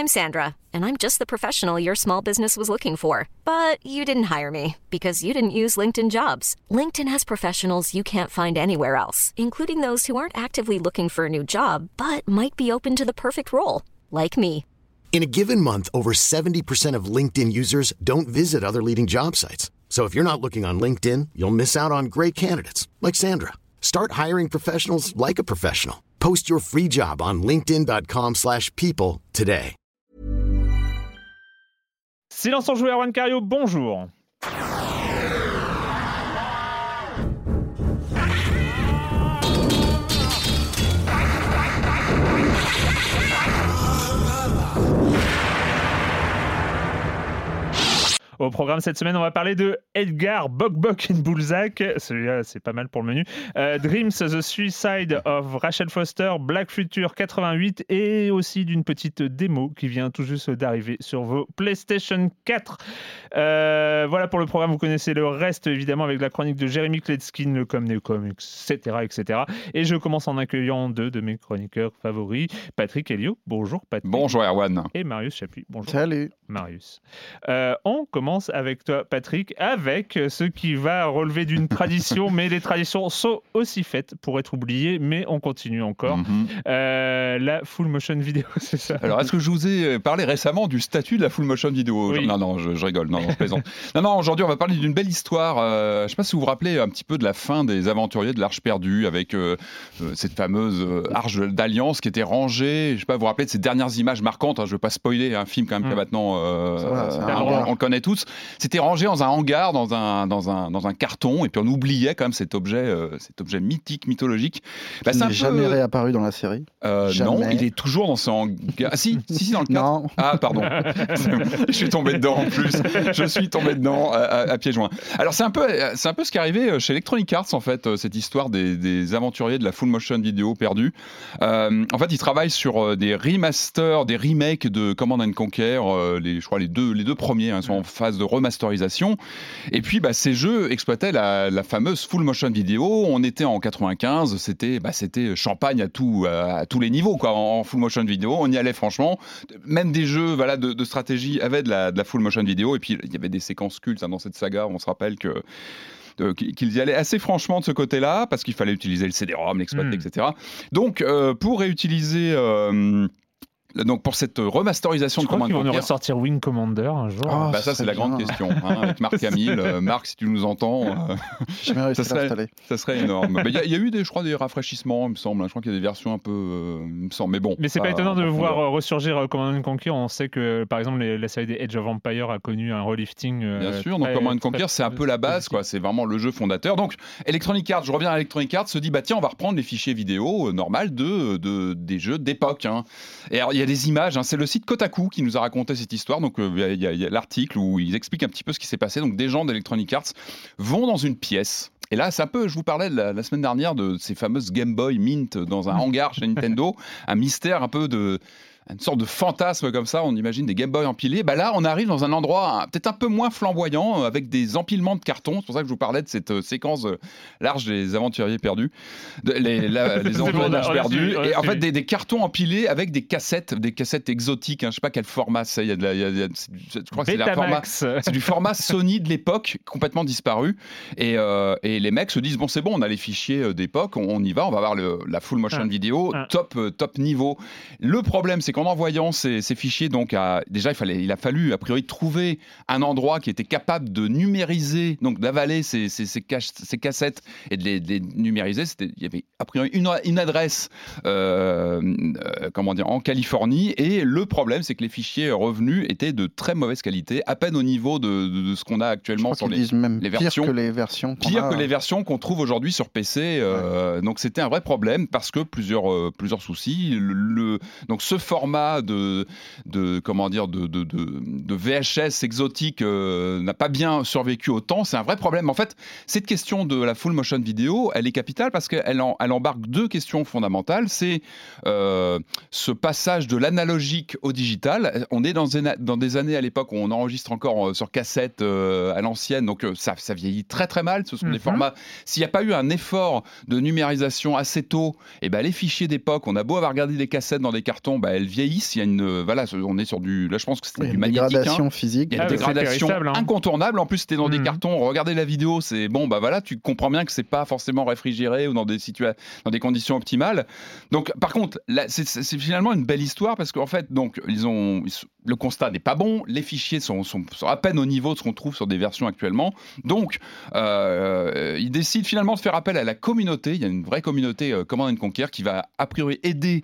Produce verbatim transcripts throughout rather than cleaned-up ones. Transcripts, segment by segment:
I'm Sandra, and I'm just the professional your small business was looking for. But you didn't hire me because you didn't use LinkedIn Jobs. LinkedIn has professionals you can't find anywhere else, including those who aren't actively looking for a new job, but might be open to the perfect role, like me. In a given month, over seventy percent of LinkedIn users don't visit other leading job sites. So if you're not looking on LinkedIn, you'll miss out on great candidates like Sandra. Start hiring professionals like a professional. Post your free job on linkedin.com slash people today. Silence en joueur, Erwan Cario, bonjour. Au programme cette semaine, on va parler de Edgar Bok Bok in Bulzac. Celui-là, c'est pas mal pour le menu. Euh, Dreams, The Suicide of Rachel Foster, Black Future quatre-vingt-huit et aussi d'une petite démo qui vient tout juste d'arriver sur vos PlayStation quatre. Euh, voilà pour le programme. Vous connaissez le reste, évidemment, avec la chronique de Jérémy Kletskin, le Com Neocom, et cetera, et cetera. Et je commence en accueillant deux de mes chroniqueurs favoris, Patrick Helio. Bonjour, Patrick. Bonjour, Erwan. Et Marius Chapuis. Bonjour. Salut. Marius. Euh, on commence avec toi, Patrick, avec ce qui va relever d'une tradition, mais les traditions sont aussi faites pour être oubliées, mais on continue encore. Mm-hmm. Euh, la full motion vidéo, c'est ça? Alors, est-ce que je vous ai parlé récemment du statut de la full motion vidéo? Oui. Non, non, je, je rigole, non, non, je plaisante. non, non, aujourd'hui, on va parler d'une belle histoire. Euh, je ne sais pas si vous vous rappelez un petit peu de la fin des Aventuriers de l'Arche perdue, avec euh, euh, cette fameuse euh, Arche d'Alliance qui était rangée. Je ne sais pas, vous vous rappelez de ces dernières images marquantes, hein, je ne veux pas spoiler un film quand même mm. qui a maintenant, euh, va, euh, un, on, on le connaît tous. C'était rangé dans un hangar, dans un, dans un, dans un carton, et puis on oubliait quand même cet objet, euh, cet objet mythique, mythologique. Bah, il n'est jamais peu... réapparu dans la série. Euh, non, il est toujours dans son hangar. Ah si, si, si, dans le quatre. Non. Ah, pardon. Je suis tombé dedans en plus. Je suis tombé dedans à, à, à pieds joints. Alors c'est un peu, c'est un peu ce qui est arrivé chez Electronic Arts en fait, cette histoire des, des aventuriers de la full motion vidéo perdue. Euh, en fait, ils travaillent sur des remasters, des remakes de Command and Conquer. Euh, les, je crois les deux, les deux premiers hein, sont en phase de remasterisation. Et puis, bah, ces jeux exploitaient la, la fameuse full motion vidéo. On était en quatre-vingt-quinze, c'était, bah, c'était champagne à, tout, à, à tous les niveaux, quoi, en full motion vidéo. On y allait franchement. Même des jeux voilà, de, de stratégie avaient de la, de la full motion vidéo. Et puis, il y avait des séquences cultes hein, dans cette saga. On se rappelle que De, qu'ils y allaient assez franchement de ce côté-là, parce qu'il fallait utiliser le C D-ROM, l'exploiter, mmh. et cetera. Donc, euh, pour réutiliser... Euh, Donc pour cette remasterisation je de Command Conquer, on aurait sortir Wing Commander un jour. Oh, bah ça c'est la grande question hein, avec Marc Hamill. euh, Marc, si tu nous entends, euh, ça, serait, ça serait énorme. Il y, y a eu des, je crois, des rafraîchissements, il me semble. Je crois qu'il y a des versions un peu, euh, il me semble. Mais bon. Mais c'est pas, pas étonnant de voir euh, ressurgir Command and Conquer. On sait que par exemple les, la série des Age of Empires a connu un relifting. Euh, Bien sûr. Donc très, Command and Conquer, c'est un peu la base, quoi. C'est vraiment le jeu fondateur. Donc Electronic Arts, je reviens à Electronic Arts, se dit bah tiens, on va reprendre les fichiers vidéo euh, normales de, de des jeux d'époque. Hein. Et alors il y a des images. Hein, c'est le site Kotaku qui nous a raconté cette histoire. Donc, il euh, y, y a l'article où ils expliquent un petit peu ce qui s'est passé. Donc, des gens d'Electronic Arts vont dans une pièce. Et là, c'est un peu, je vous parlais la, la semaine dernière de ces fameuses Game Boy Mint dans un hangar chez Nintendo. Un mystère un peu de... une sorte de fantasme comme ça, on imagine des Game Boy empilés. Bah là, on arrive dans un endroit peut-être un peu moins flamboyant, avec des empilements de cartons. C'est pour ça que je vous parlais de cette euh, séquence euh, large des aventuriers perdus, de, les, la, les aventuriers de l'Arche perdue. Et en fait, des, des cartons empilés avec des cassettes, des cassettes exotiques. Hein, je sais pas quel format c'est. Il y a de la, il y a, il y a, je crois que c'est, la format, c'est du format Sony de l'époque, complètement disparu. Et, euh, et les mecs se disent bon, c'est bon, on a les fichiers d'époque, on, on y va, on va avoir le, la full motion ah. vidéo, ah. top, euh, top niveau. Le problème, c'est qu'en envoyant ces, ces fichiers, donc à, déjà il, fallait, il a fallu a priori trouver un endroit qui était capable de numériser, donc d'avaler ces, ces, ces, cache, ces cassettes et de les, de les numériser. C'était, il y avait a priori une, une adresse euh, euh, comment dire, en Californie, et le problème c'est que les fichiers revenus étaient de très mauvaise qualité, à peine au niveau de, de, de ce qu'on a actuellement sur les, même les versions. Pire que les versions qu'on Pire a, que les versions qu'on trouve aujourd'hui sur P C. Euh, ouais. Donc c'était un vrai problème parce que plusieurs, euh, plusieurs soucis. Le, le, donc ce format de, de comment dire de, de, de, de V H S exotique euh, n'a pas bien survécu au temps. C'est un vrai problème. En fait, cette question de la full motion vidéo, elle est capitale parce qu'elle en, elle embarque deux questions fondamentales. C'est euh, ce passage de l'analogique au digital. On est dans des, dans des années à l'époque où on enregistre encore sur cassette euh, à l'ancienne, donc euh, ça, ça vieillit très très mal. Ce sont mm-hmm. des formats. S'il n'y a pas eu un effort de numérisation assez tôt, et ben les fichiers d'époque, on a beau avoir regardé des cassettes dans des cartons, ben elles vieillissent. Il y a une, voilà, on est sur du, là je pense que c'était oui, du une magnétique. Dégradation hein. physique. Il y a une Ah, dégradation hein. incontournable. En plus, c'était dans mmh. des cartons. Regardez la vidéo, c'est bon, bah voilà, tu comprends bien que c'est pas forcément réfrigéré ou dans des situa- dans des conditions optimales. Donc, par contre, là, c'est, c'est, c'est finalement une belle histoire parce qu'en fait, donc ils ont, ils, le constat n'est pas bon. Les fichiers sont, sont, sont à peine au niveau de ce qu'on trouve sur des versions actuellement. Donc, euh, ils décident finalement de faire appel à la communauté. Il y a une vraie communauté euh, Command and Conquer qui va a priori aider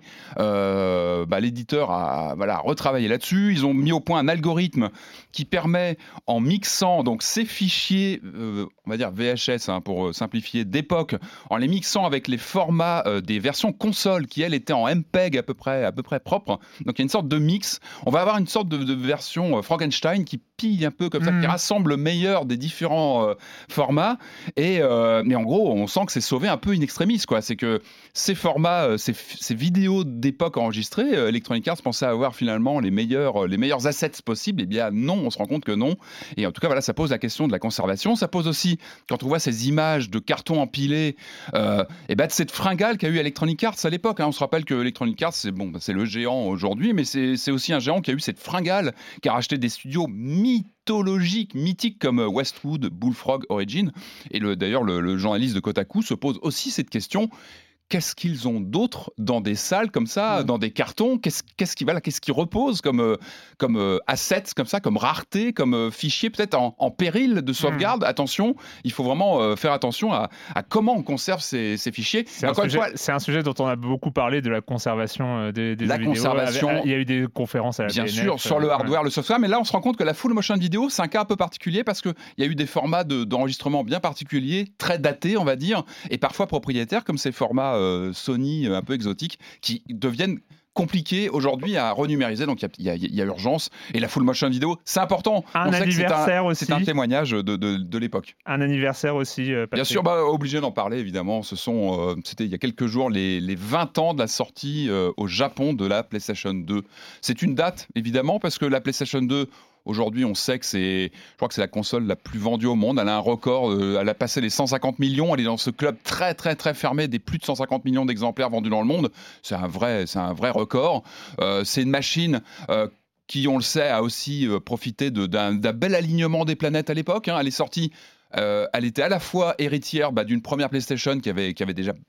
euh, bah, l'éditeur à, voilà, à retravailler là-dessus. Ils ont mis au point un algorithme qui permet, en mixant donc ces fichiers, euh, on va dire V H S hein, pour simplifier, d'époque, en les mixant avec les formats euh, des versions console qui elles étaient en M P E G à peu près, à peu près propre. Donc il y a une sorte de mix. On va avoir une sorte de, de version euh, Frankenstein qui pille un peu comme ça, mmh. qui rassemble le meilleur des différents euh, formats. Et euh, mais en gros, on sent que c'est sauvé un peu in extremis, quoi. C'est que ces formats, euh, ces, ces vidéos d'époque enregistrées, euh, Electronic Arts pensait avoir finalement les meilleurs, euh, les meilleurs assets possibles. Eh bien non, on se rend compte que non. Et en tout cas, voilà, ça pose la question de la conservation. Ça pose aussi, quand on voit ces images de cartons empilés, euh, et ben de cette fringale qu'a eu Electronic Arts à l'époque. Hein. On se rappelle que Electronic Arts, c'est bon, c'est le géant aujourd'hui, mais c'est, c'est aussi un géant qui a eu cette fringale, qui a racheté des studios mythologiques, mythiques comme Westwood, Bullfrog, Origin. Et le, d'ailleurs, le, le journaliste de Kotaku se pose aussi cette question. Qu'est-ce qu'ils ont d'autre dans des salles comme ça, mmh. dans des cartons ? Qu'est-ce, qu'est-ce qui voilà, qu'est-ce qui repose comme euh, comme euh, assets comme ça, comme rareté, comme euh, fichier peut-être en, en péril de sauvegarde ? mmh. Attention, il faut vraiment euh, faire attention à, à comment on conserve ces, ces fichiers. C'est un, sujet, fois, c'est un sujet dont on a beaucoup parlé de la conservation des, des la vidéos. conservation. Il y a eu des conférences à la bien P N F, sûr sur euh, le hardware, ouais. le software, mais là on se rend compte que la full motion vidéo c'est un cas un peu particulier parce que il y a eu des formats de, d'enregistrement bien particuliers, très datés on va dire, et parfois propriétaires comme ces formats euh, Sony un peu exotiques qui deviennent compliqués aujourd'hui à renumériser, donc il y, y, y a urgence. Et la full motion vidéo, c'est important. Un On anniversaire sait que c'est un, aussi. C'est un témoignage de, de, de l'époque. Un anniversaire aussi. Euh, Bien sûr, bah, obligé d'en parler évidemment. Ce sont, euh, c'était il y a quelques jours les, les vingt ans de la sortie euh, au Japon de la PlayStation deux. C'est une date évidemment parce que la PlayStation deux. Aujourd'hui, on sait que c'est, je crois que c'est la console la plus vendue au monde. Elle a un record, euh, elle a passé les cent cinquante millions. Elle est dans ce club très, très, très fermé des plus de cent cinquante millions d'exemplaires vendus dans le monde. C'est un vrai, c'est un vrai record. Euh, c'est une machine euh, qui, on le sait, a aussi euh, profité de, d'un, d'un bel alignement des planètes à l'époque. Hein. Elle est sortie, euh, elle était à la fois héritière bah, d'une première PlayStation qui avait, qui avait déjà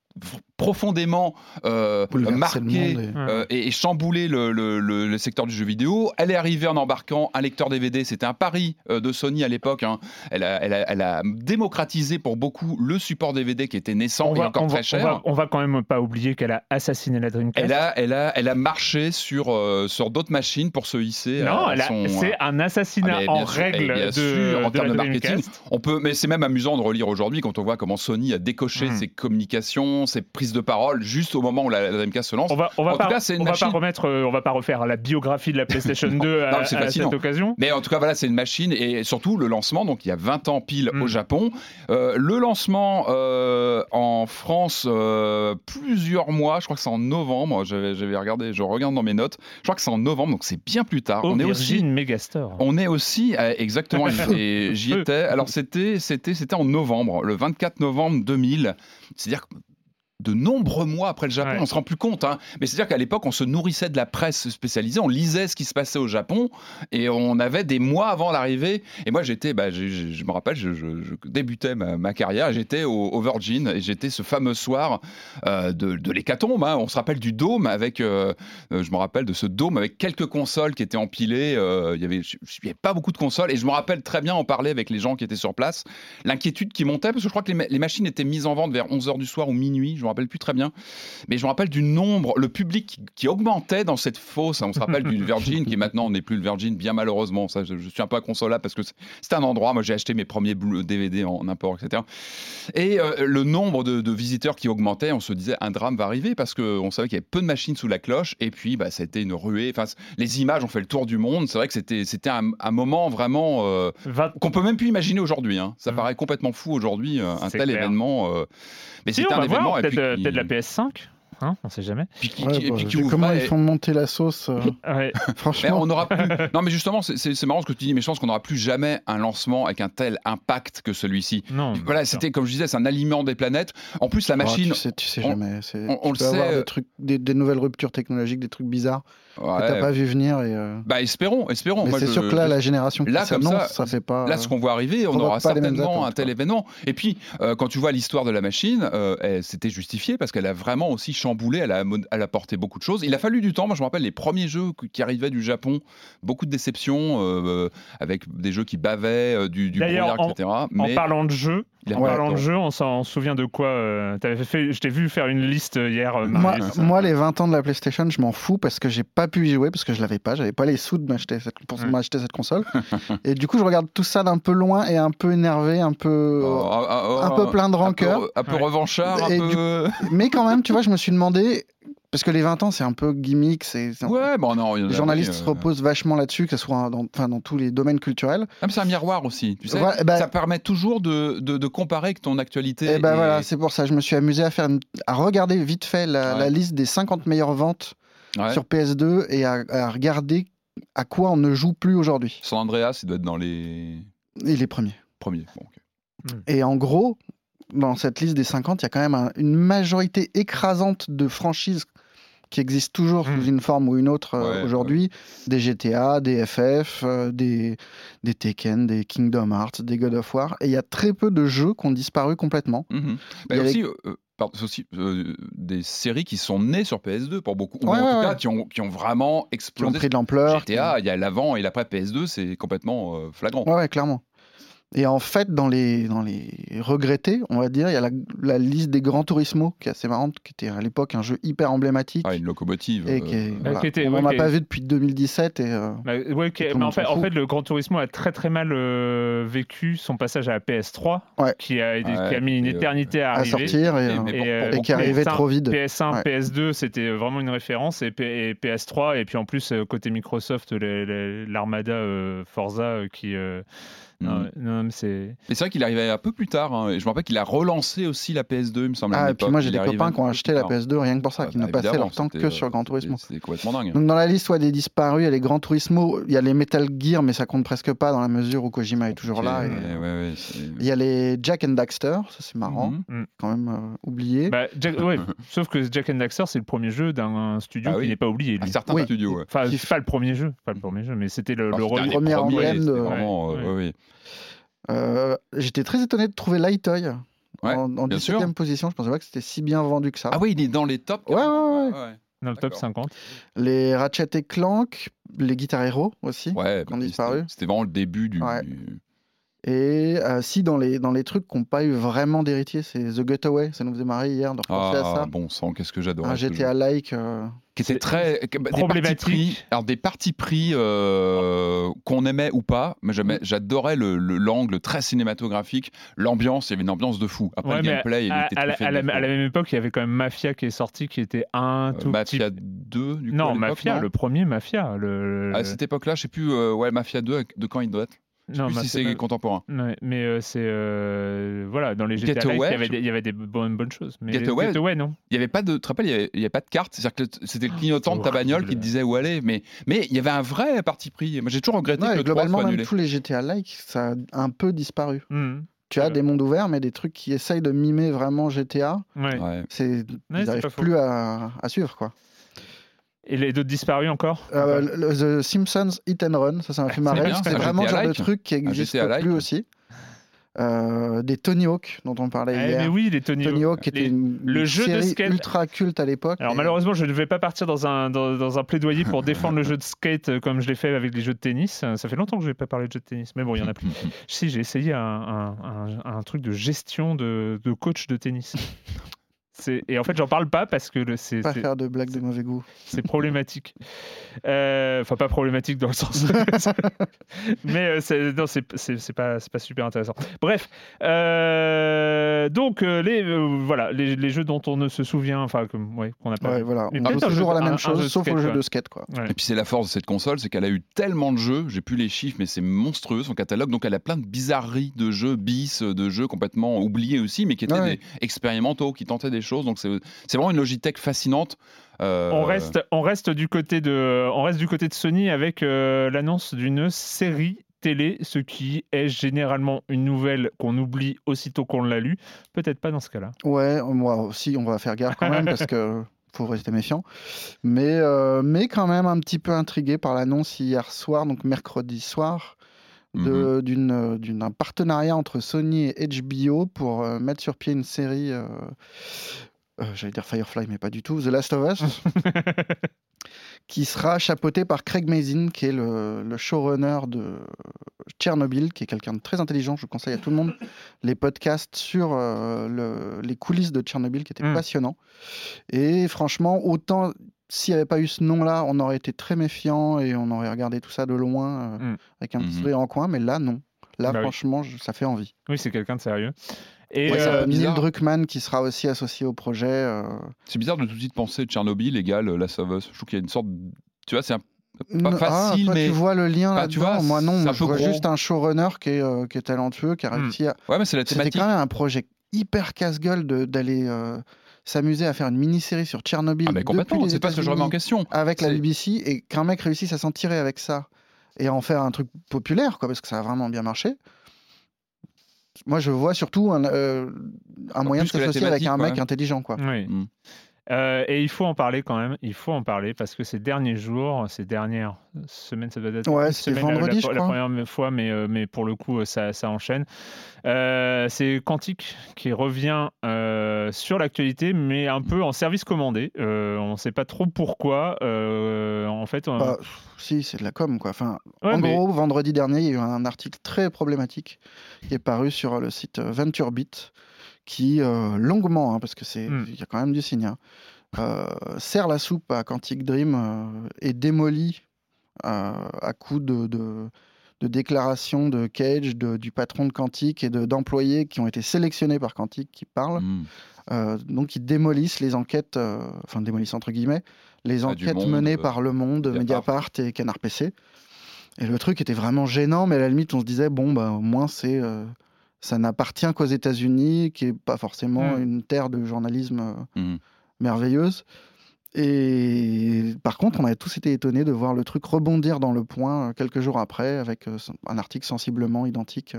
profondément euh, marqué euh, et, et chamboulé le, le, le, le secteur du jeu vidéo. Elle est arrivée en embarquant un lecteur D V D. C'était un pari euh, de Sony à l'époque. Hein. Elle, a, elle, a, elle a démocratisé pour beaucoup le support D V D qui était naissant on et va, encore très va, cher. On va, on va quand même pas oublier qu'elle a assassiné la Dreamcast. Elle a, elle a, elle a marché sur, euh, sur d'autres machines pour se hisser. Non, à elle a, son, c'est un assassinat ah, en sûr, règle bien de, sûr, en de termes la de marketing. On peut, mais c'est même amusant de relire aujourd'hui quand on voit comment Sony a décoché mmh. ses communications, ses prises de parole juste au moment où la, la Dreamcast se lance. On va, on va en pas, tout cas, c'est une on machine... va pas remettre, euh, on va pas refaire la biographie de la PlayStation deux à, non, à cette occasion. Mais en tout cas, voilà, c'est une machine et surtout le lancement. Donc, il y a vingt ans pile mm. au Japon. Euh, le lancement euh, en France, euh, plusieurs mois. Je crois que c'est en novembre. J'avais, j'avais regardé, je regarde dans mes notes. Je crois que c'est en novembre, donc c'est bien plus tard. Au on est Virgin aussi Megastore. On est aussi euh, exactement. et j'y étais. Alors, c'était, c'était, c'était en novembre, le vingt-quatre novembre deux mille. C'est-à-dire que de nombreux mois après le Japon, ouais. on se rend plus compte. Hein. Mais c'est-à-dire qu'à l'époque, on se nourrissait de la presse spécialisée, on lisait ce qui se passait au Japon, et on avait des mois avant l'arrivée. Et moi, j'étais, bah, je, je, je me rappelle, je, je, je débutais ma, ma carrière, j'étais au, au Virgin, et j'étais ce fameux soir euh, de, de l'hécatombe. Hein. On se rappelle du dôme avec, euh, je me rappelle de ce dôme avec quelques consoles qui étaient empilées. Euh, il y avait, il y avait pas beaucoup de consoles, et je me rappelle très bien en parler avec les gens qui étaient sur place. L'inquiétude qui montait, parce que je crois que les, les machines étaient mises en vente vers onze heures du soir ou minuit. Je me rappelle plus très bien, mais je me rappelle du nombre, le public qui, qui augmentait dans cette fosse. On se rappelle du Virgin qui maintenant n'est plus le Virgin, bien malheureusement. Ça, je, je suis un peu inconsolable parce que c'est un endroit. Moi, j'ai acheté mes premiers D V D en import, et cetera. Et euh, le nombre de, de visiteurs qui augmentait, on se disait un drame va arriver parce qu'on savait qu'il y avait peu de machines sous la cloche. Et puis, bah, ça a été une ruée. Enfin, les images ont fait le tour du monde. C'est vrai que c'était, c'était un, un moment vraiment euh, Va... qu'on peut même plus imaginer aujourd'hui. Hein. Ça mmh. paraît complètement fou aujourd'hui, un c'est tel clair. événement. Euh, mais si, c'était on un va événement. Voir, peut-être, puis, peut-être la P S cinq. hein, on sait jamais. Puis, qui, Ouais, qui, bah, puis qui vu comment ouvrait- ils font monter la sauce, euh, Ouais. franchement. Mais on n'aura plus. Non, mais justement, c'est, c'est, c'est marrant ce que tu dis, mais je pense qu'on n'aura plus jamais un lancement avec un tel impact que celui-ci. Non. Voilà, bien c'était comme je disais, c'est un aliment des planètes. En plus, la Oh, machine. tu sais, tu sais on- jamais. C'est- on- on tu le peux avoir sait, des trucs, des, des nouvelles ruptures technologiques, des trucs bizarres Ouais. que t'as pas vu venir. Et, euh, Bah, espérons, espérons. Mais Moi, c'est je- sûr que là, la génération qui Là, comme s'annonce, ça, ça fait pas. Là, ce qu'on voit arriver, on provoque aura pas les mêmes certainement attentes, un tel quoi. événement. Et puis, euh, quand tu vois l'histoire de la machine, euh, elle, c'était justifié parce qu'elle a vraiment aussi chamboulé, elle a, mon- elle a apporté beaucoup de choses. Il a fallu du temps. Moi, je me rappelle les premiers jeux qui arrivaient du Japon, beaucoup de déceptions, euh, avec des jeux qui bavaient, euh, du, du D'ailleurs, brouillard, et cetera. En Mais parlant de jeu, il a en pas parlant de le temps. jeu, on s'en souvient de quoi euh, t'avais fait, je t'ai vu faire une liste hier, euh, Moi, Marius. moi, les vingt ans de la PlayStation, je m'en fous parce que j'ai pas pu y jouer parce que je l'avais pas. J'avais pas les sous de m'acheter cette, pour Ouais. m'acheter cette console. Et du coup, je regarde tout ça d'un peu loin et un peu énervé, un peu, Oh, oh, oh, un peu plein de un peu, rancœur. un peu Ouais. revanchard, un Et peu. Mais quand même, tu vois, je me suis demandé parce que les vingt ans, c'est un peu gimmick. C'est, c'est- Ouais, bon, non. il y en a, Les journalistes oui, se euh, reposent vachement là-dessus, que ce soit dans, enfin, dans tous les domaines culturels. Ah, mais c'est un miroir aussi, tu sais. Voilà, bah- ça permet toujours de, de, de comparer avec ton actualité. Et ben et- voilà, c'est pour ça. Je me suis amusé à faire, une- à regarder vite fait la, Ouais. la liste des cinquante meilleures ventes Ouais. sur P S deux et à, à regarder à quoi on ne joue plus aujourd'hui. San Andreas, il doit être dans les Et les premiers. premiers. Bon, ok. Et en gros, dans cette liste des cinquante, il y a quand même un- une majorité écrasante de franchises qui existent toujours Mm. sous une forme ou une autre euh, Ouais, aujourd'hui. Des G T A, des F F, euh, des, des Tekken, des Kingdom Hearts, des God of War. Et il y a très peu de jeux qui ont disparu complètement. Mhm. Bah, Il y a aussi, euh, pardon, c'est aussi euh, des séries qui sont nées sur P S deux pour beaucoup, ou Ouais, en ouais, tout ouais. cas qui ont, qui ont vraiment Qui ont explosé. pris de l'ampleur. G T A, il y a l'avant et l'après P S deux, c'est complètement euh, flagrant. qui- Ouais, ouais, clairement. Et en fait, dans les, dans les regrettés, on va dire, il y a la, la liste des Gran Turismo, qui est assez marrante, qui était à l'époque un jeu hyper emblématique. Ah, une locomotive. Et qui est- euh, voilà. qui était- on ouais, n'en a qui est- pas vu depuis deux mille dix-sept. Et, euh, Bah, ouais, ok, Tout le mais en monde fait, s'en en fout. fait, le Gran Turismo a très très mal euh, vécu son passage à la P S trois, Ouais. qui, a, qui Ouais, a mis une et, euh, éternité à à arriver. sortir et, Et- euh, mais Et, pour- euh, pour et qui beaucoup, arrivait P S un, trop vide. P S un, Ouais. P S deux, c'était vraiment une référence, et, P- et P S trois, et puis en plus, euh, côté Microsoft, les- les- l'Armada euh, Forza euh, qui. euh, non, Mhm. non, mais c'est. Mais c'est vrai qu'il arrivait un peu plus tard. hein, et je me rappelle qu'il a relancé aussi la P S deux, il me semble. à Ah, une et puis époque. moi j'ai Il des est arrivé copains un qui ont peu acheté plus la tard. P S deux rien que pour ça, Ah, qui bah, n'ont passé évidemment, leur temps c'était, que euh, sur Gran Turismo. C'est c'est complètement dingue. Donc dans la liste ouais, des disparus, il y a les Gran Turismo, il y a les Metal Gear, mais ça compte presque pas dans la mesure où Kojima est toujours Ok, là. et- ouais, ouais, ouais, c'est- Il y a les Jack and Daxter, ça c'est marrant, Mhm. quand même euh, oublié. Bah, Jack- ouais, sauf que Jack and Daxter, c'est le premier jeu d'un studio Ah oui. qui n'est pas oublié. Un Lui. certain Oui. studio, ouais. Enfin, Qui- c'est pas le premier jeu, pas le premier jeu, mais c'était le, Alors, le c'était un relais- des premier premiers, emblème c'était de- vraiment, euh, Ouais, ouais, ouais. Euh, J'étais très étonné de trouver Lightoy Ouais, en, en bien sûr. dix-septième position, je pensais pas que c'était si bien vendu que ça. Ah oui, il est dans les tops. Ouais, carrément. ouais, dans le top D'accord. cinquante. Les Ratchet et Clank, les Guitar Hero aussi. Ouais, Qui ont bah, disparu. c'était- C'était vraiment le début du. Ouais. Et euh, si dans les, dans les trucs qui n'ont pas eu vraiment d'héritier, c'est The Getaway, ça nous faisait marrer hier de repenser à Ah, ça. bon sang, qu'est-ce que j'adore. Un G T A-like. euh, Qui était C'est- très. que- bah, des problématique. partis pris- alors, des partis pris euh, qu'on aimait ou pas, mais j'aimais- j'adorais le- le- l'angle très cinématographique, l'ambiance, il y avait une ambiance de fou. Après, Ouais, le mais gameplay, il à, était à la, tout fait à la- de défauts. à la même époque, il y avait quand même Mafia qui est sorti, qui était un Euh, tout Mafia petit. deux, du coup. à Non, l'époque, Mafia, non le premier Mafia. Le... À cette époque-là, je sais plus, euh, ouais, Mafia deux, de quand il doit être. Je sais non, plus si Mafia- c'est contemporain. Ouais, mais euh, c'est euh, voilà, dans les G T A Like, Getaway, il y avait je- des, il y avait des bonnes, bonnes choses. Mais Getaway, Getaway, non. Il y avait pas de, tu te rappelles, il y avait, il y avait pas de carte, c'est-à-dire que c'était le clignotant de ta horrible. bagnole qui te disait où aller, mais, mais il y avait un vrai parti pris. Moi, j'ai toujours regretté ouais, que le trois globalement, soit même annulé. tous les G T A-like, ça a un peu disparu. Mhm. Tu as Ouais. des mondes ouverts, mais des trucs qui essayent de mimer vraiment G T A, Ouais. Ouais. c'est, Ouais, ils c'est n'arrivent pas faux. plus à, à suivre. Quoi. Et les d'autres disparus encore Euh, le- The Simpsons Hit and Run, ça, ça m'a fait c'est marrer. bien, C'est c'est un vraiment le genre de G T A-like. truc qui n'existe G T A-like. plus aussi. Euh, des Tony Hawk, dont on parlait Eh, hier. mais oui, les Tony, Tony Hawk, qui était les- une, le une jeu de série skate. ultra culte à l'époque. Alors et- malheureusement, je ne vais pas partir dans un, dans, dans un plaidoyer pour défendre le jeu de skate euh, comme je l'ai fait avec les jeux de tennis. Euh, Ça fait longtemps que je n'ai pas parlé de jeux de tennis, mais bon, il y en a plus. Si, j'ai essayé un, un, un- un truc de gestion de, de coach de tennis. C'est- Et en fait, j'en parle pas parce que le- c'est Pas c'est- faire de blagues de mauvais goût. c'est problématique. Euh, Enfin, pas problématique dans le sens. mais euh, c'est non, c'est c'est- c'est pas, c'est pas super intéressant. Bref. euh, donc, euh, les, euh, voilà, les, les jeux dont on ne se souvient, enfin, comme, ouais, qu'on n'a pas Ouais, vu. voilà. Mais On peut-être joue un toujours jeu- à la un- même un chose, jeu de sauf au skate, jeu quoi. de skate. Quoi. Ouais. Et puis c'est la force de cette console, c'est qu'elle a eu tellement de jeux, j'ai plus les chiffres, mais c'est monstrueux son catalogue, donc elle a plein de bizarreries de jeux bis, de jeux complètement oubliés aussi, mais qui étaient Ouais. des expérimentaux, qui tentaient des choses. Donc c'est, c'est vraiment une Logitech fascinante. Euh... On reste, on reste du côté de, on reste du côté de Sony avec euh, l'annonce d'une série télé, ce qui est généralement une nouvelle qu'on oublie aussitôt qu'on l'a lu. Peut-être pas dans ce cas-là. Ouais, moi aussi, on va faire gaffe quand même parce que faut rester méfiant. Mais, euh, mais quand même un petit peu intrigué par l'annonce hier soir, donc mercredi soir, de, mm-hmm. d'une, d'une, d'un partenariat entre Sony et H B O pour euh, mettre sur pied une série, euh, euh, j'allais dire Firefly, mais pas du tout, The Last of Us, qui sera chapeauté par Craig Mazin, qui est le, le showrunner de Tchernobyl, qui est quelqu'un de très intelligent. Je conseille à tout le monde les podcasts sur euh, le, les coulisses de Tchernobyl, qui étaient mmh. passionnants. Et franchement, autant s'il n'y avait pas eu ce nom-là, on aurait été très méfiant et on aurait regardé tout ça de loin euh, mmh. avec un petit sourire mmh. en coin, mais là, non. Là, bah franchement, oui. ça fait envie. Oui, c'est quelqu'un de sérieux. Et ouais, euh, Neil Druckmann qui sera aussi associé au projet. Euh... C'est bizarre de tout de suite penser Tchernobyl égale Last of Us. Je trouve qu'il y a une sorte, de... tu vois, c'est un... pas facile, ah, mais tu vois le lien ah, là-dedans. Tu vois, moi non, moi, je vois gros. juste un showrunner qui est, euh, qui est talentueux, qui a réussi à. Ouais, mais c'est la thématique. C'était quand même un projet hyper casse-gueule de, d'aller euh, s'amuser à faire une mini-série sur Tchernobyl. Ah, mais complètement. C'est pas ce que je remets en question. Avec c'est... la B B C et qu'un mec réussisse à s'en tirer avec ça et à en faire un truc populaire, quoi, parce que ça a vraiment bien marché. Moi, je vois surtout un, euh, un moyen de s'associer avec un mec ouais. intelligent, quoi. Oui. Mm. Euh, et il faut en parler quand même, il faut en parler parce que ces derniers jours, ces dernières semaines, ça doit être ouais, une c'était semaine vendredi, la, je la, crois. la première fois, mais, euh, mais pour le coup, ça, ça enchaîne. Euh, c'est Quantic qui revient euh, sur l'actualité, mais un peu en service commandé. Euh, on ne sait pas trop pourquoi. Euh, en fait, on... bah, si, c'est de la com, quoi. Enfin, ouais, en mais... gros, vendredi dernier, il y a eu un article très problématique qui est paru sur le site VentureBeat, qui euh, longuement, hein, parce que c'est, mm. y a quand même du signe, hein, euh, sert la soupe à Quantic Dream euh, et démolit euh, à coup de, de, de déclarations de Cage, de, du patron de Quantic et de, d'employés qui ont été sélectionnés par Quantic qui parlent. Mm. Euh, donc ils démolissent les enquêtes, euh, enfin démolissent entre guillemets, les enquêtes ah, monde, menées euh, par Le Monde, Mediapart et Canard P C. Et le truc était vraiment gênant, mais à la limite on se disait bon bah au moins c'est euh, ça n'appartient qu'aux États-Unis, qui n'est pas forcément mmh. une terre de journalisme mmh. merveilleuse. Et par contre, on avait tous été étonnés de voir le truc rebondir dans Le Point quelques jours après, avec un article sensiblement identique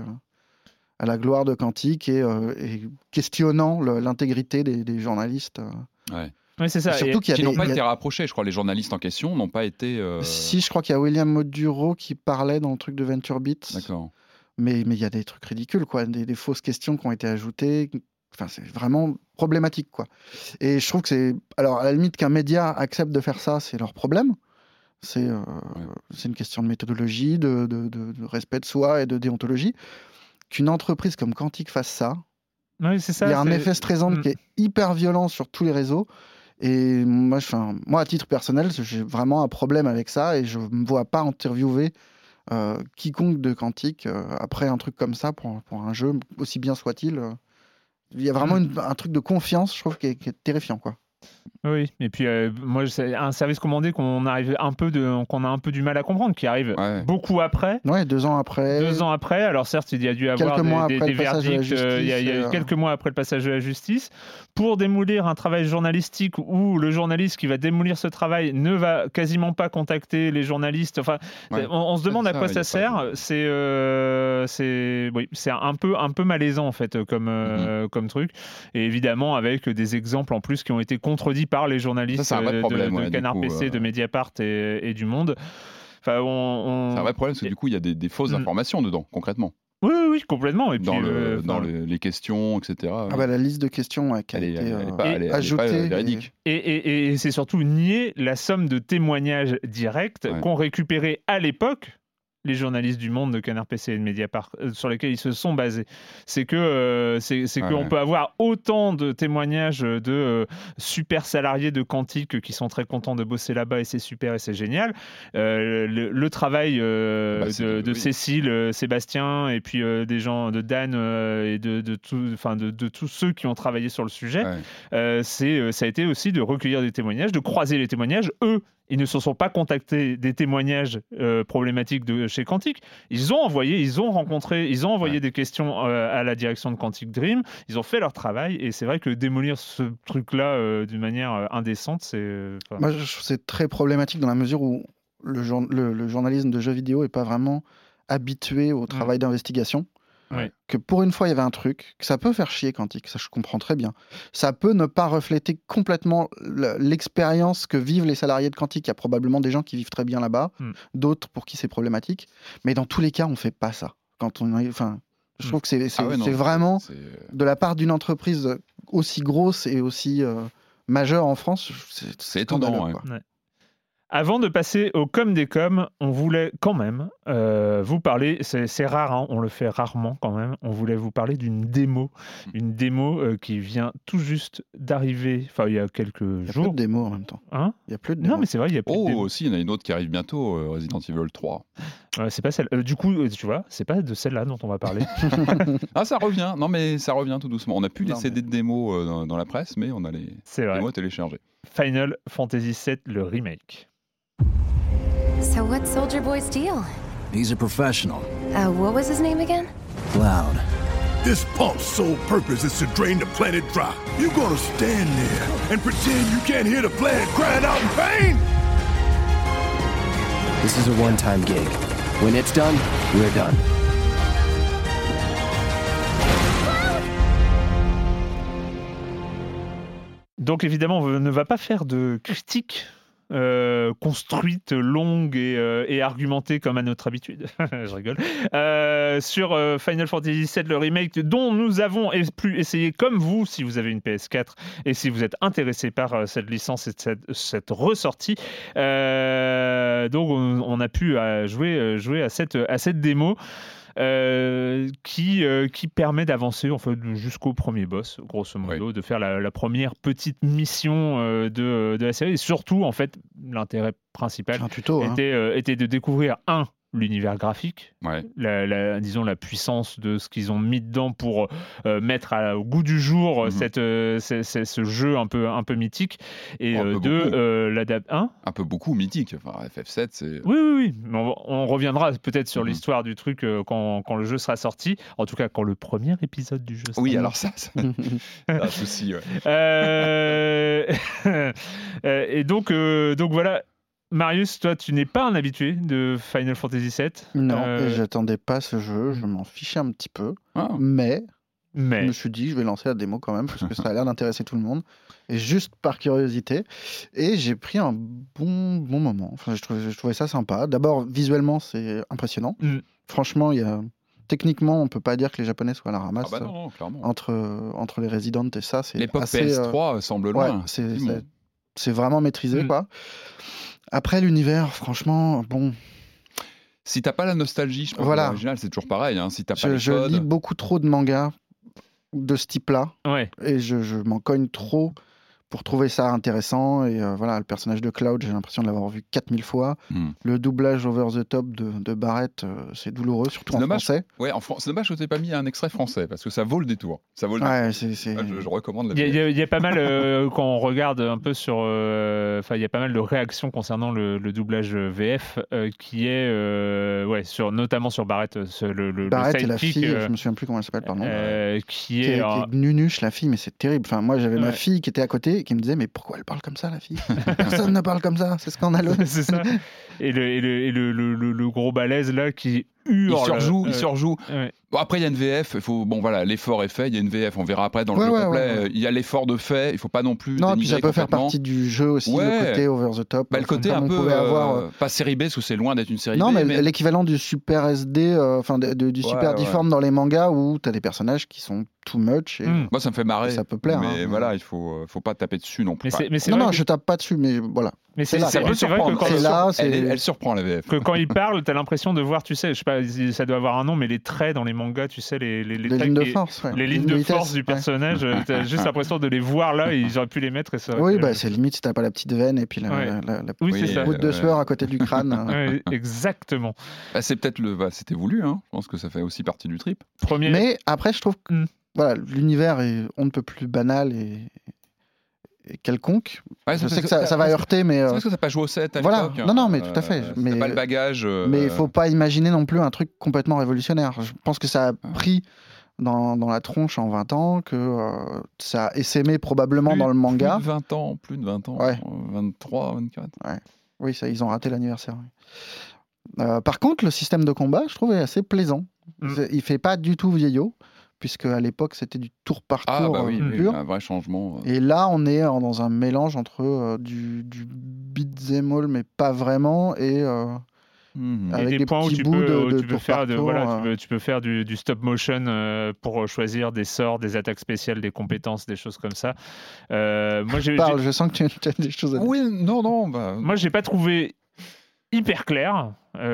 à la gloire de Quantic et, et questionnant le, l'intégrité des, des journalistes. Ouais. Oui, c'est ça. Et surtout et... qu'il y a qui des, n'ont pas a... été rapprochés, je crois. Les journalistes en question n'ont pas été. Euh... Si, je crois qu'il y a William Moduro qui parlait dans le truc de VentureBeat. D'accord. Mais il y a des trucs ridicules, quoi, des, des fausses questions qui ont été ajoutées. Enfin, c'est vraiment problématique, quoi. Et je trouve que c'est... Alors, à la limite, qu'un média accepte de faire ça, c'est leur problème. C'est, euh, ouais. c'est une question de méthodologie, de, de, de, de respect de soi et de déontologie. Qu'une entreprise comme Quantic fasse ça, oui, c'est ça il y a c'est... un effet stressant mmh. qui est hyper violent sur tous les réseaux. Et moi, je, enfin, moi, à titre personnel, j'ai vraiment un problème avec ça et je ne me vois pas interviewer Euh, quiconque de Quantic euh, après un truc comme ça pour, pour un jeu aussi bien soit-il euh, il y a vraiment une, un truc de confiance je trouve qui est, qui est terrifiant quoi. Oui, et puis euh, moi c'est un service commandé qu'on arrive un peu de, qu'on a un peu du mal à comprendre, qui arrive ouais. beaucoup après. Ouais, deux ans après. Deux ans après. Alors certes, il y a dû avoir des, des, des verdicts. Justice, euh, il y a, il y a eu euh... quelques mois après le passage de la justice pour démolir un travail journalistique où le journaliste qui va démolir ce travail ne va quasiment pas contacter les journalistes. Enfin, ouais. on, on se demande c'est à ça, quoi ça sert. De... C'est, euh, c'est, oui, c'est un peu, un peu malaisant en fait comme, euh, mm-hmm. comme truc. Et évidemment avec des exemples en plus qui ont été contredits par les journalistes ça, de, problème, de ouais, Canard coup, P C, euh... de Mediapart et, et du Monde. Enfin, on, on... C'est un vrai problème parce que du coup, il y a des, des fausses mmh. informations dedans, concrètement. Oui, oui, oui complètement. Et dans puis, le, euh, dans le, les questions, et cetera. Ah bah, la liste de questions ouais, qui a elle été est, elle est pas, elle est, ajoutée. Elle est pas véridique. Et, et, et c'est surtout nier la somme de témoignages directs ouais. qu'ont récupéré à l'époque les journalistes du Monde, de Canard P C et de Mediapart, euh, sur lesquels ils se sont basés. C'est que euh, c'est, c'est ouais, qu'on ouais. peut avoir autant de témoignages de euh, super salariés de Quantic qui sont très contents de bosser là-bas et c'est super et c'est génial. Euh, le, le travail euh, bah, de, de oui. Cécile, euh, Sébastien et puis euh, des gens de Dan euh, et de, de, tout, de, de tous ceux qui ont travaillé sur le sujet, ouais. euh, c'est, ça a été aussi de recueillir des témoignages, de croiser les témoignages. Eux, ils ne se sont pas contactés des témoignages euh, problématiques de chez Quantic. Ils ont envoyé, ils ont rencontré, ils ont envoyé ouais. des questions euh, à la direction de Quantic Dream. Ils ont fait leur travail et c'est vrai que démolir ce truc-là euh, d'une manière euh, indécente, c'est. Euh, Moi, je trouve c'est très problématique dans la mesure où le, jour, le, le journalisme de jeux vidéo est pas vraiment habitué au travail mmh. d'investigation. Ouais. Que pour une fois il y avait un truc, que ça peut faire chier Quantic, ça je comprends très bien. Ça peut ne pas refléter complètement l'expérience que vivent les salariés de Quantic. Il y a probablement des gens qui vivent très bien là-bas, mm. d'autres pour qui c'est problématique. Mais dans tous les cas, on fait pas ça. Quand on, enfin, je mm. trouve que c'est, c'est, ah ouais, non, c'est vraiment c'est... de la part d'une entreprise aussi grosse et aussi euh, majeure en France. C'est, c'est, c'est étonnant. Ouais. Ouais. Avant de passer au com des coms, on voulait quand même euh, vous parler, c'est, c'est rare, hein, on le fait rarement quand même, on voulait vous parler d'une démo, une démo euh, qui vient tout juste d'arriver, enfin il y a quelques jours. Il y a plus de démo en même temps. Hein il y a plus de démo. Non mais c'est vrai, il y a plus oh, de démo. Oh aussi, il y en a une autre qui arrive bientôt, euh, Resident Evil trois. Euh, c'est pas celle. Euh, du coup, tu vois, c'est pas de celle-là dont on va parler. ah ça revient, non mais ça revient tout doucement. On a plus non, les C D mais... de démo euh, dans, dans la presse, mais on a les c'est vrai. démos téléchargées. Final Fantasy sept, le remake. So what's Soldier Boy's deal? He's a professional. Uh, what was his name again? Cloud. This pump's sole purpose is to drain the planet dry. You gonna stand there and pretend you can't hear the planet crying out in pain? This is a one-time gig. When it's done, we're done. Donc évidemment, on ne va pas faire de critique Euh, construite, longue et, euh, et argumentée comme à notre habitude. Je rigole. Euh, sur euh, Final Fantasy sept, le remake, dont nous avons es- plus essayé comme vous, si vous avez une P S quatre et si vous êtes intéressé par euh, cette licence et cette, cette ressortie. Euh, donc on, on a pu euh, jouer, jouer à, cette, à cette démo. Euh, qui, euh, qui permet d'avancer en fait, jusqu'au premier boss, grosso modo, oui. de faire la, la première petite mission euh, de, de la série. Et surtout, en fait, l'intérêt principal un tuto, était, hein. euh, était de découvrir, un, l'univers graphique, ouais. la, la, disons la puissance de ce qu'ils ont mis dedans pour euh, mettre à, au goût du jour mm-hmm. cette, euh, c'est, c'est, ce jeu un peu, un peu mythique. Et oh, euh, deux, euh, l'adapte... Hein un peu beaucoup mythique. Enfin, F F sept, c'est... Oui, oui, oui. On, on reviendra peut-être sur mm-hmm. l'histoire du truc euh, quand, quand le jeu sera sorti. En tout cas, quand le premier épisode du jeu sera Oui, sorti. alors ça, c'est un souci. Ouais. Euh... et donc, euh, donc voilà... Marius, toi, tu n'es pas un habitué de Final Fantasy sept. Non, euh... j'attendais pas ce jeu, je m'en fichais un petit peu. Ah. Mais, mais je me suis dit, je vais lancer la démo quand même, parce que ça a l'air d'intéresser tout le monde. Et juste par curiosité. Et j'ai pris un bon, bon moment. Enfin, je trouvais, je trouvais ça sympa. D'abord, visuellement, c'est impressionnant. Mm. Franchement, il y a... techniquement, on ne peut pas dire que les Japonais soient à la ramasse. Ah bah non, non, clairement. Entre, entre les Resident et ça, c'est l'époque assez... P S trois euh... semble loin. Ouais, c'est, c'est, c'est vraiment maîtrisé, mm. quoi. Après, l'univers, franchement, bon... Si t'as pas la nostalgie, je pense voilà. que l'original, c'est toujours pareil. Hein. Si t'as pas je, les je codes... lis beaucoup trop de mangas de ce type-là. Ouais. Et je, je m'en cogne trop pour trouver ça intéressant. Et euh, voilà, le personnage de Cloud, j'ai l'impression de l'avoir vu quatre mille fois. Mm. Le doublage over the top de, de Barrett, euh, c'est douloureux, surtout c'est en dommage, français. Ouais, en fran- c'est dommage que tu n'aies pas mis un extrait français, parce que ça vaut le détour. Ça vaut le ouais, c'est, c'est... Ah, je, je recommande la Il y, y, y a pas mal, euh, quand on regarde un peu sur... Enfin, euh, il y a pas mal de réactions concernant le, le doublage V F, euh, qui est, euh, ouais, sur, notamment sur Barrett. Le, le, Barrett le et la fille, euh, je me souviens plus comment elle s'appelle, pardon. Euh, qui, qui est... est, euh... qui est nunuche, la fille, mais c'est terrible. Enfin, moi, j'avais ouais. ma fille qui était à côté et qui me disait, mais pourquoi elle parle comme ça, la fille? Personne ne parle comme ça, c'est scandaleux. C'est ça. Et le, et le, et le, le, le, le gros balèze là qui hurle. Il surjoue, euh, il surjoue. Ouais. Bon, après, il y a une V F. Il faut, bon, voilà, l'effort est fait. Il y a une V F. On verra après dans le ouais, jeu ouais, complet. Ouais, ouais. Il y a l'effort de fait. Il faut pas non plus. Non, puis ça peut faire partie du jeu aussi, ouais. le côté over the top. Bah, le côté un peu avoir, euh, pas série B, parce que c'est loin d'être une série non, B. Non, mais, mais l'équivalent du super S D, enfin euh, du ouais, super ouais. difforme dans les mangas où tu as des personnages qui sont too much. Et mmh. Moi, ça me fait marrer. Ça peut plaire. Mais hein, voilà, il faut, faut pas taper dessus non plus. Mais c'est, mais c'est non, non, que... je tape pas dessus, mais voilà. Mais c'est, c'est là, c'est, ça c'est, c'est vrai que quand c'est là, c'est... Elle, elle surprend la V F. Que quand il parle, t'as l'impression de voir, tu sais, je sais pas, ça doit avoir un nom, mais les traits dans les mangas, tu sais, les les, les, les lignes de force, ouais. les lignes de, de force du personnage, ouais. T'as juste l'impression de les voir là, et ils auraient pu les mettre et ça. Oui, bah c'est limite si t'as pas la petite veine et puis la, ouais. la, la, la oui, petite goutte de sueur à côté du crâne. Ouais, exactement. Bah, c'est peut-être le, bah, c'était voulu, hein. Je pense que ça fait aussi partie du trip. Premier... Mais après, je trouve que mm. voilà, l'univers est on ne peut plus banal et quelconque. Ouais, je c'est sais que parce ça, ça va parce heurter, mais... C'est euh, parce que t'as pas joué au sept à voilà. l'époque. Non, non, mais hein. tout à fait. Euh, Mais- T'as pas le bagage. euh, Mais il faut pas imaginer non plus un truc complètement révolutionnaire. Je pense que ça a pris dans, dans la tronche en vingt ans, que euh, ça a essaimé probablement plus- dans le manga. Plus de vingt ans, plus de vingt ans. Ouais. vingt-trois, vingt-quatre. Oui, ça, ils ont raté l'anniversaire. oui. Euh, par contre, le système de combat, je trouve, est assez plaisant. Mm. C'est- Il fait pas du tout vieillot, puisque à l'époque, c'était du tour par tour Ah bah oui, euh, oui, pur. un vrai changement. Et là, on est euh, dans un mélange entre euh, du, du beat'em all, mais pas vraiment, et euh, Mhm. Et avec des des points où petits tu bouts peux, de, où de tu peux tour faire par de, tour, voilà, euh. tu, peux, tu peux faire du, du stop motion euh, pour choisir des sorts, des attaques spéciales, des compétences, des choses comme ça. Euh, moi, j'ai, Parle, j'ai- je sens que tu, tu as des choses à dire. Oui, non, non. Bah, moi, j'ai pas trouvé hyper clair.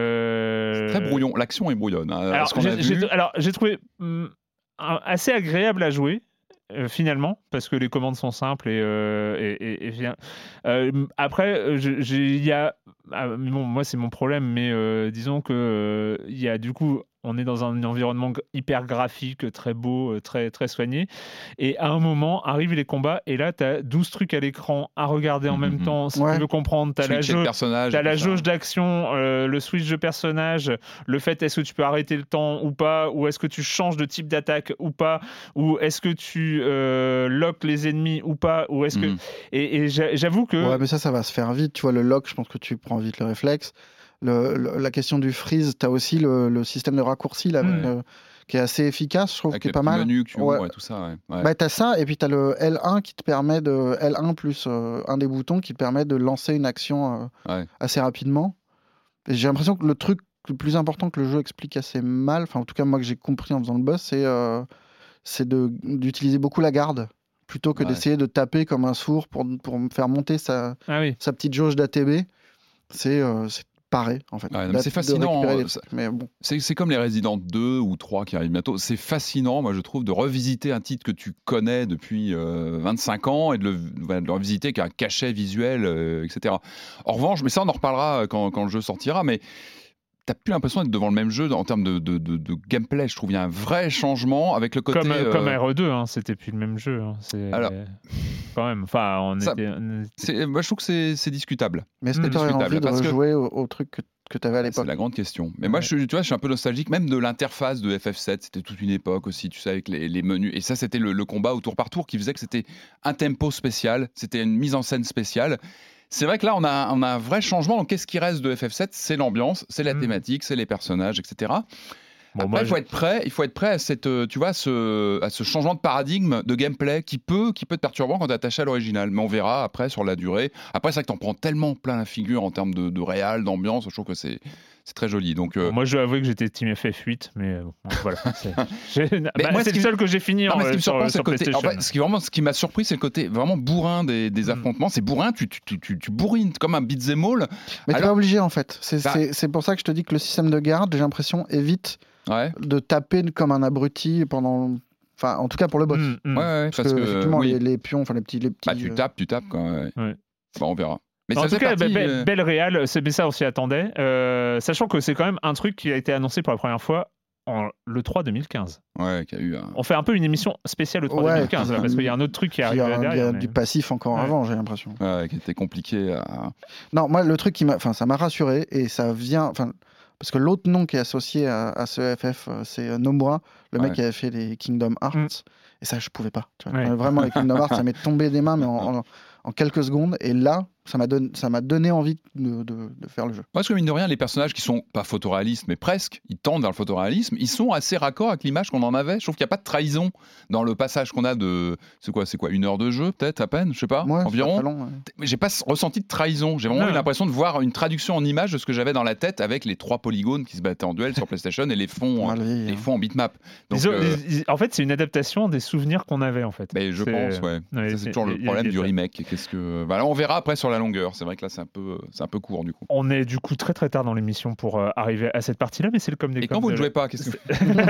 Euh, c'est très brouillon. L'action est brouillonne. hein, Alors, ce qu'on j'ai, a j'ai- vu. alors, j'ai trouvé hum, un- assez agréable à jouer. euh, finalement, parce que les commandes sont simples et, euh, et, et- et bien. Euh, après, euh, je- j'ai- il y a, ah, mais bon, moi c'est mon problème, mais euh, disons que euh, il y a du coup, on est dans un environnement g- hyper graphique, très beau, euh, très très soigné, et à un moment arrivent les combats, et là tu as douze trucs à l'écran à regarder en même Mhm. temps, si Ouais. tu veux comprendre, tu as la Switcher de jauge. personnage. T'as et la tout ça. jauge d'action, euh, le switch de personnage, le fait est-ce que tu peux arrêter le temps ou pas, ou est-ce que tu changes de type d'attaque ou pas, ou est-ce que tu euh, lock les ennemis ou pas, ou est-ce que Mhm. et, et j'a- j'avoue que Ouais, mais ça, ça va se faire vite. Tu vois, le lock, je pense que tu prends vite le réflexe. Le, le- la question du freeze, tu as aussi le, le système de raccourci là, avec, Ouais. euh, qui est assez efficace, je trouve, Avec qui est les pas petits mal. menus que tu Ouais. ouvres et tout ça. Ouais. Ouais. Bah, t'as ça, et puis t'as le L un qui te permet de. L un plus euh, un des boutons qui te permet de lancer une action euh, Ouais. assez rapidement. Et j'ai l'impression que le truc le plus important que le jeu explique assez mal, enfin, en tout cas, moi que j'ai compris en faisant le boss, c'est euh, c'est de- d'utiliser beaucoup la garde plutôt que Ouais. d'essayer de taper comme un sourd pour, pour me faire monter sa, ah oui. sa petite jauge d'A T B. C'est euh, c'est pareil, en fait. Ouais, non, mais D'a- c'est de fascinant, récupérer les ça- trucs, mais bon. C'est, c'est comme les Resident deux ou trois qui arrivent bientôt. C'est fascinant, moi, je trouve, de revisiter un titre que tu connais depuis euh, vingt-cinq ans et de le, voilà, de le revisiter avec un cachet visuel, euh, et cetera. En revanche, mais ça, on en reparlera quand, quand le jeu sortira, mais t'as plus l'impression d'être devant le même jeu en termes de, de, de, de gameplay. Je trouve qu'il y a un vrai changement avec le côté. Comme, euh, comme R E deux, hein, c'était plus le même jeu. hein, C'est Alors. quand même. Enfin, on Ça- était. on était- c'est, moi, je trouve que c'est, c'est discutable. Mais est-ce que Hmm, tu aurais discutable, envie de parce que- rejouer au, au truc que, que tu avais à C'est l'époque? la grande question. Mais moi, Ouais. je, suis- tu vois, je suis un peu nostalgique, même de l'interface de F F sept. C'était toute une époque aussi, tu sais, avec les, les menus. Et ça, c'était le, le combat au tour par tour qui faisait que c'était un tempo spécial, c'était une mise en scène spéciale. C'est vrai que là, on a, on a un vrai changement. Donc, qu'est-ce qui reste de F F sept? C'est l'ambiance, c'est la Mm. thématique, c'est les personnages, et cetera. Bon, Après, moi, il faut je- être prêt. Il faut être prêt à cette, euh, tu vois, ce, à ce changement de paradigme de gameplay qui peut, qui peut être perturbant quand tu es attaché à l'original. Mais on verra après sur la durée. Après, c'est vrai que t'en prends tellement plein la figure en termes de, de réal, d'ambiance. Je trouve que c'est, c'est très joli. Donc, euh, Bon, moi, je dois avouer que j'étais Team F F huit, mais euh, bon, voilà. C'est, j'ai- bah, moi, c'est ce qui le me- seul que j'ai fini Non, en, mais ce qui me sur, surprend, c'est sur le côté. En PlayStation. fait, ce qui vraiment, ce qui m'a surpris, c'est le côté vraiment bourrin des, des Mm. affrontements. C'est bourrin, tu, tu, tu, tu, tu bourrines comme un beat'em all. Mais t'es Alors- pas obligé, en fait. C'est Bah- c'est- c'est pour ça que je te dis que le système de garde, j'ai l'impression, évite Ouais. de taper comme un abruti pendant. Enfin, en tout cas pour le boss. Mm, mm. Ouais, ouais, Parce, parce que, que, effectivement, oui. les, les pions, enfin les petits. Les petits Bah, tu euh, tapes, tu tapes. Quoi, ouais. Ouais. Bah, on verra. Mais En ça tout fait cas, partie, be- be- euh, belle réal, c'est mais ça on s'y attendait. Euh, sachant que c'est quand même un truc qui a été annoncé pour la première fois en le trois deux mille quinze. Ouais, qu'il y a eu un. On fait un peu une émission spéciale le trois Ouais, deux mille quinze, là, puis- parce qu'il y a un autre truc qui il y arrive a, il y a derrière. mais- du passif encore Ouais. avant, j'ai l'impression. Ouais, qui était compliqué à. Non, moi, le truc qui m'a. Enfin, ça m'a rassuré et ça vient. Enfin, parce que l'autre nom qui est associé à, à ce F F, euh, c'est euh, Nomura, le mec Ouais. qui avait fait les Kingdom Hearts. Mm. Et ça, je pouvais pas. Tu vois. Ouais. Vraiment, les Kingdom Hearts, ça m'est tombé des mains, mais en, en- en quelques secondes. Et là, ça m'a donné, ça m'a donné envie de, de- de faire le jeu. Parce que mine de rien, les personnages qui sont pas photoréalistes, mais presque, ils tendent vers le photoréalisme, ils sont assez raccords avec l'image qu'on en avait. Je trouve qu'il n'y a pas de trahison dans le passage qu'on a de. C'est quoi, c'est quoi, une heure de jeu, peut-être, à peine, je sais pas, Ouais, c'est pas environ. très long, ouais. Mais j'ai pas ressenti de trahison. J'ai vraiment Non. eu l'impression de voir une traduction en image de ce que j'avais dans la tête avec les trois polygones qui se battaient en duel sur PlayStation et les fonds, Mal vieilli, les hein. fonds en bitmap. Donc, Ils ont- euh, ils- en fait, c'est une adaptation des souvenirs qu'on avait en fait. ben, je C'est- pense, ouais. Ouais, Ça, c'est toujours le il y a- problème il y a du ça. remake. Qu'est-ce que. Voilà, on verra après sur la longueur. C'est vrai que là, c'est un peu, c'est un peu court du coup. On est du coup très très tard dans l'émission pour euh, arriver à cette partie-là, mais c'est le comme des Et comme quand vous de ne la- jouez pas, qu'est-ce que.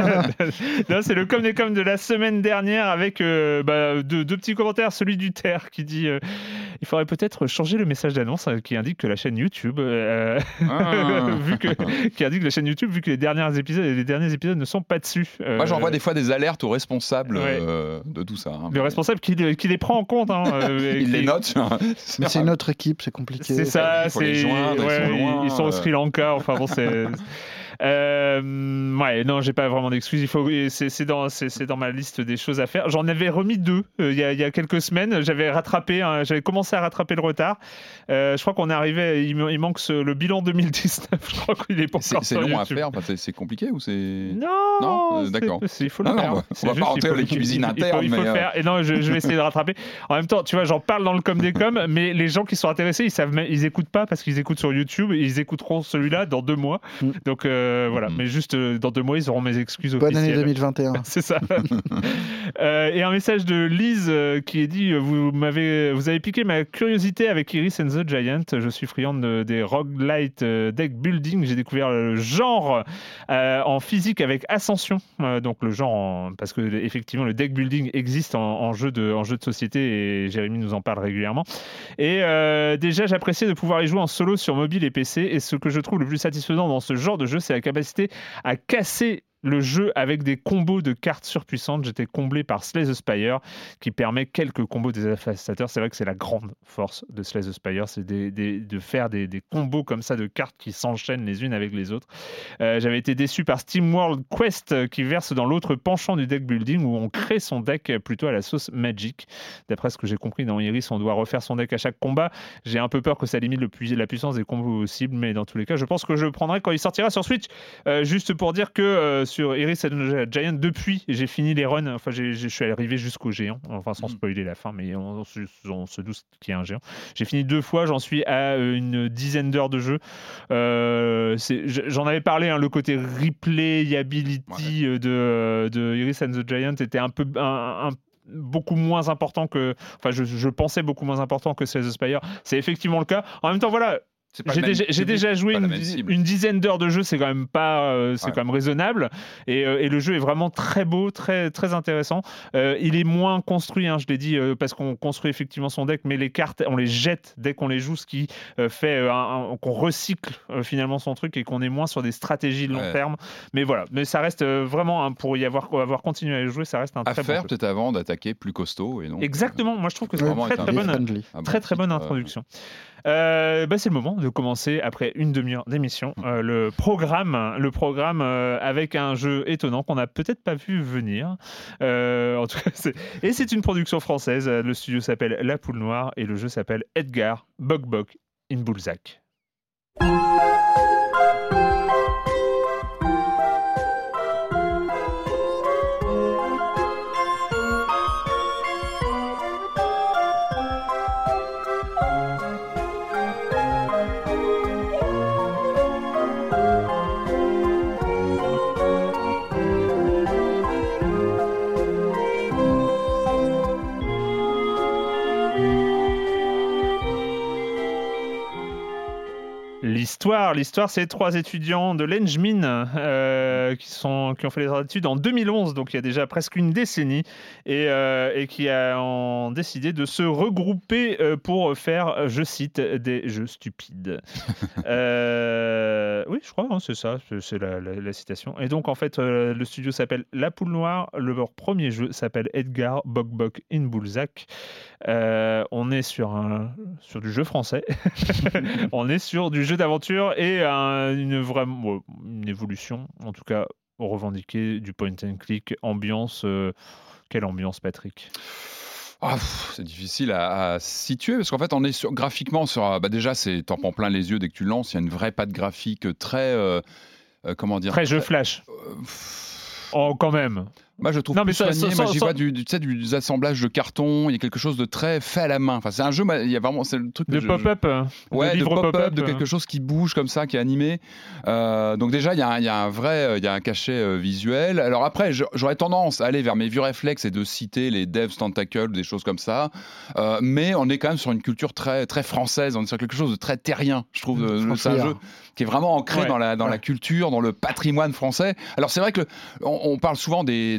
Non, c'est le comme des comme de la semaine dernière avec euh, bah, deux, deux petits commentaires. Celui du Terre qui dit euh, il faudrait peut-être changer le message d'annonce euh, qui indique que la chaîne YouTube, euh, ah. vu que, qui indique la chaîne YouTube, vu que les derniers épisodes, les derniers épisodes ne sont pas dessus. Euh, Moi, j'envoie des fois des alertes aux responsables ouais. euh, de tout ça. Hein. Le responsable qui, qui les prend en compte. Hein, euh, il qui... les note. Mais c'est une autre équipe, c'est compliqué. C'est ça, il faut c'est... les joindre, ouais, ils sont loin. Ils sont au Sri Lanka. Enfin bon, c'est. Euh, ouais, non, j'ai pas vraiment d'excuses. Il faut, c'est, c'est, dans, c'est, c'est dans ma liste des choses à faire. J'en avais remis deux euh, il, y a, il y a quelques semaines. J'avais rattrapé, hein, j'avais commencé à rattraper le retard. Euh, je crois qu'on est arrivé. Il, il manque ce, le bilan deux mille dix-neuf. Je crois qu'il est pas c'est, encore. C'est long YouTube. à faire. Enfin, c'est, c'est compliqué ou c'est non, non, euh, d'accord. C'est, il faut le non, faire. Non, on va pas rentrer dans les cuisines internes, il faut, il faut mais le faire. Et non, je, je vais essayer de rattraper. En même temps, tu vois, j'en parle dans le com des coms, mais les gens qui sont intéressés, ils savent, même, ils écoutent pas parce qu'ils écoutent sur YouTube. Et ils écouteront celui-là dans deux mois. Mm. Donc euh, voilà. Mm. Mais juste dans deux mois, ils auront mes excuses Bonne officielles. Bonne année deux mille vingt et un. C'est ça. euh, et un message de Lise euh, qui est dit vous, m'avez, vous avez piqué ma curiosité avec Iris and the Giant. Je suis friand de, des roguelite euh, deck building. J'ai découvert le genre euh, en physique avec Ascension. Euh, donc le genre, en, parce que effectivement, le deck building existe en, en, jeu de, en jeu de société et Jérémy nous en parle régulièrement. Et euh, déjà, j'appréciais de pouvoir y jouer en solo sur mobile et P C. Et ce que je trouve le plus satisfaisant dans ce genre de jeu, c'est la capacité à casser le jeu avec des combos de cartes surpuissantes. J'étais comblé par Slay the Spire qui permet quelques combos des dévastateurs. C'est vrai que c'est la grande force de Slay the Spire, c'est des, des, de faire des, des combos comme ça de cartes qui s'enchaînent les unes avec les autres. Euh, j'avais été déçu par SteamWorld Quest qui verse dans l'autre penchant du deck building où on crée son deck plutôt à la sauce Magic. D'après ce que j'ai compris dans Iris, on doit refaire son deck à chaque combat. J'ai un peu peur que ça limite le pu- la puissance des combos possibles, mais dans tous les cas, je pense que je le prendrai quand il sortira sur Switch. Euh, juste pour dire que euh, sur Iris and the Giant, depuis, j'ai fini les runs. Enfin, j'ai, j'ai, je suis arrivé jusqu'au géant. Enfin, sans spoiler la fin, mais on, on, on se doute qu'il y a un géant. J'ai fini deux fois. J'en suis à une dizaine d'heures de jeu. Euh, c'est, j'en avais parlé. Hein, le côté replayability ouais. de, de Iris and the Giant était un peu un, un beaucoup moins important que. Enfin, je, je pensais beaucoup moins important que Slay the Spire. C'est effectivement le cas. En même temps, voilà. J'ai déjà, j'ai déjà joué une, une dizaine d'heures de jeu, c'est quand même pas, euh, c'est ouais. quand même raisonnable. Et, euh, et le jeu est vraiment très beau, très très intéressant. Euh, il est moins construit, hein, je l'ai dit, euh, parce qu'on construit effectivement son deck, mais les cartes, on les jette dès qu'on les joue, ce qui euh, fait euh, un, un, qu'on recycle euh, finalement son truc et qu'on est moins sur des stratégies de long ouais. terme. Mais voilà, mais ça reste euh, vraiment hein, pour y avoir avoir continué à jouer, ça reste un à très faire bon peut-être avant d'attaquer plus costaud et non. Exactement, moi je trouve que c'est une très très bonne, très très bonne introduction. Euh, bah c'est le moment de commencer après une demi-heure d'émission euh, le programme, le programme euh, avec un jeu étonnant qu'on n'a peut-être pas vu venir. Euh, en tout cas, c'est... et c'est une production française. Le studio s'appelle La Poule Noire et le jeu s'appelle Edgar Bok Bok in Bullsack. L'histoire, l'histoire, c'est trois étudiants de l'Engmin euh, qui, sont, qui ont fait les études en deux mille onze, donc il y a déjà presque une décennie, et, euh, et qui ont décidé de se regrouper euh, pour faire, je cite, des jeux stupides. euh, oui, je crois, hein, c'est ça, c'est la, la, la citation. Et donc, en fait, euh, le studio s'appelle La Poule Noire, leur premier jeu s'appelle Edgar Bok Bok in Bullsack. Euh, on est sur, un, sur du jeu français, on est sur du jeu d'aventure et un, une, vraie, une évolution, en tout cas revendiquée, du point and click, ambiance. Euh, quelle ambiance, Patrick ? Oh, c'est difficile à, à situer parce qu'en fait on est sur, graphiquement sur bah déjà c'est t'en prends plein les yeux dès que tu le lances, il y a une vraie patte graphique très euh, euh, comment dire très jeu flash euh, oh quand même. Moi, je trouve non, plus mais ça, soigné. ça, Moi, j'y ça, vois du, du, tu sais, du assemblage de carton. Il y a quelque chose de très fait à la main. Enfin, c'est un jeu. Il y a vraiment, c'est le truc de je, pop-up. Je... Ouais, de, de pop-up, pop-up, de quelque chose qui bouge comme ça, qui est animé. Euh, donc déjà, il y a, il y a un vrai, il y a un cachet euh, visuel. Alors après, j'aurais tendance à aller vers mes vieux réflexes et de citer les Devs Tentacle, des choses comme ça. Euh, mais on est quand même sur une culture très, très française. On est sur quelque chose de très terrien. Je trouve mmh, c'est un jeu qui est vraiment ancré ouais, dans la, dans ouais. la culture, dans le patrimoine français. Alors c'est vrai que on, on parle souvent des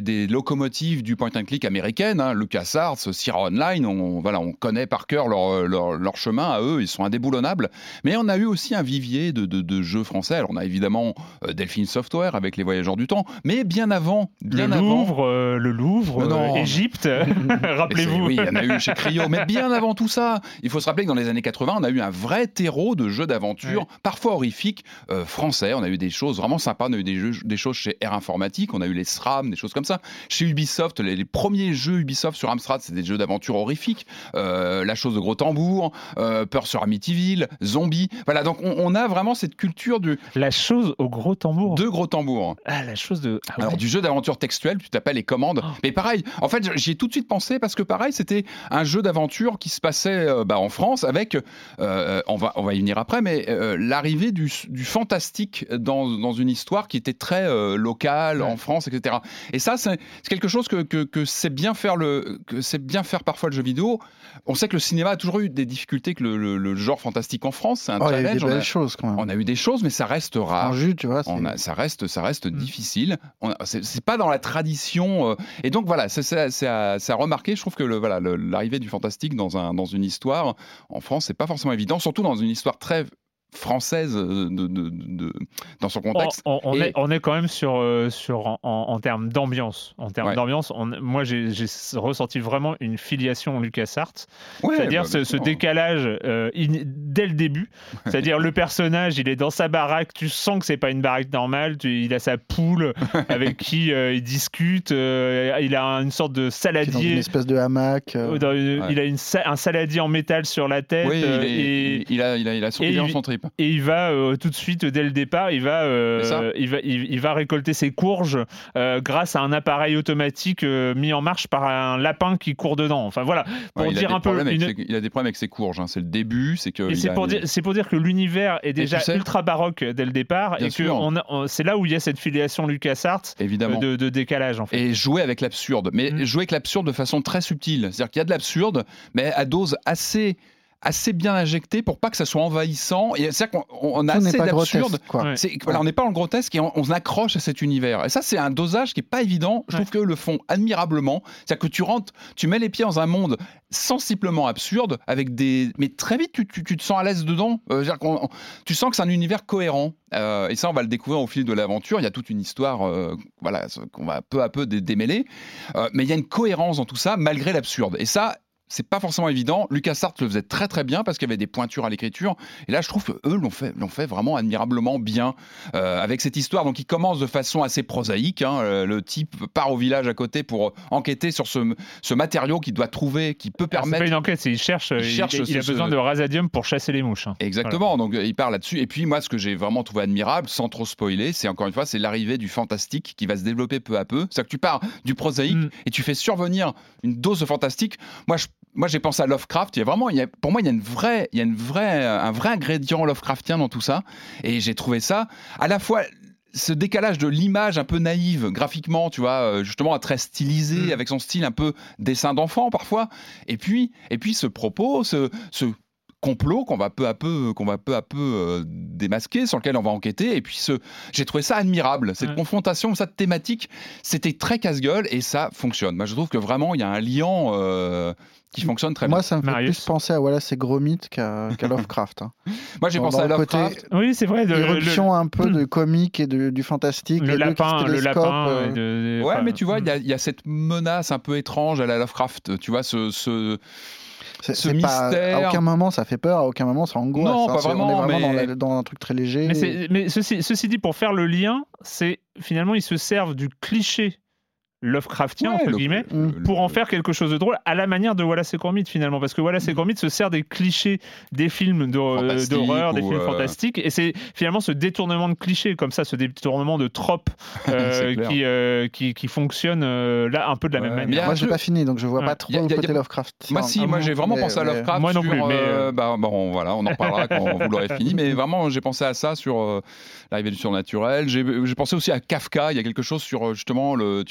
des locomotives du point and click américaine, hein, LucasArts, Sierra Online, on, voilà, on connaît par cœur leur, leur, leur chemin à eux, ils sont indéboulonnables. Mais on a eu aussi un vivier de, de, de jeux français. Alors on a évidemment euh, Delphine Software avec les Voyageurs du Temps, mais bien avant, bien le avant. Louvre, euh, le Louvre, non, euh, Égypte, rappelez-vous. Oui, il y en a eu chez Cryo, mais bien avant tout ça, il faut se rappeler que dans les années quatre-vingts, on a eu un vrai terreau de jeux d'aventure, ouais. parfois horrifiques, euh, français. On a eu des choses vraiment sympas, on a eu des, jeux, des choses chez Air Informatique, on a eu les SRAM, des choses comme ça. Chez Ubisoft, les, les premiers jeux Ubisoft sur Amstrad, c'est des jeux d'aventure horrifiques. Euh, la chose de Gros Tambour, euh, Peur sur Amityville, Zombie. Voilà, donc on, on a vraiment cette culture du... La chose au Gros Tambour. De Gros Tambour. Ah, la chose de... Ah, Alors, ouais. du jeu d'aventure textuel, tu t'appelles les commandes. Oh. Mais pareil, en fait, j'y ai tout de suite pensé parce que pareil, c'était un jeu d'aventure qui se passait euh, bah, en France avec, euh, on, va, on va y venir après, mais euh, l'arrivée du, du fantastique dans, dans une histoire qui était très euh, locale ouais. en France, et cetera. Et ça, c'est, c'est quelque chose que, que, que, c'est bien faire le, que c'est bien faire parfois le jeu vidéo. On sait que le cinéma a toujours eu des difficultés que le, le, le genre fantastique en France, c'est un oh, challenge. Il y a eu des belles choses quand même. On a eu des choses, mais ça reste rare. En jus, tu vois. On a, ça reste, ça reste mmh. difficile. On a, c'est, c'est pas dans la tradition. Euh, et donc voilà, c'est, c'est, c'est, à, c'est à remarquer. Je trouve que le, voilà, le, l'arrivée du fantastique dans, un, dans une histoire en France, c'est pas forcément évident, surtout dans une histoire très française de, de, de, de, dans son contexte. On, on, et... est, on est quand même sur, euh, sur en, en termes d'ambiance. En termes ouais. d'ambiance, on, moi j'ai, j'ai ressenti vraiment une filiation LucasArts. Ouais, c'est-à-dire bah, ce, ce décalage euh, in, dès le début. C'est-à-dire le personnage, il est dans sa baraque, tu sens que c'est pas une baraque normale, tu, il a sa poule avec qui euh, il discute, euh, il a une sorte de saladier. Dans une espèce de hamac. Euh... Dans une, ouais. Il a une, un saladier en métal sur la tête. Oui, euh, il, est, et, il, a, il, a, il a son, il est dans son trip. Et il va euh, tout de suite, dès le départ, il va, euh, il va, il, il va récolter ses courges euh, grâce à un appareil automatique euh, mis en marche par un lapin qui court dedans. Enfin voilà, pour ouais, dire un peu. Une... Ses, il a des problèmes avec ses courges. Hein. C'est le début, c'est que. Et c'est pour, des... dire, c'est pour dire que l'univers est déjà tu sais, ultra baroque dès le départ, et que on a, on, c'est là où il y a cette filiation LucasArts évidemment de, de décalage en fait. Et jouer avec l'absurde, mais mmh. jouer avec l'absurde de façon très subtile. C'est-à-dire qu'il y a de l'absurde, mais à dose assez. assez bien injecté pour pas que ça soit envahissant. Et c'est-à-dire qu'on on a on assez d'absurde. Ouais. C'est, voilà, on n'est pas dans le grotesque et on, on accroche à cet univers. Et ça, c'est un dosage qui est pas évident. Je ouais. trouve qu'eux le font admirablement. C'est-à-dire que tu rentres, tu mets les pieds dans un monde sensiblement absurde, avec des, mais très vite tu, tu, tu te sens à l'aise dedans. Euh, c'est-à-dire qu'on, tu sens que c'est un univers cohérent. Euh, et ça, on va le découvrir au fil de l'aventure. Il y a toute une histoire, euh, voilà, qu'on va peu à peu dé- démêler. Euh, mais il y a une cohérence dans tout ça, malgré l'absurde. Et ça, c'est pas forcément évident. LucasArts le faisait très très bien parce qu'il y avait des pointures à l'écriture. Et là, je trouve qu'eux l'ont fait, l'ont fait vraiment admirablement bien euh, avec cette histoire. Donc, il commence de façon assez prosaïque. Hein. Le type part au village à côté pour enquêter sur ce, ce matériau qu'il doit trouver, qui peut permettre. Ah, c'est pas une enquête, c'est il cherche. Il, cherche il, il a ce, besoin ce... de rasadium pour chasser les mouches. Hein. Exactement. Voilà. Donc, il part là-dessus. Et puis, moi, ce que j'ai vraiment trouvé admirable, sans trop spoiler, c'est encore une fois, c'est l'arrivée du fantastique qui va se développer peu à peu. C'est-à-dire que tu pars du prosaïque mm. et tu fais survenir une dose de fantastique. Moi, je Moi, j'ai pensé à Lovecraft. Il y a vraiment, il y a, pour moi, il y a, une vraie, il y a une vraie, un vrai ingrédient Lovecraftien dans tout ça. Et j'ai trouvé ça à la fois ce décalage de l'image un peu naïve graphiquement, tu vois, justement très stylisé, mmh. avec son style un peu dessin d'enfant parfois. Et puis, et puis ce propos, ce, ce complot qu'on va peu à peu qu'on va peu à peu euh, démasquer, sur lequel on va enquêter. Et puis ce, j'ai trouvé ça admirable, cette ouais. confrontation, cette thématique, c'était très casse-gueule et ça fonctionne. Moi, je trouve que vraiment il y a un lien euh, qui fonctionne très Moi, bien. Moi, ça me fait Marius. plus penser à Wallace et Gromit qu'à, qu'à Lovecraft. Hein. Moi, j'ai dans, pensé dans à Lovecraft. Côté, oui, c'est vrai. L'éruption le... un peu de comique et de, du fantastique. Le lapin, le lapin. Euh... De, de... Ouais, enfin, mais tu vois, il y, y a cette menace un peu étrange à la Lovecraft. Tu vois, ce... ce... C'est, ce c'est mystère. Pas, à aucun moment ça fait peur, à aucun moment ça angoisse. Non, hein, pas vraiment. On est vraiment mais... dans, la, dans un truc très léger. Mais, c'est, mais ceci, ceci dit, pour faire le lien, c'est finalement ils se servent du cliché Lovecraftien, ouais, entre le, guillemets, le, le, pour en faire quelque chose de drôle, à la manière de Wallace et Gromit, finalement. Parce que Wallace et Gromit se sert des clichés des films de, d'horreur, des films euh... fantastiques, et c'est finalement ce détournement de clichés, comme ça, ce détournement de tropes euh, qui, euh, qui, qui fonctionne euh, là un peu de la ouais, même manière. Moi, je n'ai pas fini, donc je ne vois ouais. pas trop y a, y a, le côté y a... Lovecraft. Moi, si, ah, moi, j'ai vraiment mais, pensé à Lovecraft. Moi non sur, plus, mais... Euh, bah, bon, voilà, on en parlera quand vous l'aurez fini, mais vraiment, j'ai pensé à ça sur euh, l'arrivée du surnaturel. J'ai, j'ai pensé aussi à Kafka, il y a quelque chose sur, justement, le, tu vois, le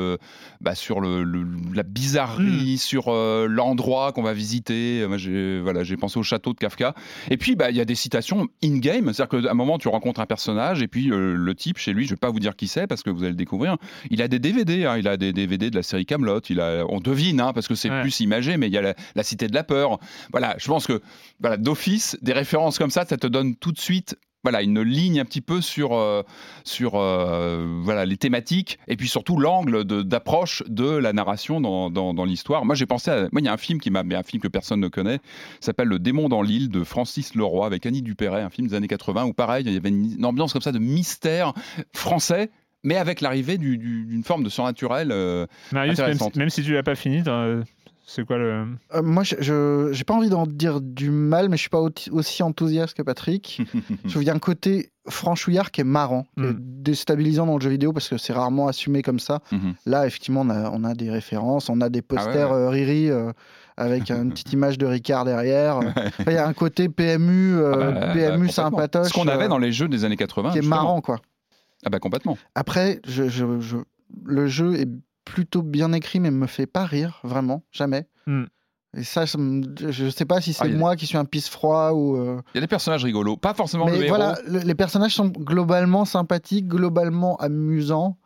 le, bah, sur le, le, la bizarrerie, mmh. sur euh, l'endroit qu'on va visiter. Moi, j'ai, voilà, j'ai pensé au château de Kafka. Et puis, bah, il y a des citations in-game, c'est-à-dire qu'à un moment, tu rencontres un personnage, et puis euh, le type, chez lui, je ne vais pas vous dire qui c'est, parce que vous allez le découvrir, il a des D V D, hein, il a des D V D de la série Kaamelott, il a, on devine, hein, parce que c'est ouais. plus imagé, mais il y a la, la Cité de la Peur. Voilà, je pense que voilà, d'office, des références comme ça, ça te donne tout de suite voilà, une ligne un petit peu sur, euh, sur euh, voilà, les thématiques et puis surtout l'angle de, d'approche de la narration dans, dans, dans l'histoire. Moi, j'ai pensé à... Moi, il y a un film qui m'a... Mais un film que personne ne connaît, s'appelle Le Démon dans l'île de Francis Leroy avec Annie Dupéret, un film des années quatre-vingts où, pareil, il y avait une, une ambiance comme ça de mystère français, mais avec l'arrivée du, du, d'une forme de surnaturel euh, Marius, même si, même si tu l'as pas fini, c'est quoi le... Euh, moi, je n'ai pas envie d'en dire du mal, mais je ne suis pas aussi enthousiaste que Patrick. Je trouve qu'il y a un côté franchouillard qui est marrant, qui mm. est déstabilisant dans le jeu vidéo parce que c'est rarement assumé comme ça. Mm-hmm. Là, effectivement, on a, on a des références, on a des posters ah ouais, ouais. Euh, Riri euh, avec une petite image de Ricard derrière. Il y a un côté P M U, euh, ah bah, P M U bah, sympatoche. Ce qu'on avait dans les jeux des années quatre-vingts. Qui est justement. marrant, quoi. Ah bah complètement. Après, je, je, je... le jeu est plutôt bien écrit, mais me fait pas rire, vraiment, jamais. Mm. Et ça, je ne sais pas si c'est ah, moi des... qui suis un pisse-froid ou... Euh... Il y a des personnages rigolos, pas forcément mais le voilà, héros. Les personnages sont globalement sympathiques, globalement amusants.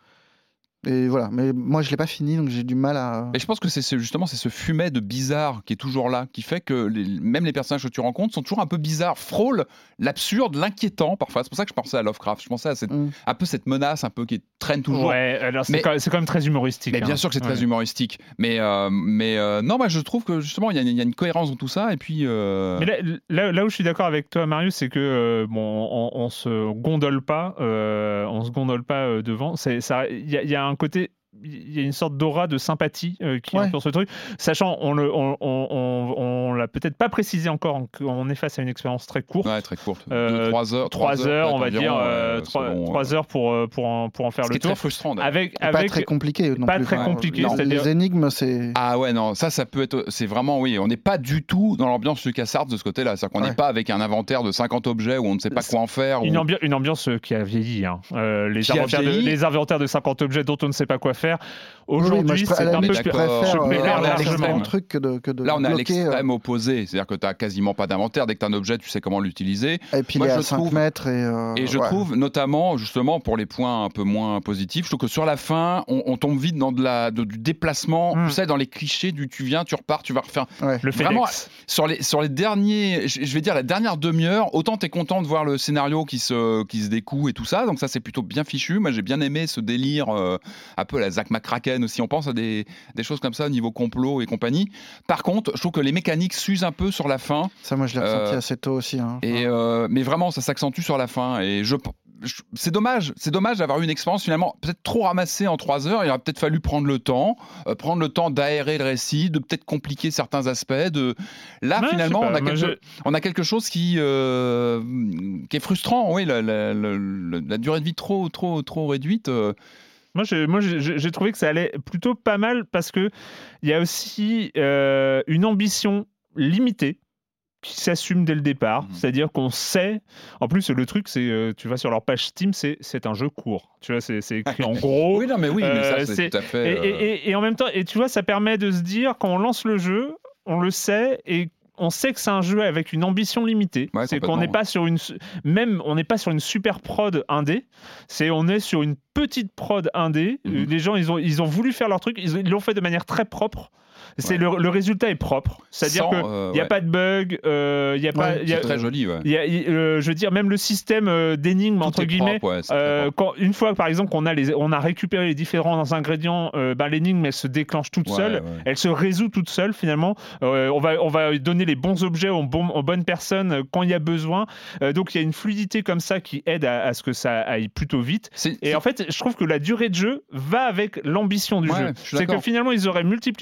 Et voilà, mais moi je l'ai pas fini, donc j'ai du mal à... Et je pense que c'est ce, justement c'est ce fumet de bizarre qui est toujours là, qui fait que les, même les personnages que tu rencontres sont toujours un peu bizarres, frôlent l'absurde, l'inquiétant parfois. C'est pour ça que je pensais à Lovecraft, je pensais à cette, mm. un peu cette menace un peu qui traîne toujours. Ouais, alors c'est, mais, quand, c'est quand même très humoristique. Mais hein. Bien sûr que c'est ouais. très humoristique, mais, euh, mais euh, non, moi je trouve que justement il y, y a une cohérence dans tout ça, et puis... Euh... Mais là, là, là où je suis d'accord avec toi Marius, c'est que euh, bon, on, on se gondole pas, euh, on se gondole pas euh, devant, il y, y a un côté... Il y a une sorte d'aura de sympathie euh, qui ouais. entoure ce truc, sachant on le, on, on, on, on l'a peut-être pas précisé encore qu'on est face à une expérience très courte. Ouais, très courte. Euh, trois heures, trois heures, on va dire euh, trois, selon, trois heures pour pour en, pour en faire le tour. C'est très frustrant. Avec, avec pas très compliqué non pas plus. très compliqué. Non, les énigmes, c'est. Ah ouais, non, ça, ça peut être. C'est vraiment oui, on n'est pas du tout dans l'ambiance LucasArts de ce côté-là. C'est-à-dire qu'on n'est ouais. pas avec un inventaire de cinquante objets où on ne sait pas quoi en faire. Une, ou... ambi- une ambiance qui a vieilli. Hein. Euh, les, inventaires de, les inventaires de cinquante objets dont on ne sait pas quoi faire. Aujourd'hui, oui, c'est un peu plus préfère mais là, on a l'extrême truc que de, que de là on bloquer, a l'extrême euh... opposé, c'est-à-dire que tu n'as quasiment pas d'inventaire, dès que tu as un objet tu sais comment l'utiliser. Et puis moi, il est je à cinq trouve... mètres et, euh... et je ouais. trouve notamment justement pour les points un peu moins positifs, je trouve que sur la fin on, on tombe vite dans de la, de, du déplacement, mm. tu sais, dans les clichés du tu viens, tu repars, tu vas refaire. Ouais. Le vraiment sur les, sur les derniers, je vais dire la dernière demi-heure, autant tu es content de voir le scénario qui se, qui se découe et tout ça, donc ça c'est plutôt bien fichu. Moi j'ai bien aimé ce délire euh, un peu la Zach McCracken aussi, on pense à des, des choses comme ça au niveau complot et compagnie. Par contre, je trouve que les mécaniques s'usent un peu sur la fin. Ça, moi, je l'ai ressenti euh, assez tôt aussi. Hein. Et euh, mais vraiment, ça s'accentue sur la fin. Et je, je, c'est dommage, c'est dommage d'avoir eu une expérience finalement peut-être trop ramassée en trois heures. Il aurait peut-être fallu prendre le temps, euh, prendre le temps d'aérer le récit, de peut-être compliquer certains aspects. De là, non, finalement, on a, quelque, je... on a quelque chose qui, euh, qui est frustrant. Oui, la, la, la, la durée de vie trop, trop, trop réduite. Euh, Moi, j'ai, moi j'ai, j'ai trouvé que ça allait plutôt pas mal parce qu'il y a aussi euh, une ambition limitée qui s'assume dès le départ. Mmh. C'est-à-dire qu'on sait... En plus, le truc, c'est... Euh, tu vas sur leur page Steam, c'est, c'est un jeu court. Tu vois, c'est, c'est écrit en gros. Oui, non, mais oui, euh, mais ça, c'est, c'est tout à fait... Et, et, et, et en même temps, et tu vois, ça permet de se dire, quand on lance le jeu, on le sait, et on sait que c'est un jeu avec une ambition limitée. Ouais, c'est qu'on n'est pas sur une, même on n'est pas sur une super prod indé. C'est on est sur une petite prod indé. Mm-hmm. Les gens ils ont ils ont voulu faire leur truc. Ils, ils l'ont fait de manière très propre. C'est ouais. le, le résultat est propre, c'est-à-dire qu'il euh, n'y a ouais. pas de bug, il euh, y a pas, ouais, y a, c'est très joli. Ouais. Y a, y, euh, je veux dire, même le système euh, d'énigmes tout entre guillemets, propre, ouais, euh, quand, une fois par exemple qu'on a les, on a récupéré les différents ingrédients, euh, ben, l'énigme elle se déclenche toute ouais, seule, ouais. elle se résout toute seule finalement. Euh, on va on va donner les bons objets aux, bon, aux bonnes personnes quand il y a besoin. Euh, donc il y a une fluidité comme ça qui aide à, à ce que ça aille plutôt vite. C'est, Et c'est... en fait, je trouve que la durée de jeu va avec l'ambition du ouais, jeu. C'est que finalement ils auraient multiplié par deux la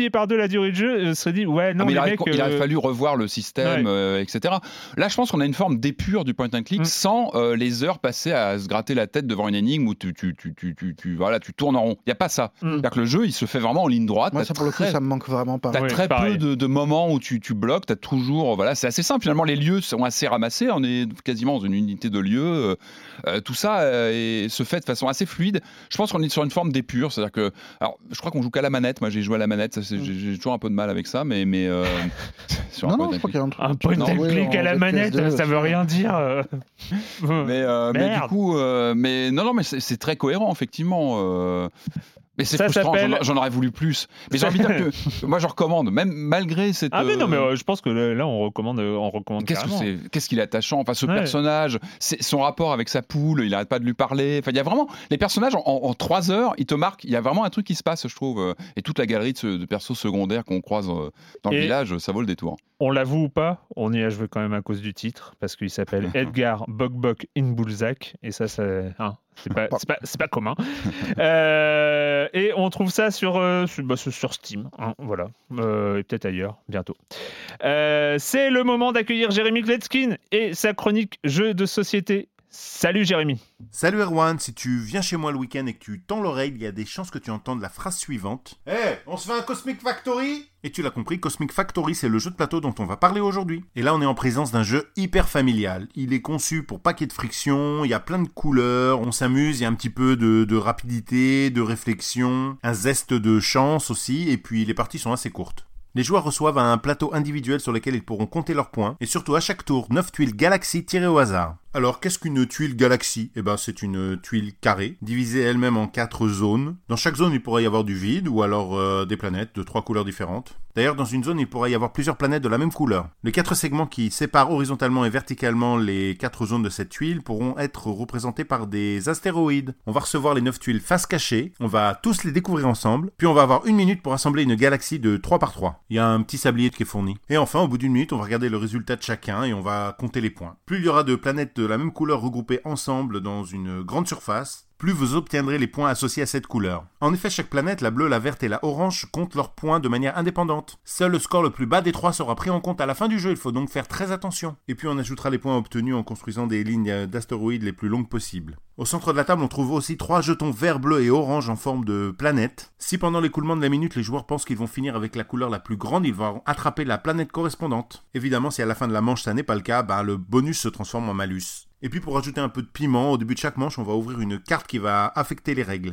durée de jeu, se serait dit ouais non ah, mais les il, mecs, a, il a euh... fallu revoir le système, ouais. euh, et cetera. Là, je pense qu'on a une forme d'épure du point and click mm. sans euh, les heures passées à se gratter la tête devant une énigme où tu, tu, tu, tu, tu, tu, voilà, tu tournes en rond. Il n'y a pas ça. Mm. C'est-à-dire que le jeu, il se fait vraiment en ligne droite. Moi, ça, pour très, le coup, ça me manque vraiment pas. Tu as oui, très pareil. peu de, de moments où tu, tu bloques. Tu as toujours. Voilà, c'est assez simple. Finalement, les lieux sont assez ramassés. On est quasiment dans une unité de lieux. Euh, tout ça euh, se fait de façon assez fluide. Je pense qu'on est sur une forme d'épure. C'est-à-dire que. Alors, je crois qu'on joue qu'à la manette. Moi, j'ai joué à la manette. Ça, mm. j'ai, j'ai toujours un peu de mal avec ça. Mais. mais euh, sur non, un non, je crois qu'il y a un truc. Un point and click à la manette, ça veut rien dire. Euh... mais, euh, mais du coup. Euh, mais non, non, mais c'est, c'est très cohérent, effectivement. Euh... Mais c'est ça frustrant, j'en, j'en aurais voulu plus. Mais j'ai envie de dire que moi je recommande, même malgré cette. Ah mais non, mais euh, je pense que là on recommande, on recommande qu'est-ce carrément. Que c'est, qu'est-ce qu'il est attachant, enfin ce ouais. personnage, c'est son rapport avec sa poule, il arrête pas de lui parler. Enfin il y a vraiment les personnages en, en, en trois heures, ils te marquent. Il y a vraiment un truc qui se passe, je trouve. Et toute la galerie de, de persos secondaires qu'on croise dans le Et village, ça vaut le détour. On l'avoue ou pas, on y a joué quand même à cause du titre, parce qu'il s'appelle Edgar Bok-Bok in Bullsack, et ça, ça hein, c'est, pas, c'est, pas, c'est pas commun. euh, et on trouve ça sur, euh, sur, bah, sur Steam, hein, voilà, euh, et peut-être ailleurs, bientôt. Euh, c'est le moment d'accueillir Jérémy Kletskin et sa chronique Jeux de société. Salut Jérémy. Salut Erwan, si tu viens chez moi le week-end et que tu tends l'oreille, il y a des chances que tu entendes la phrase suivante. Hé, hey, on se fait un Cosmic Factory ? Et tu l'as compris, Cosmic Factory, c'est le jeu de plateau dont on va parler aujourd'hui. Et là, on est en présence d'un jeu hyper familial. Il est conçu pour pas qu'il y ait de friction, il y a plein de couleurs, on s'amuse, il y a un petit peu de, de rapidité, de réflexion, un zeste de chance aussi, et puis les parties sont assez courtes. Les joueurs reçoivent un plateau individuel sur lequel ils pourront compter leurs points, et surtout à chaque tour, neuf tuiles Galaxy tirées au hasard. Alors, qu'est-ce qu'une tuile Galaxy ? Eh ben, c'est une tuile carrée, divisée elle-même en quatre zones. Dans chaque zone, il pourrait y avoir du vide, ou alors euh, des planètes de trois couleurs différentes. D'ailleurs, dans une zone, il pourrait y avoir plusieurs planètes de la même couleur. Les quatre segments qui séparent horizontalement et verticalement les quatre zones de cette tuile pourront être représentés par des astéroïdes. On va recevoir les neuf tuiles face cachée, on va tous les découvrir ensemble, puis on va avoir une minute pour assembler une galaxie de trois par trois. Il y a un petit sablier qui est fourni. Et enfin, au bout d'une minute, on va regarder le résultat de chacun et on va compter les points. Plus il y aura de planètes de la même couleur regroupées ensemble dans une grande surface, plus vous obtiendrez les points associés à cette couleur. En effet, chaque planète, la bleue, la verte et la orange, comptent leurs points de manière indépendante. Seul le score le plus bas des trois sera pris en compte à la fin du jeu, il faut donc faire très attention. Et puis on ajoutera les points obtenus en construisant des lignes d'astéroïdes les plus longues possibles. Au centre de la table, on trouve aussi trois jetons vert, bleu et orange en forme de planète. Si pendant l'écoulement de la minute, les joueurs pensent qu'ils vont finir avec la couleur la plus grande, ils vont attraper la planète correspondante. Évidemment, si à la fin de la manche ça n'est pas le cas, bah, le bonus se transforme en malus. Et puis pour ajouter un peu de piment, au début de chaque manche, on va ouvrir une carte qui va affecter les règles.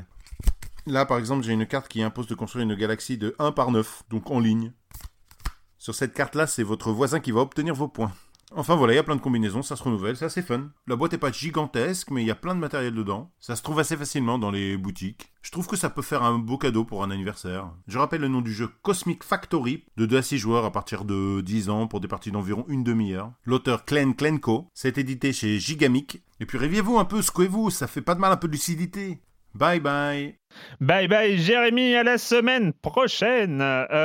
Là, par exemple, j'ai une carte qui impose de construire une galaxie de un par neuf, donc en ligne. Sur cette carte-là, c'est votre voisin qui va obtenir vos points. Enfin voilà, il y a plein de combinaisons, ça se renouvelle, c'est assez fun. La boîte est pas gigantesque, mais il y a plein de matériel dedans. Ça se trouve assez facilement dans les boutiques. Je trouve que ça peut faire un beau cadeau pour un anniversaire. Je rappelle le nom du jeu Cosmic Factory, de deux à six joueurs à partir de dix ans pour des parties d'environ une demi-heure. L'auteur Glenn Klenko, c'est édité chez Gigamic. Et puis réveillez-vous un peu, secouez-vous, ça fait pas de mal un peu de lucidité. Bye bye. Bye bye Jérémy, à la semaine prochaine.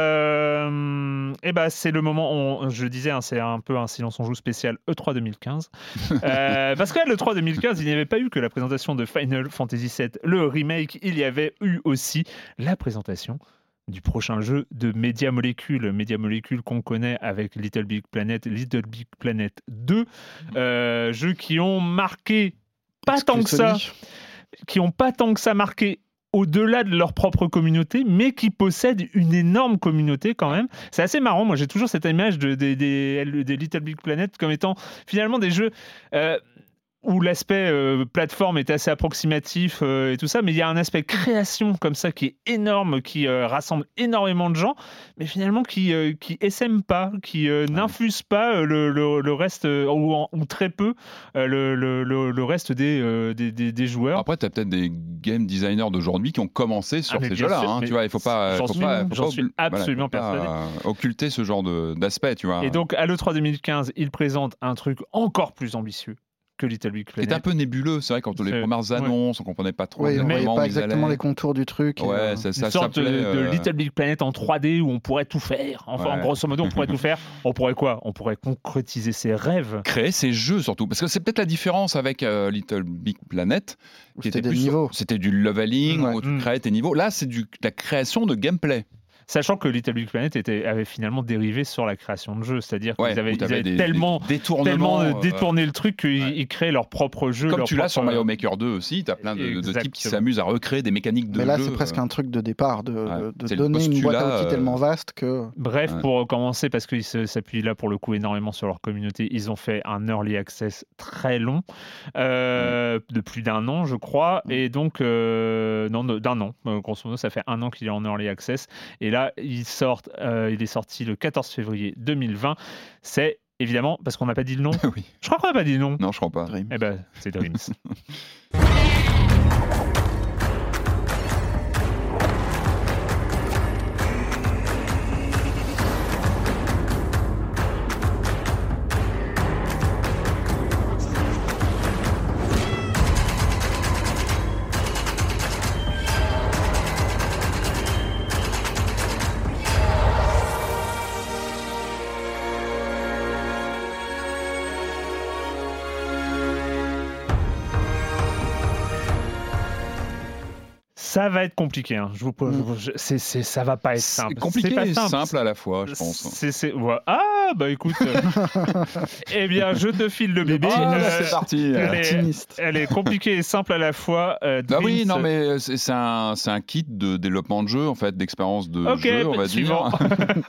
Euh, et bah c'est le moment, on, je le disais, hein, c'est un peu un silence on joue spécial E trois deux mille quinze. euh, parce qu'à l'E trois deux mille quinze, il n'y avait pas eu que la présentation de Final Fantasy sept, le remake, il y avait eu aussi la présentation du prochain jeu de Media Molecule, Media Molecule qu'on connaît avec Little Big Planet, Little Big Planet deux, euh, jeux qui ont marqué pas Excuse tant que ça. Sony. qui n'ont pas tant que ça marqué au-delà de leur propre communauté, mais qui possèdent une énorme communauté quand même. C'est assez marrant, moi j'ai toujours cette image de, de, de, de, de Little Big Planet comme étant finalement des jeux euh, où l'aspect euh, plateforme est assez approximatif euh, et tout ça, mais il y a un aspect création comme ça qui est énorme, qui euh, rassemble énormément de gens, mais finalement qui euh, qui essaime pas, qui euh, n'infuse pas euh, le, le, le reste, euh, ou, en, ou très peu, euh, le, le, le reste des, euh, des, des, des joueurs. Après, tu as peut-être des game designers d'aujourd'hui qui ont commencé sur ah, ces jeux-là. Hein, tu vois, il faut pas, j'en faut suis, pas, faut j'en pas, suis absolument voilà, persuadé. Pas occulter ce genre de, d'aspect, tu vois. Et donc, à l'E trois deux mille quinze, ils présentent un truc encore plus ambitieux que Little Big Planet. C'était un peu nébuleux, c'est vrai, quand les premières annonces, ouais. on comprenait pas trop. Oui, on voyait pas exactement allaient. les contours du truc. Ouais, euh... ça, ça, une sorte ça plaît, de, euh... de Little Big Planet en trois D où on pourrait tout faire. Enfin, ouais. en grosso modo, on pourrait tout faire. On pourrait quoi ? On pourrait concrétiser ses rêves. Créer ses jeux, surtout. Parce que c'est peut-être la différence avec euh, Little Big Planet. Qui c'était était des plus, niveaux. C'était du leveling, ouais. où tu mmh. créais tes niveaux. Là, c'est du, la création de gameplay. Sachant que Little Big Planet était, avait finalement dérivé sur la création de jeux, c'est-à-dire qu'ils Ouais, avaient, où ils t'avais avaient des- tellement, des détournements, tellement euh, détourné le truc qu'ils ouais. ils créaient leur propre jeu. Comme leur tu l'as sur propre- Mario Maker deux aussi, tu as plein de, de types qui Exactement. s'amusent à recréer des mécaniques de Mais là, jeu. c'est presque un truc de départ, de, Ouais. de- de C'est le donner une boîte à postulat, outils euh, tellement vaste que... Bref, Ouais. pour commencer, parce qu'ils se- s'appuient là pour le coup énormément sur leur communauté, ils ont fait un early access très long, euh, de plus d'un an, je crois, et donc, euh, non, de- d'un an, euh, grosso modo, ça fait un an qu'il est en early access, et là, il, sort, euh, il est sorti le quatorze février deux mille vingt. C'est évidemment, parce qu'on n'a pas dit le nom, Oui. je crois qu'on n'a pas dit le nom, Non, je crois pas. Dream. eh ben, c'est Dreams. Ça va être compliqué, hein. je vous pose, Mm. je- c'est, c'est, ça va pas être C'est simple. compliqué C'est pas et simple. simple à la fois, je pense. C'est, c'est... ouais. Ah, bah écoute. euh, eh bien, je te file le bébé. Ah, Euh, c'est parti. Elle est, Optimiste. elle est compliquée et simple à la fois. Euh, Ah oui, Dreams- non, mais c'est c'est un, c'est un kit de développement de jeu, en fait, d'expérience de Ok, jeu, on va suivant. dire.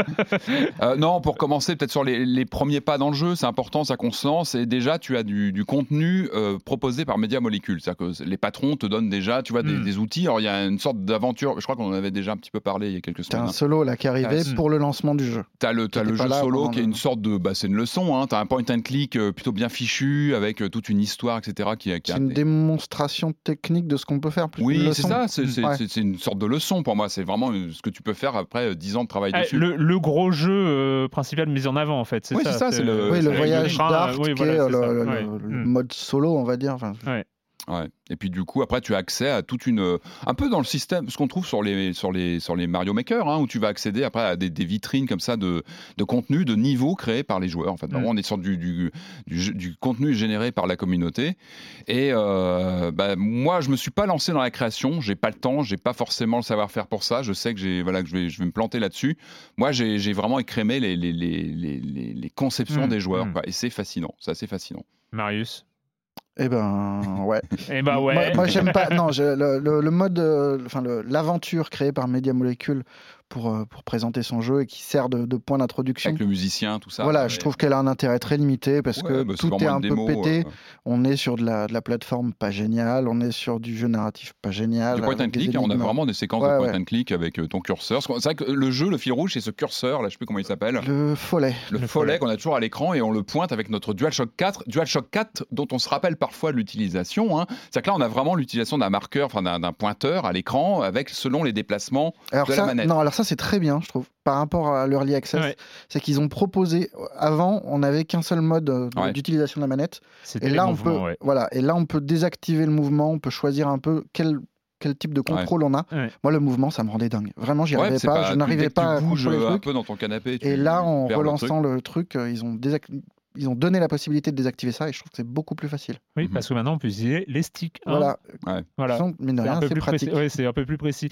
Euh, non, pour commencer, peut-être sur les, les premiers pas dans le jeu, c'est important, ça qu'on se lance. Et déjà, tu as du, du contenu euh, proposé par Media Molecule. C'est-à-dire que les patrons te donnent déjà, tu vois, des, Mm. des outils. Alors, il y a une sorte d'aventure, je crois qu'on en avait déjà un petit peu parlé il y a quelques T'as semaines. un solo là qui arrivait Ah, pour le lancement du jeu. T'as le, t'as T'étais le pas jeu là solo pendant qui est le- une sorte de. Bah, c'est une leçon, hein. T'as un point and click euh, plutôt bien fichu, avec euh, toute une histoire, et cetera. Qui, qui C'est a- une démonstration technique de ce qu'on peut faire. Plus Oui, qu'une c'est leçon. ça, c'est c'est- Ouais. c'est- c'est une sorte de leçon pour moi. C'est vraiment euh, ce que tu peux faire après euh, dix ans de travail Ah, dessus. le, le gros jeu euh, principal mis en avant, en fait. C'est Oui, ça, c'est ça, c'est le- Oui, le c'est voyage train, d'art, euh, oui, qui voilà, est c'est le, ça, le- ouais. le Mm. mode solo, on va dire. Enfin, Ouais. Et puis du coup, après, tu as accès à toute une, euh, un peu dans le système, ce qu'on trouve sur les sur les sur les Mario Maker, hein, où tu vas accéder après à des, des vitrines comme ça de de contenu, de niveaux créés par les joueurs. En fait, vraiment, Mm. on est sur du du, du jeu- du contenu généré par la communauté. Et euh, bah, moi, je me suis pas lancé dans la création. J'ai pas le temps, j'ai pas forcément le savoir-faire pour ça. Je sais que j'ai voilà que je vais je vais me planter là-dessus. Moi, j'ai j'ai vraiment écrémé les les les les, les- les conceptions Mm. des joueurs, Mm. quoi. Et c'est fascinant. C'est assez fascinant. Marius. Eh ben, ouais. Eh bah ouais. Moi, moi, j'aime pas. Non, je- le, le- le mode, euh, enfin le- l'aventure créée par Media Molecule pour euh, pour présenter son jeu et qui sert de, de point d'introduction. Avec le musicien, tout ça. Voilà, ouais. je trouve qu'elle a un intérêt très limité parce Ouais, que bah, c'est tout est vraiment un une peu démo, pété. euh, On est sur de la, de la plateforme pas géniale, on est sur du jeu narratif pas génial. Du point and avec des click, hein, on a énigmes. vraiment des séquences Ouais, de point ouais. and click avec euh, ton curseur. C'est vrai que le jeu, le fil rouge, c'est ce curseur, là, je sais plus comment il s'appelle. Le follet. Le, Le follet follet. qu'on a toujours à l'écran et on le pointe avec notre DualShock quatre. DualShock quatre dont on se rappelle parfois l'utilisation. Hein. C'est-à-dire que là, on a vraiment l'utilisation d'un marqueur, enfin d'un d'un pointeur à l'écran avec selon les déplacements Alors de ça, la manette. non, alors ça c'est très bien, je trouve, par rapport à l'early access. Ouais. C'est qu'ils ont proposé. Avant, on n'avait qu'un seul mode euh, de- Ouais. d'utilisation de la manette. C'était Et les là, on mouvements, peut, ouais. voilà, et là, on peut désactiver le mouvement, on peut choisir un peu quel, quel type de contrôle on a. Ouais. Moi, le mouvement, ça me rendait dingue. Vraiment, j'y Ouais, arrivais c'est pas, pas- je tu- n'arrivais dès que pas à tu bouges contrôler le un truc. peu dans ton canapé. Tu Et là, en perds le relançant le truc, euh, ils ont désac- Ils ont donné la possibilité de désactiver ça et je trouve que c'est beaucoup plus facile. Oui, Mhm. parce que maintenant on peut utiliser les sticks. hein. Voilà. Ouais. Voilà. De toute façon, mine de C'est un rien, peu c'est plus pratique. précis. Ouais, c'est un peu plus précis.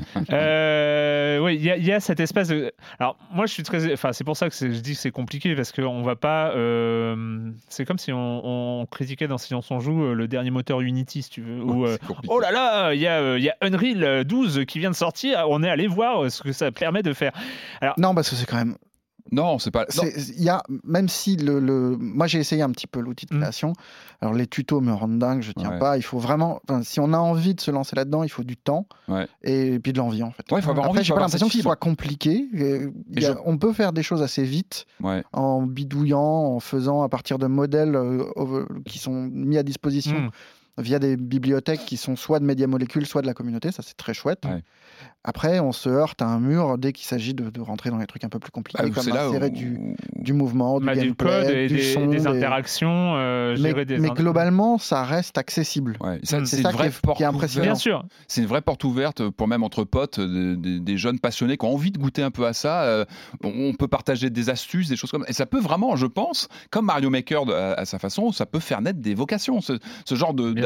euh, oui, il y, a- il y a cette espèce de. Alors, moi, je suis très. Enfin, c'est pour ça que c'est- je dis que c'est compliqué parce qu'on va pas. euh, C'est comme si on, on critiquait dans Silence on joue euh, le dernier moteur Unity, si tu veux. Où, euh, C'est compliqué. oh là là, il y, a, euh, il y a Unreal douze qui vient de sortir. On est allé voir euh, ce que ça permet de faire. Non, parce que c'est quand même. Non, c'est pas. non. c'est- Il y a, même si le, le- moi j'ai essayé un petit peu l'outil de Mm. création. Alors les tutos me rendent dingue, je tiens Ouais. pas. Il faut vraiment, enfin, si on a envie de se lancer là-dedans, il faut du temps Ouais. et puis de l'envie en fait. Ouais, il faut avoir Après, envie, j'ai faut pas avoir l'impression cette que ce fibre. soit compliqué. Euh, il y a- je- On peut faire des choses assez vite Ouais. en bidouillant, en faisant à partir de modèles euh, over- qui sont mis à disposition. Mm. Via des bibliothèques qui sont soit de Media Molecule, soit de la communauté, ça c'est très chouette. Ouais. Après, on se heurte à un mur dès qu'il s'agit de, de rentrer dans les trucs un peu plus compliqués, Ah, comme c'est là insérer où- du, du mouvement, du Bah, du gameplay, code et du des, son. des des- interactions. euh, Mais, gérer des mais in- globalement, ça reste accessible. Ouais. Ça, Mm. c'est C'est une ça qui vraie est- porte qui est impressionnant. Bien ouverte. sûr. C'est une vraie porte ouverte pour même entre potes, euh, des, des jeunes passionnés qui ont envie de goûter un peu à ça. Euh, on peut partager des astuces, des choses comme ça. Et ça peut vraiment, je pense, comme Mario Maker de- à, à sa façon, ça peut faire naître des vocations. Ce, ce genre de- Bien sûr.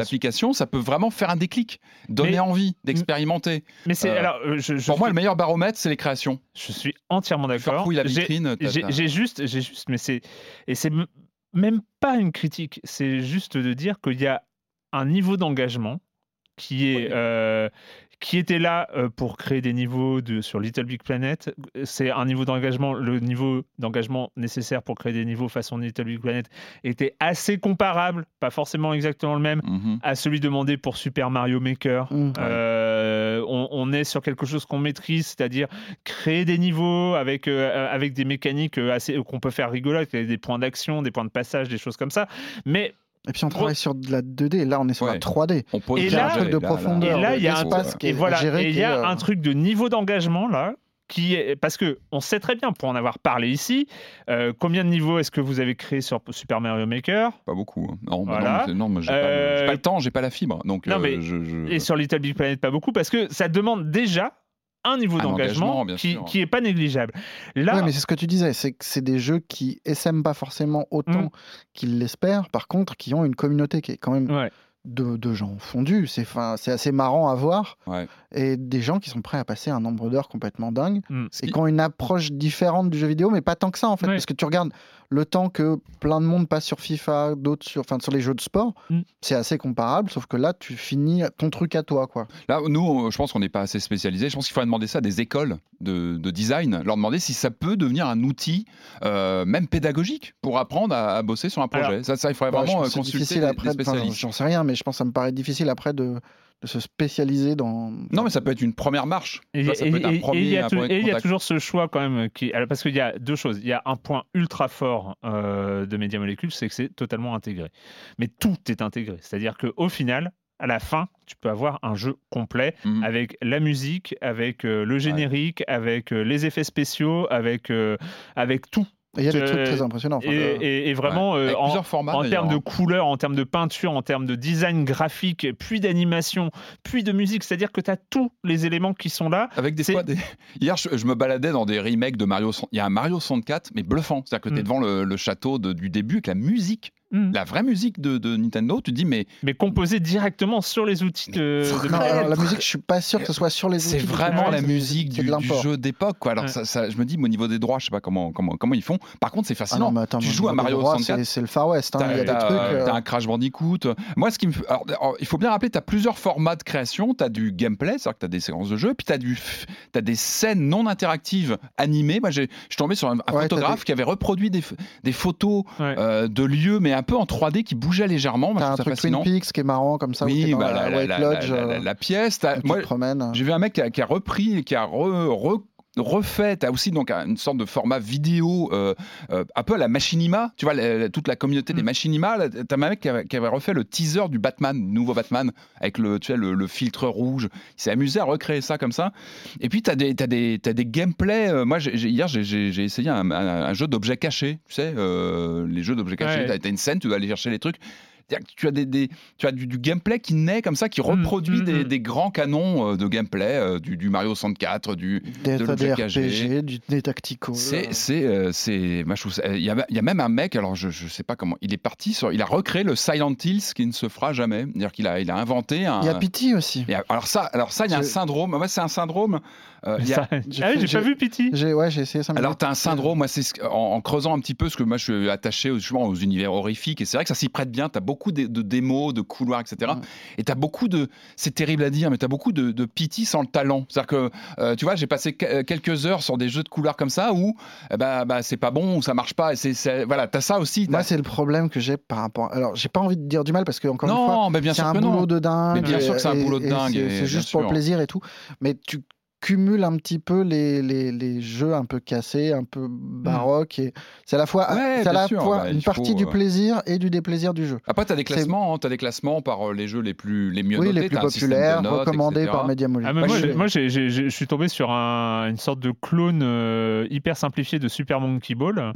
l'application, ça peut vraiment faire un déclic, donner Mais- envie d'expérimenter. Mais c'est Euh, alors, euh, je, je Pour moi, suis- le meilleur baromètre, c'est les créations. je suis entièrement Tu d'accord. farfouilles la J'ai- vitrine, t'as- J'ai t'as- j'ai juste, j'ai juste, mais c'est et c'est m- même pas une critique. C'est juste de dire qu'il y a un niveau d'engagement qui est Oui. euh, qui était là euh, pour créer des niveaux de, sur Little Big Planet. C'est un niveau d'engagement, le niveau d'engagement nécessaire pour créer des niveaux façon Little Big Planet était assez comparable, pas forcément exactement le même, Mhm. à celui demandé pour Super Mario Maker. Mmh. Euh, on, on est sur quelque chose qu'on maîtrise, c'est-à-dire créer des niveaux avec, euh, avec des mécaniques euh, assez, qu'on peut faire rigolotes, avec des points d'action, des points de passage, des choses comme ça. Mais Et puis on travaille sur de la deux D, là on est sur Ouais. la trois D. On pose Et des là- objets, un truc de là, profondeur. Et là, il y a un l'espace truc- qui et est voilà, géré, et il qui y est, a euh, un truc de niveau d'engagement là. Qui est, parce que on sait très bien, pour en avoir parlé ici, euh, combien de niveaux est-ce que vous avez créé sur Super Mario Maker Pas beaucoup. hein. Non, bah Voilà. non, mais c'est- non, mais j'ai pas, le- Euh, j'ai pas le temps, j'ai pas la fibre. Donc, Non, euh, mais- je, je- et sur Little Big Planet pas beaucoup, parce que ça demande déjà un niveau Un d'engagement engagement, bien qui, sûr. qui est pas négligeable. Là, Ouais, mais c'est ce que tu disais, c'est que c'est des jeux qui essaiment pas forcément autant Mm. qu'ils l'espèrent, par contre, qui ont une communauté qui est quand même ouais. de, de gens fondus. C'est, fin, c'est assez marrant à voir. Ouais. Et des gens qui sont prêts à passer un nombre d'heures complètement dingue. Mm. Et qui ont une approche différente du jeu vidéo, mais pas tant que ça en fait. Ouais. Parce que tu regardes le temps que plein de monde passe sur FIFA, d'autres sur, enfin, sur les jeux de sport, Mm. c'est assez comparable, sauf que là, tu finis ton truc à toi, quoi. Là, nous, on- je pense qu'on n'est pas assez spécialisé. Je pense qu'il faudrait demander ça à des écoles de, de design, leur demander si ça peut devenir un outil, euh, même pédagogique, pour apprendre à, à bosser sur un projet. Alors, ça, ça, il faudrait Ouais, je vraiment pense euh, que c'est consulter difficile des, après, des enfin, spécialistes. j'en sais rien, mais je pense que ça me paraît difficile après de, de se spécialiser dans. Non, mais ça peut être une première marche. Et Tu vois, ça et- peut être un et- et premier, il y a un tou- premier et il y a contact. toujours ce choix quand même, qui, alors, parce qu'il y a deux choses. Il y a un point ultra fort euh, de Media Molecule, c'est que c'est totalement intégré. Mais tout est intégré. C'est-à-dire qu'au final, à la fin, tu peux avoir un jeu complet Mhm. avec la musique, avec euh, le générique, avec euh, les effets spéciaux, avec, euh, avec tout. Et il y a des Euh, trucs très impressionnants. enfin, Et, euh, et- et vraiment, Ouais. euh, Avec en, plusieurs formats, en termes de d'ailleurs. couleurs, en termes de peinture, en termes de design graphique, puis d'animation, puis de musique, c'est-à-dire que tu as tous les éléments qui sont là. Avec des C'est- fois des... Hier, je, je me baladais dans des remakes de Mario. Il y a un Mario soixante-quatre, mais bluffant. C'est-à-dire que tu es Mm. devant le, le château de- du début avec la musique, Mm. la vraie musique de, de Nintendo. Tu te dis, mais Mais composé directement sur les outils de, de non, très, alors, la très- musique, je suis pas sûr que ce soit sur les c'est outils. vraiment Ouais, la c'est- musique c'est du, de du l'import. jeu d'époque. Quoi. Alors, Ouais. ça, ça- je me dis, au niveau des droits, je sais pas comment, comment, comment ils font. Par contre, c'est Ah fascinant. non, mais attends, tu mais joues à au niveau Mario des droits, soixante-quatre. c'est- C'est le Far West. hein, T'as, Il y a des t'as- trucs. euh, t'as un Crash Bandicoot. Moi, ce qui me fait- alors, alors, il faut bien rappeler, tu as plusieurs formats de création. Tu as du gameplay, c'est-à-dire que tu as des séquences de jeu, puis tu as, as des scènes non interactives animées. Moi, j'ai- je suis tombé sur un, un Ouais, t'as photographe des- qui avait reproduit des, f- des photos Ouais. euh, de lieux, mais un peu en trois D qui bougeaient légèrement. Moi, T'as je un trouve ça truc Twin fascinant. Peaks qui est marrant comme ça. où t'es Oui, dans bah, la la, White la- Lodge. la- la- euh, la pièce. t'as- où tu moi, te promènes. j'ai vu un mec qui a, qui a repris, qui a re- re- refait, t'as aussi donc une sorte de format vidéo euh, euh, un peu à la Machinima, tu vois, la- la- toute la communauté des Mm. Machinima, là, t'as un mec qui avait, qui avait refait le teaser du Batman, nouveau Batman, avec le, tu sais, le, le filtre rouge. Il s'est amusé à recréer ça comme ça. Et puis t'as des, t'as des, t'as des gameplays. euh, moi, j'ai- j'ai- hier, j'ai- j'ai j'ai essayé un, un- un jeu d'objets cachés, tu sais, euh, les jeux d'objets cachés. Ouais. T'as, t'as une scène, tu dois aller chercher les trucs. C'est-à-dire que tu as, des, des- tu as du, du gameplay qui naît comme ça, qui reproduit mm, des, mm. des grands canons euh, de gameplay, euh, du, du Mario soixante-quatre, du, Des, de t'as des l'objet R P caché. G, du- des tacticals. C'est, euh, c'est, euh, c'est, moi, je trouve ça- il y, a, il y a même un mec, alors je, je sais pas comment, il est parti sur, il a recréé le Silent Hills qui ne se fera jamais. C'est-à-dire qu'il a, il a inventé un. Il y a Pity aussi. il y a- alors ça, alors ça, il y a un Je- syndrome. Ouais, c'est un syndrome. euh, il y a- Ça- j'ai Ah oui, fait- j'ai j'ai- pas vu Pity. J'ai ouais, j'ai essayé ça. Alors, tu as un syndrome, moi, c'est ce que- en, en creusant un petit peu, parce que moi, je suis attaché aux, justement aux univers horrifiques, et c'est vrai que ça s'y prête bien. Tu as beaucoup de, de démos, de couloirs, et cetera. Ouais. Et tu as beaucoup de. C'est terrible à dire, mais tu as beaucoup de, de pity sans le talent. C'est-à-dire que, euh, tu vois, j'ai passé que- quelques heures sur des jeux de couloirs comme ça où eh ben, bah, c'est pas bon, ou ça marche pas. Et c'est, c'est- voilà, tu as ça aussi. Moi, t'as- c'est le problème que j'ai par rapport. Alors, j'ai pas envie de dire du mal parce que, encore une fois, non, mais bien c'est sûr un que boulot non. de dingue. Mais bien sûr que c'est un et- boulot de et dingue, c'est- et C'est bien juste pour le sûr. plaisir et tout. Mais tu cumules un petit peu les, les, les jeux un peu cassés, un peu baroques. Et c'est à la fois, Ouais, c'est à bien la sûr, fois bah, une il faut, partie du euh, plaisir et du déplaisir du jeu. Après, tu as des C'est- classements, hein, t'as des classements par euh, les jeux les, plus, les mieux Oui, notés. les plus t'as un système de populaires, notes, recommandés et cetera. par Media Molecule. Ah, mais Moi, moi, je- j'ai- moi, j'ai- j'ai- j'ai- je suis tombé sur un- une sorte de clone euh, hyper simplifié de Super Monkey Ball,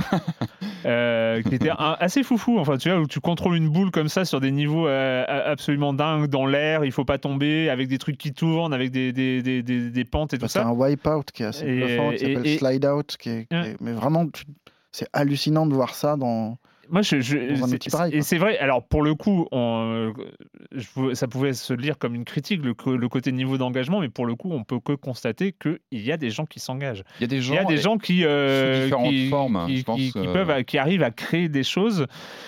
euh, qui était un- assez foufou. Enfin, tu vois, où tu contrôles une boule comme ça sur des niveaux euh, absolument dingues dans l'air, il faut pas tomber, avec des trucs qui tournent, avec des, des, des, des, des pentes et tout Bah, c'est ça. un Wipeout qui est assez Et- bluffant, qui et- s'appelle et- Slide Out, qui est, qui Ouais. est- mais vraiment, tu- c'est hallucinant de voir ça dans. moi, je, je, dans un c'est- outil pareil, et quoi. c'est vrai. Alors pour le coup, on, euh, je pouvais- ça pouvait se lire comme une critique le, co- le côté niveau d'engagement, mais pour le coup, on peut que constater qu'il y a des gens qui s'engagent. Il y a des gens, Il y a des gens qui, euh, sous différentes qui, formes, qui, je pense, qui- qui euh. peuvent, qui arrivent à créer des choses.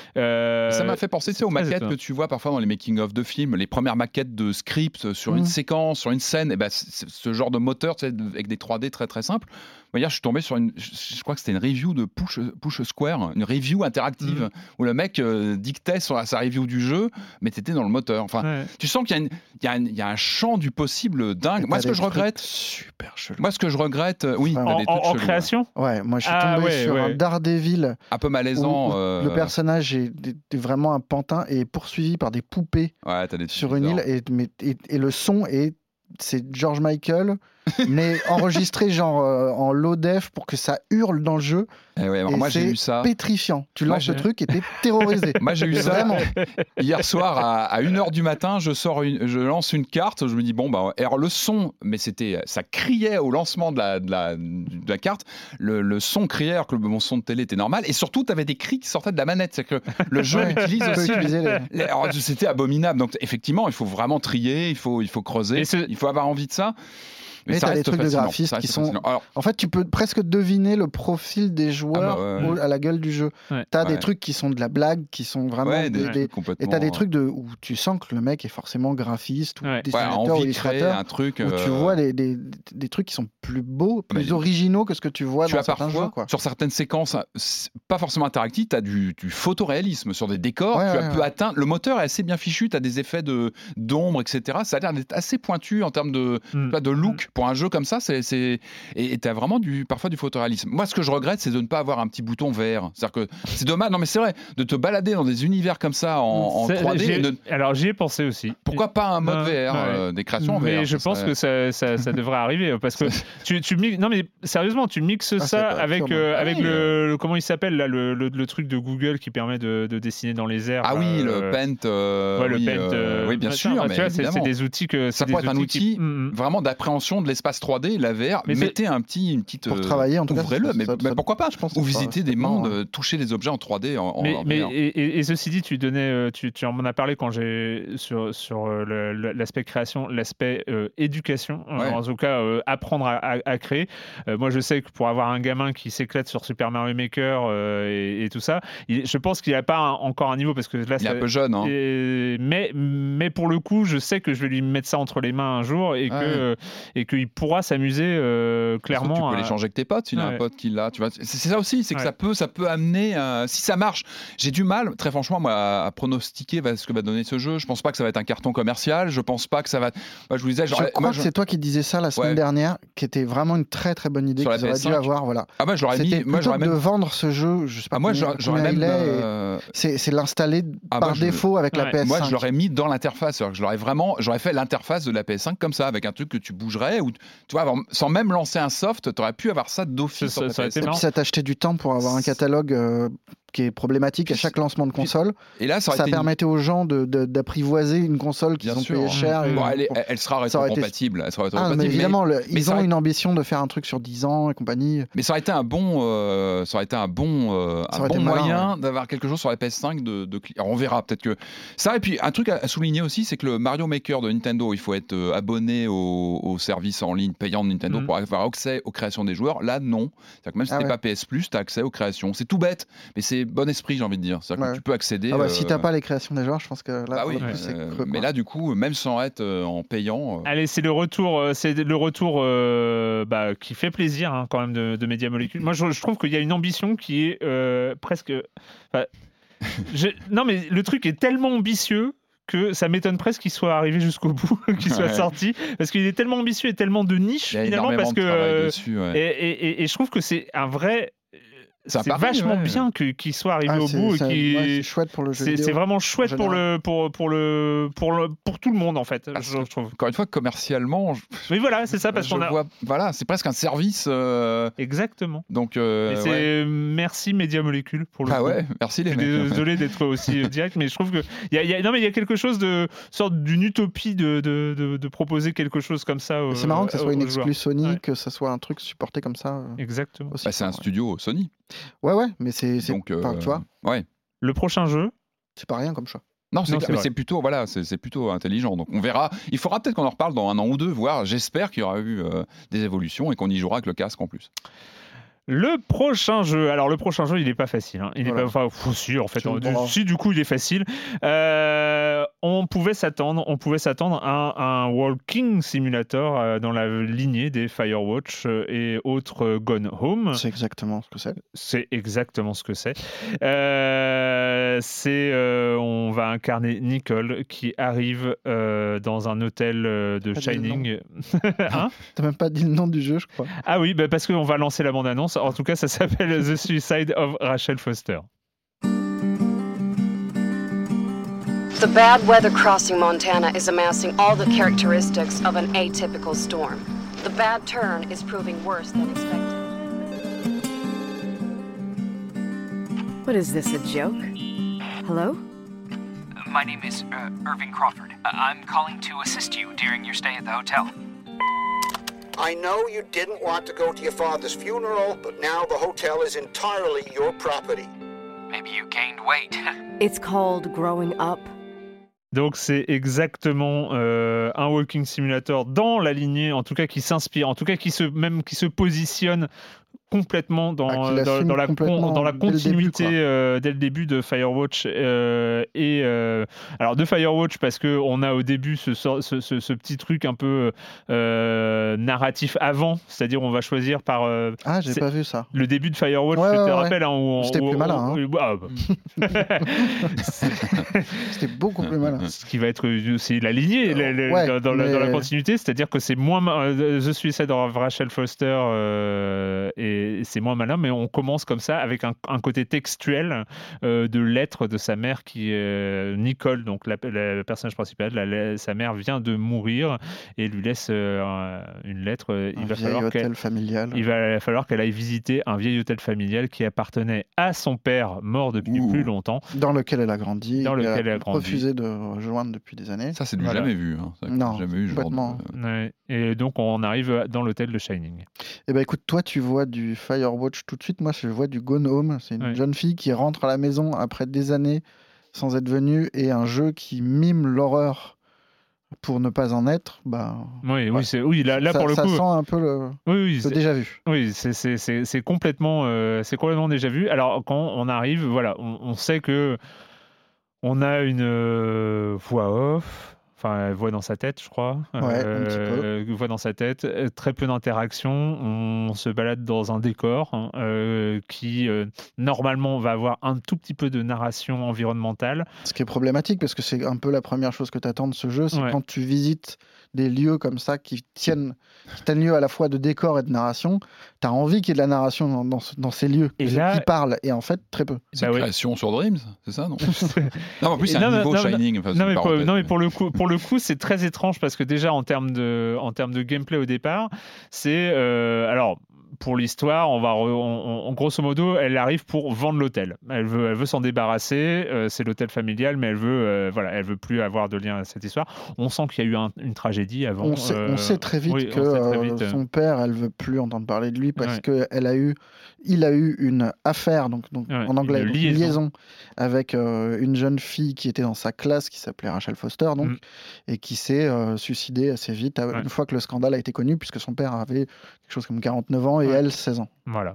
euh, Ça m'a fait penser tu sais, aux c'est très maquettes étonnant. que tu vois parfois dans les making-of de films, les premières maquettes de script sur une Mm. séquence, sur une scène, et ben, c'est- c'est ce genre de moteur tu sais, avec des trois D très très simples. Moi, hier, je suis tombé sur une, je, je crois que c'était une review de Push, Push Square, une review interactive, Mm. où le mec euh, dictait sur sa review du jeu, mais t'étais dans le moteur. Enfin, Ouais. tu sens qu'il y a, une- il y a, une- il y a un champ du possible dingue. Et Moi, t'as ce que des je trucs regrette, super chelou. moi, ce que je regrette, euh, oui, Enfin, t'as En, des en- trucs en chelous, ouais. création. Ouais, moi je suis Ah, tombé ouais, sur ouais. un Daredevil un peu où, malaisant. où euh, le personnage est, est- est vraiment un pantin et est poursuivi par des poupées Ouais, t'as des trucs sur une bizarres. île et, mais- et, et le son est c'est George Michael mais enregistré genre euh, en low def pour que ça hurle dans le jeu. Eh ouais, alors Et moi, j'ai c'est eu ça. pétrifiant. Tu Moi, lances j'ai- le truc et t'es terrorisé. Moi j'ai eu ça Vraiment. hier soir à, à une heure du matin, je sors une, je lance une carte, je me dis bon bah alors le son, mais c'était ça criait au lancement de la, de la, de la carte, le, le son criait alors que le, mon son de télé était normal et surtout tu avais des cris qui sortaient de la manette, c'est que le jeu Ouais, utilise tu peux aussi utiliser les- les- alors, c'était abominable. Donc effectivement, il faut vraiment trier, il faut il faut creuser, Et ce- il faut avoir envie de ça. Mais ça t'as des reste trucs de fascinant, graphistes ça reste qui sont- fascinant. Alors, En fait, tu peux presque deviner le profil des joueurs Ah bah ouais. au- à la gueule du jeu. Ouais. T'as Ouais. des trucs qui sont de la blague, qui sont vraiment ouais, des, des, des- trucs complètement. Et t'as des trucs de, où tu sens que le mec est forcément graphiste ou Ouais. ouais, dessinateur ou envie de créer illustrateur. un truc. Où tu euh, vois des, des, des trucs qui sont plus beaux, plus Mais- originaux que ce que tu vois tu dans as certains parfois, jeux. Quoi. sur certaines séquences, c'est pas forcément interactives, tu as du, du photoréalisme sur des décors. Ouais, tu ouais, as pu ouais. atteindre. Le moteur est assez bien fichu, tu as des effets de, d'ombre, et cetera. Ça a l'air d'être assez pointu en termes de, Mm. tu vois, de look pour un jeu comme ça. C'est, c'est... Et tu as vraiment du, parfois du photoréalisme. Moi, ce que je regrette, c'est de ne pas avoir un petit bouton vert. C'est-à-dire que c'est dommage, non mais c'est vrai, de te balader dans des univers comme ça en, en C'est- trois D. j'y ai- et de- Alors j'y ai pensé aussi. Pourquoi pas un mode Non, V R, ouais. euh, des créations en V R Mais je ça pense serait- que ça, ça, ça devrait arriver parce que tu, tu mixes. Non mais sérieusement, tu mixes Ah, c'est ça pas avec absurde. euh, Ah avec oui, le, le- comment il s'appelle là le, le, le truc de Google qui permet de, de dessiner dans les airs. Ah là, oui, euh, le Paint. euh, ouais, le oui, Paint. euh, euh, oui, bien machin. sûr. Enfin, mais tu vois, c'est, c'est évidemment. des outils que Ça c'est pourrait des être un outils outil qui- Mm, mm. vraiment d'appréhension de l'espace trois D, la V R. Mais c'est- Mettez un petit, une petite. Pour euh, travailler, en tout cas, ouvrez-le, ça- mais, ça- mais ça- pourquoi pas je pense que Ou ça- visiter ça des dépend, mondes, ouais. euh, toucher des objets en trois D en, en- Mais, en mais V R. et, et- et ceci dit, tu donnais, euh, tu, tu en m'en as parlé quand j'ai sur sur euh, le- le- l'aspect création, l'aspect euh, éducation, euh, Ouais. en tout cas euh, apprendre à, à- à créer. Euh, moi, je sais que pour avoir un gamin qui s'éclate sur Super Mario Maker euh, et, et tout ça, il- je pense qu'il n'a pas un- encore un niveau parce que là, Il est ça- un peu jeune. Hein. et- mais, mais pour le coup, je sais que je vais lui mettre ça entre les mains un jour et Ouais. que euh, et qu'il pourra s'amuser euh, clairement. Tu peux à- l'échanger avec tes potes, s'il a un Ouais. pote qui l'a. Tu vois, c'est c'est ça aussi, c'est que Ouais. ça peut, ça peut amener. euh, si ça marche, j'ai du mal, très franchement, moi, à, à pronostiquer va- ce que va donner ce jeu. Je pense pas que ça va être un carton commercial. Je pense pas que ça va. Moi, je vous disais, Je j'aurais- crois moi, que je- c'est toi qui disais ça la semaine Ouais. dernière, qui était vraiment une très très bonne idée Sur la qu'ils auraient P S dû cinq. avoir. Voilà. Ah bah j'aurais mis. C'était Moi, plutôt j'aurais que de même. vendre ce jeu, je sais pas Ah, moi, combien- j'aurais j'aurais combien même. il est, et euh, c'est c'est l'installer Ah, par moi, je- défaut avec la Ouais. P S cinq. Moi, je l'aurais mis dans l'interface. C'est-à-dire que je l'aurais vraiment, j'aurais fait l'interface de la P S cinq comme ça, avec un truc que tu bougerais, ou tu vois, avant- sans même lancer un soft, tu aurais pu avoir ça d'office. Ça- sur ta ça aurait P S été cinq. Et marrant. puis ça t'achetait du temps pour avoir un catalogue euh, qui est problématique à chaque lancement de console. Et là, ça aurait Ça été une- permettait aux gens de- de- d'apprivoiser une console qu'ils Bien ont sûr. payé cher. et- Bon, elle, est- elle sera Ça aurait été- rétro-compatible. Elle sera Ah, rétro-compatible, mais évidemment, le- mais ils ça ont aurait- une ambition de faire un truc sur dix ans et compagnie. Mais ça aurait été un bon, euh, ça aurait été un bon, euh, Ça un aurait bon été malin, moyen d'avoir quelque chose sur la P S cinq de, de cli- Alors, on verra peut-être que ça. Et puis un truc à, à souligner aussi, c'est que le Mario Maker de Nintendo, il faut être euh, abonné au, au service en ligne payant de Nintendo Mhm. pour avoir accès aux créations des joueurs. Là, non. C'est-à-dire que même si Ah t'es ouais. pas P S Plus, tu as accès aux créations. C'est tout bête, mais c'est bon esprit, j'ai envie de dire. C'est-à-dire Ouais. que tu peux accéder. Ah bah, si euh, t'as pas les créations des joueurs, je pense que là, bah pour oui, le coup, c'est euh, creux, mais quoi. là, du coup, même sans être euh, en payant. euh, Allez, c'est le retour, euh, c'est le retour euh, bah, qui fait plaisir hein, quand même de, de Media Molecule. Moi, je, je trouve qu'il y a une ambition qui est euh, presque. enfin, je- non, mais le truc est tellement ambitieux que ça m'étonne presque qu'il soit arrivé jusqu'au bout, qu'il soit Ouais. sorti, parce qu'il est tellement ambitieux et tellement de niche Il y a finalement, énormément parce de que travail euh, dessus. ouais. et, et- et- et je trouve que c'est un vrai. C'est un C'est pari, vachement ouais. bien que- qu'il soit arrivé Ah, au c'est- bout et c'est- qu'il. ouais, c'est chouette pour le jeu C'est vidéo. c'est vraiment chouette en pour le, pour, pour, le, pour, le, pour tout le monde en fait, Ah, je, je trouve. Encore une fois, commercialement, je, Oui, voilà, c'est ça, parce je qu'on a. vois, voilà, c'est presque un service. euh, Exactement. donc, euh, Et c'est ouais. merci Media Molecule pour le Ah coup. ouais, merci les Je mecs. suis désolé d'être aussi euh, direct, mais je trouve que il y a, il y a- non mais il y a quelque chose de sorte d'une utopie de, de, de, de proposer quelque chose comme ça. Et aux- c'est marrant que ça soit une aux joueurs. exclue Sony, Ouais. que ça soit un truc supporté comme ça. euh, Exactement. aussi, Bah, c'est un quoi, ouais. studio Sony. Ouais, ouais, mais c'est. c'est- Donc, euh, enfin, tu vois, ouais. Le prochain jeu, c'est pas rien comme choix. Non, c'est, Non, clair, c'est mais vrai. c'est plutôt voilà, c'est, c'est plutôt intelligent. Donc on verra. Il faudra peut-être qu'on en reparle dans un an ou deux, voire j'espère qu'il y aura eu euh, des évolutions et qu'on y jouera avec le casque en plus. Le prochain jeu, alors le prochain jeu, il n'est pas facile. Hein. Il Voilà. est pas, enfin, pff, si, en fait, Tu on- me du, diras. si du coup il est facile. Euh, on pouvait s'attendre, on pouvait s'attendre à un walking simulator euh, dans la lignée des Firewatch euh, et autres euh, Gone Home. C'est exactement ce que c'est. C'est exactement ce que c'est. Euh, c'est, euh, on va incarner Nicole qui arrive euh, dans un hôtel euh, de Pas dit le Shining. Hein T'as même pas dit le nom du jeu, je crois. ah oui, bah parce qu'on va lancer la bande-annonce. En tout cas, ça s'appelle The Suicide of Rachel Foster. The bad weather crossing Montana is amassing all the characteristics of an atypical storm. The bad turn is proving worse than expected. What is this, a joke? Hello? My name is uh, Irving Crawford. Uh, I'm calling to assist you during your stay at the hotel. I know you didn't want to go to your father's funeral, but now the hotel is entirely your property. Maybe you gained weight. It's called growing up. Donc c'est exactement euh, un walking simulator dans la lignée, en tout cas qui s'inspire, en tout cas qui se même qui se positionne complètement dans, Ah, qui euh, dans, l'assume dans la, con- complètement dans la dès le début, continuité quoi. euh, dès le début de Firewatch euh, et euh, alors de Firewatch parce que on a au début ce, sor- ce, ce, ce petit truc un peu euh, narratif avant, c'est-à-dire on va choisir par euh, Ah, j'ai c'est- pas vu ça. le début de Firewatch, Ouais, je te ouais, rappelle, hein, où on- C'était où- plus où- malin, hein. où- ah, bah. C'était beaucoup plus malin. Ce qui va être, c'est la lignée la- la- Ouais, dans, dans la, mais- dans la continuité, c'est-à-dire que c'est moins ma- euh, The Suicide of Rachel Foster euh, et c'est moins malin, mais on commence comme ça avec un, un côté textuel euh, de lettres de sa mère qui euh, Nicole, donc la, la- le personnage principal, la- la- sa mère vient de mourir et lui laisse euh, une lettre. euh, Il Un va vieil falloir hôtel qu'elle familial. il va falloir qu'elle aille visiter un vieil hôtel familial qui appartenait à son père mort depuis Ouh. plus longtemps. Dans lequel elle a grandi. Dans et lequel qu'elle elle a grandi. refusé de rejoindre depuis des années. Ça, c'est du Voilà. jamais vu. Hein. Ça, Non, jamais eu ce genre de- complètement. Ouais. Et donc on arrive dans l'hôtel de Shining. Eh ben écoute, toi tu vois du Firewatch tout de suite, moi je vois du Gone Home. C'est une Ouais. jeune fille qui rentre à la maison après des années sans être venue et un jeu qui mime l'horreur pour ne pas en être. Bah, Oui, Ouais. oui, c'est, oui là, là ça, pour le ça coup. sent un peu le, Oui, oui, le c'est, déjà vu. oui, c'est, c'est, c'est, c'est complètement, euh, c'est complètement déjà vu. Alors quand on arrive, voilà, on, on sait que on a une euh, voix off. Enfin, elle voit dans sa tête, je crois. Ouais, un petit peu. Euh, voix dans sa tête. Euh, Très peu d'interaction. On se balade dans un décor hein, euh, qui, euh, normalement, va avoir un tout petit peu de narration environnementale. Ce qui est problématique parce que c'est un peu la première chose que tu attends de ce jeu, c'est Ouais. quand tu visites des lieux comme ça qui tiennent, qui tiennent lieu à la fois de décor et de narration, tu as envie qu'il y ait de la narration dans, dans, ce- dans ces lieux Et qui là- parlent, et en fait, très peu. C'est Bah une oui. création sur Dreams, c'est ça, non? Non, en plus, c'est Non, un mais- niveau non, mais- Shining. Enfin, c'est Non une mais, pour, parenthèse, non mais pour le coup, pour le coup, c'est très étrange parce que déjà en termes de, en termes de gameplay au départ, c'est euh, alors pour l'histoire, on va, re- on- on- grosso modo, elle arrive pour vendre l'hôtel. Elle veut, elle veut s'en débarrasser. euh, c'est l'hôtel familial, mais elle veut, euh, voilà, elle veut plus avoir de lien à cette histoire. On sent qu'il y a eu un- une tragédie avant. On sait, on euh, sait très vite oui, que on sait très euh, vite, euh, son père, elle veut plus entendre parler de lui parce Ouais. que elle a eu, il a eu une affaire, donc, donc Ouais, en anglais, une donc liaison. liaison avec euh, une jeune fille qui était dans sa classe, qui s'appelait Rachel Foster, donc, Mm. et qui s'est euh, suicidée assez vite euh, Ouais. une fois que le scandale a été connu, puisque son père avait quelque chose comme quarante-neuf ans et Ouais. elle seize ans. Voilà.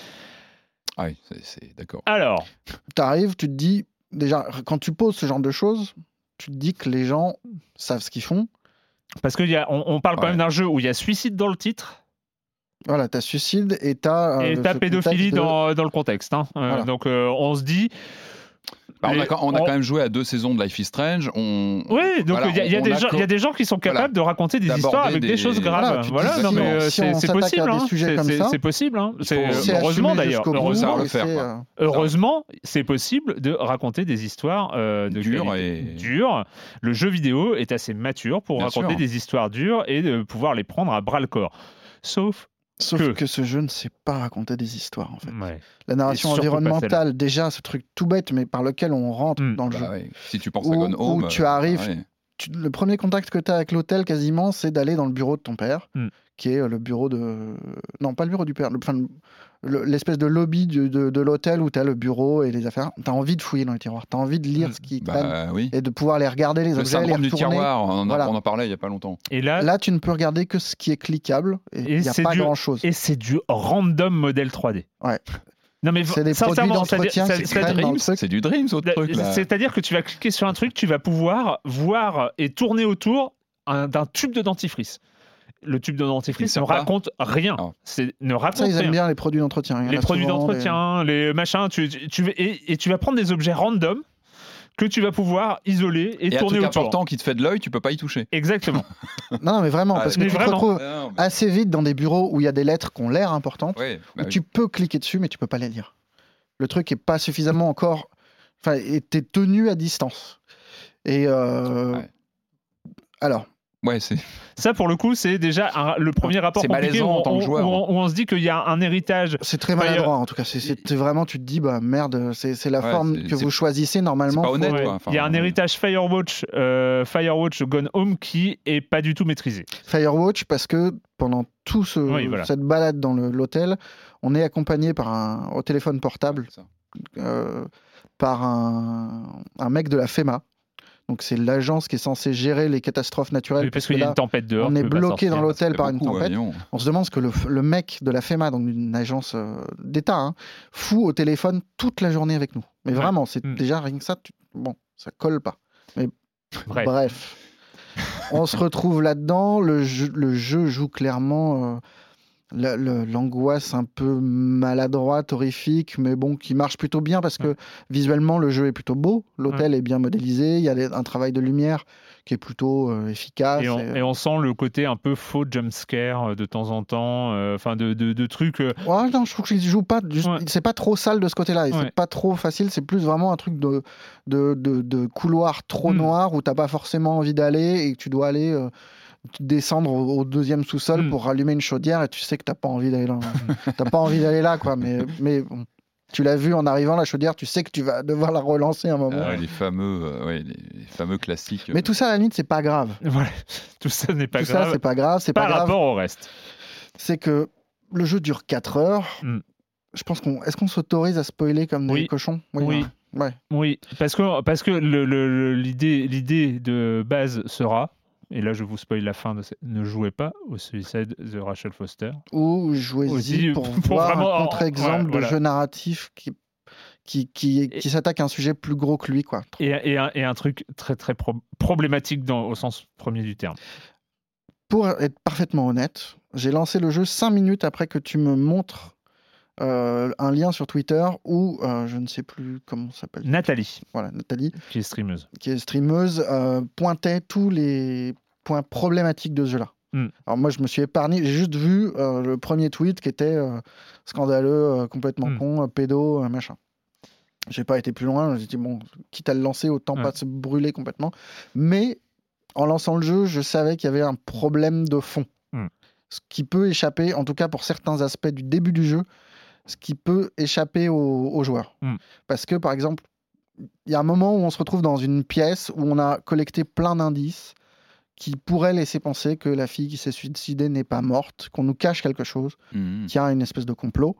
Ah oui, c'est, c'est- d'accord. Alors, T'arrives, tu te dis, déjà, quand tu poses ce genre de choses, tu te dis que les gens savent ce qu'ils font. parce qu'on on, on parle quand Ouais. même d'un jeu où il y a suicide dans le titre. Voilà, t'as suicide et t'as... euh, Et ce t'as contexte pédophilie de- dans, dans le contexte. hein. Euh, Voilà. Donc euh, on se dit. Bah, on, a, les- quand- on a on- quand même joué à deux saisons de Life is Strange. On... Oui, donc il Voilà, y, a- y a on- des on a gens- co- il y a des gens qui sont capables Voilà. de raconter des D'aborder histoires avec des, des- choses Voilà, graves. tu te Voilà, dis, non, si mais on- euh, si c'est on c'est s'attaque à possible. des hein. sujets C'est- comme c'est- ça, c'est possible. hein. C'est faut- c'est heureusement assumé d'ailleurs. jusqu'au bout, Heureusement, savoir le et faire, c'est, quoi. euh, heureusement, c'est possible de raconter des histoires euh, de Dures qualité- et- dures. Le jeu vidéo est assez mature pour Bien raconter sûr. des histoires dures et de pouvoir les prendre à bras le corps. Sauf Sauf que- que... ce jeu ne sait pas raconter des histoires, en fait. ouais. La narration Et surtout pas environnementale, déjà, ce truc tout bête, mais par lequel on rentre Mm. dans le Bah jeu. ouais. Si tu penses à Où, Gone où Home. tu euh, arrives, ouais. tu- le premier contact que tu as avec l'hôtel, quasiment, c'est d'aller dans le bureau de ton père, Mm. qui est euh, le bureau de. Non, pas le bureau du père, le- enfin, le- l'espèce de lobby du- de, de l'hôtel où tu as le bureau et les affaires. Tu as envie de fouiller dans les tiroirs, tu as envie de lire ce qui traîne Bah oui. et de pouvoir les regarder, les Le objets, les syndrome du retourner. tiroir, on en, Voilà. on en parlait il y a pas longtemps. Et là, Là, tu ne peux regarder que ce qui est cliquable et il et n'y a c'est pas du, grand-chose. et c'est du random modèle trois D. Ouais. Non mais C'est des sincèrement, produits d'entretien c'est-à-dire- qui c'est- traînent dans le c'est- truc. C'est du Dreams, autre truc là. C'est-à-dire que tu vas cliquer sur un truc, tu vas pouvoir voir et tourner autour un- d'un tube de dentifrice. Le tube de Il dentifrice sert ne pas raconte rien. Ah. C'est ne raconte Ça, ils rien. aiment bien les produits d'entretien. Il y en Les a produits souvent, d'entretien, les... machins, tu, tu, tu- et, et tu vas prendre des objets random que tu vas pouvoir isoler et, Et un tourner truc autour. important qui te fait de l'œil, tu peux pas y toucher. Exactement. les- Non, non, mais vraiment, Ah, parce que mais tu vraiment. te retrouves Ah, non, mais- assez vite dans des bureaux où il y a des lettres qui ont l'air importantes, Ouais, bah où oui. tu peux cliquer dessus, mais tu peux pas les lire. Le truc est pas suffisamment encore. Enfin, t'es tenu à distance. Et euh, Ouais. alors, Ouais, c'est. Ça, pour le coup, c'est déjà un- le premier rapport C'est compliqué malaisant où, en tant que on- joueur. où on, où on se dit qu'il y a un héritage. c'est très Enfin, il y a- maladroit en tout cas. C'est c'est vraiment, tu te dis, bah merde, c'est c'est la Ouais, forme c'est- que c'est- vous choisissez normalement. c'est pas faut- honnête, Ouais. quoi. Enfin, il y a un ouais. héritage Firewatch, euh, Firewatch Gone Home qui est pas du tout maîtrisé. Firewatch, parce que pendant tout ce, Oui, voilà. cette balade dans le- l'hôtel, on est accompagné par un, au téléphone portable Ça. euh, par un, un mec de la FEMA. Donc c'est l'agence qui est censée gérer les catastrophes naturelles. Oui, parce puisque qu'il y a là, une tempête dehors. on tu est peux pas bloqué dans sortir. l'hôtel C'est par une beaucoup, ouais, tempête. disons. On se demande ce que le, le mec de la FEMA, donc une agence euh, d'État, hein, fout au téléphone toute la journée avec nous. Mais Ouais. vraiment, c'est Mm. déjà rien que ça. tu- Bon, ça colle pas. Mais Bref. bref. On se retrouve là-dedans. Le jeu, le jeu joue clairement euh, la- le- l'angoisse un peu maladroite, horrifique, mais bon, qui marche plutôt bien parce que visuellement, le jeu est plutôt beau. L'hôtel est bien modélisé. Il y a des- un travail de lumière qui est plutôt euh, efficace. Et on, et- et on sent le côté un peu faux jumpscare euh, de temps en temps, euh, enfin de, de, de trucs. euh, Ouais, non, je trouve qu'il joue pas. juste- Ouais. C'est pas trop sale de ce côté-là. et Ouais. C'est pas trop facile. C'est plus vraiment un truc de, de, de, de couloir trop Mm. noir où t'as pas forcément envie d'aller et que tu dois aller euh, descendre au, au deuxième sous-sol Mm. pour rallumer une chaudière et tu sais que t'as pas envie d'aller là. T'as pas envie d'aller là, quoi. Mais, mais bon, tu l'as vu en arrivant la chaudière, tu sais que tu vas devoir la relancer un moment. Ah ouais, les fameux, euh, ouais, les, les fameux classiques. Mais tout ça, à la limite, c'est pas grave. Voilà. Tout ça n'est pas tout ça, grave c'est pas grave. C'est pas par grave. rapport au reste. C'est que le jeu dure quatre heures. Mm. Je pense qu'on. Est-ce qu'on s'autorise à spoiler comme des Oui. cochons Oui. hein. Ouais. Oui, parce que, parce que le- le- le- l'idée, l'idée de base sera, et là je vous spoil la fin, de ce- ne jouez pas au Suicide de Rachel Foster. Ou jouez-y Aussi, pour, pour voir vraiment- un contre-exemple ouais, voilà. de jeu narratif qui, qui, qui, qui s'attaque à un sujet plus gros que lui. Quoi. Et, et, un, et un truc très très pro- problématique dans, au sens premier du terme. Pour être parfaitement honnête, j'ai lancé le jeu cinq minutes après que tu me montres euh, un lien sur Twitter où, euh, je ne sais plus comment ça s'appelle. Nathalie, Voilà, Nathalie, qui est streameuse. qui est streameuse, euh, pointait tous les points problématiques de ce jeu-là. Mm. Alors moi, je me suis épargné, j'ai juste vu euh, le premier tweet qui était euh, scandaleux, euh, complètement Mm. con, euh, pédo, euh, machin. J'ai pas été plus loin, j'ai dit bon, quitte à le lancer, autant Ouais. pas se brûler complètement. Mais en lançant le jeu, je savais qu'il y avait un problème de fond. Mm. Ce qui peut échapper, en tout cas pour certains aspects du début du jeu, ce qui peut échapper aux, aux joueurs. Mm. Parce que, par exemple, il y a un moment où on se retrouve dans une pièce où on a collecté plein d'indices qui pourraient laisser penser que la fille qui s'est suicidée n'est pas morte, qu'on nous cache quelque chose, Mhm. qu'il y a une espèce de complot.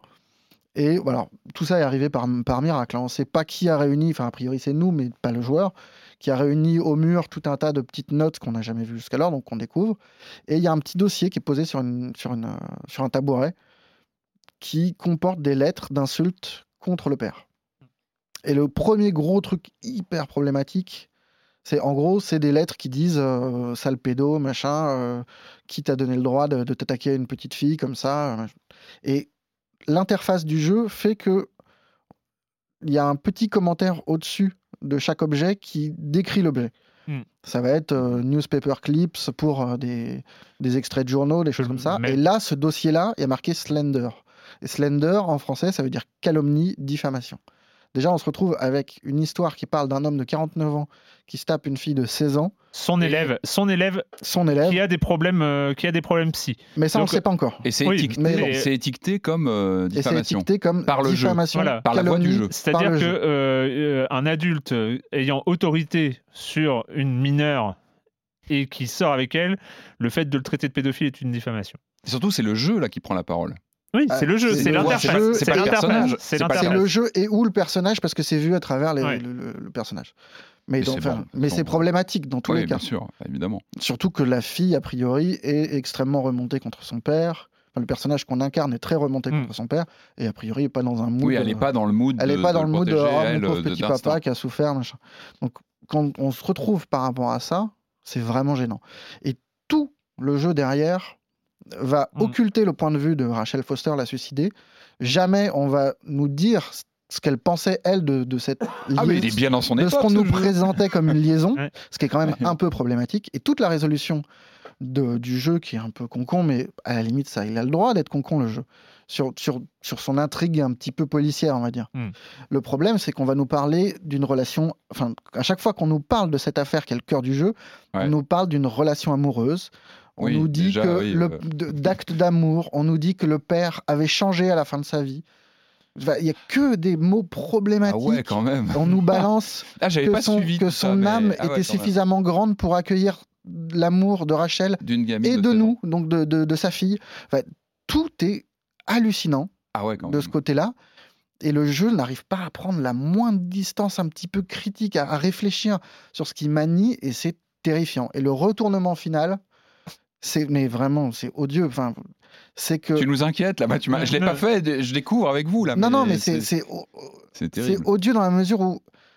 Et voilà, tout ça est arrivé par, par miracle. hein. On ne sait pas qui a réuni, enfin a priori c'est nous, mais pas le joueur, qui a réuni au mur tout un tas de petites notes qu'on n'a jamais vues jusqu'alors, donc on découvre. Et il y a un petit dossier qui est posé sur, une, sur, une, euh, sur un tabouret qui comporte des lettres d'insultes contre le père. Et le premier gros truc hyper problématique, c'est en gros, c'est des lettres qui disent euh, sale pédo, machin, euh, qui t'a donné le droit de, de t'attaquer à une petite fille comme ça. euh, Et l'interface du jeu fait que il y a un petit commentaire au-dessus de chaque objet qui décrit l'objet. Mm. Ça va être euh, newspaper clips pour euh, des, des extraits de journaux, des choses comme ça. Mais- Et là, ce dossier-là, il y a marqué Slender. Et Slender, en français, ça veut dire calomnie, diffamation. Déjà, on se retrouve avec une histoire qui parle d'un homme de quarante-neuf ans qui se tape une fille de seize ans. Son élève, son élève, son élève, qui a des problèmes, euh, qui a des problèmes psy. Mais ça, on Donc, ne sait pas encore. Et c'est Oui, étiqueté, mais- c'est étiqueté comme euh, Et c'est diffamation. étiqueté comme Par le jeu. diffamation, Voilà. Par la voix du calomnie, jeu. par C'est-à-dire le que jeu. euh, euh, un adulte euh, ayant autorité sur une mineure et qui sort avec elle, le fait de le traiter de pédophile est une diffamation. Et surtout, c'est le jeu là qui prend la parole. Oui, c'est le jeu, c'est, c'est l'interface, jeu, c'est pas l'interface, c'est, c'est, c'est le jeu et ou le personnage parce que c'est vu à travers les, ouais. le, le, le personnage. Mais, mais, donc, c'est, bon, mais bon, c'est problématique dans tous oui, les cas. Bien sûr, évidemment. Surtout que la fille, a priori, est extrêmement remontée contre son père. Enfin, le personnage qu'on incarne est très remonté mm. contre son père et a priori pas dans un mood. Oui, elle n'est pas dans le mood. Elle n'est pas de, dans de le mood de protéger, oh, elle, mon pauvre de, petit d'instant. papa qui a souffert, machin. Donc quand on se retrouve par rapport à ça, c'est vraiment gênant. Et tout le jeu derrière va mm. occulter le point de vue de Rachel Foster, la suicidée. Jamais on va nous dire ce qu'elle pensait, elle, de, de cette liaison, ah, mais il est bien dans son époque, de ce qu'on ce nous jeu. présentait comme une liaison, ouais. ce qui est quand même un peu problématique. Et toute la résolution de, du jeu, qui est un peu concon, mais à la limite, ça, il a le droit d'être concon, le jeu, sur, sur, sur son intrigue un petit peu policière, on va dire. Mm. Le problème, c'est qu'on va nous parler d'une relation... Enfin, à chaque fois qu'on nous parle de cette affaire qui est le cœur du jeu, ouais. on nous parle d'une relation amoureuse. On oui, nous dit déjà, que oui, le, euh... de, d'actes d'amour, on nous dit que le père avait changé à la fin de sa vie. Il n'y a que des mots problématiques. Ah ouais, quand même. On nous balance ah, que pas son, que son ça, âme mais... ah, était ouais, suffisamment même. grande pour accueillir l'amour de Rachel D'une gamine et de, de nous, donc de, de, de sa fille. Enfin, tout est hallucinant ah ouais, quand de même. ce côté-là. Et le jeu n'arrive pas à prendre la moindre distance un petit peu critique, à, à réfléchir sur ce qu'il manie, et c'est terrifiant. Et le retournement final... C'est, mais vraiment, c'est odieux. Enfin, c'est que... Tu nous inquiètes, là-bas. Tu m'as... Je ne l'ai pas fait, je découvre avec vous. Là, non, mais non, mais c'est, c'est, c'est, c'est, c'est odieux dans la mesure où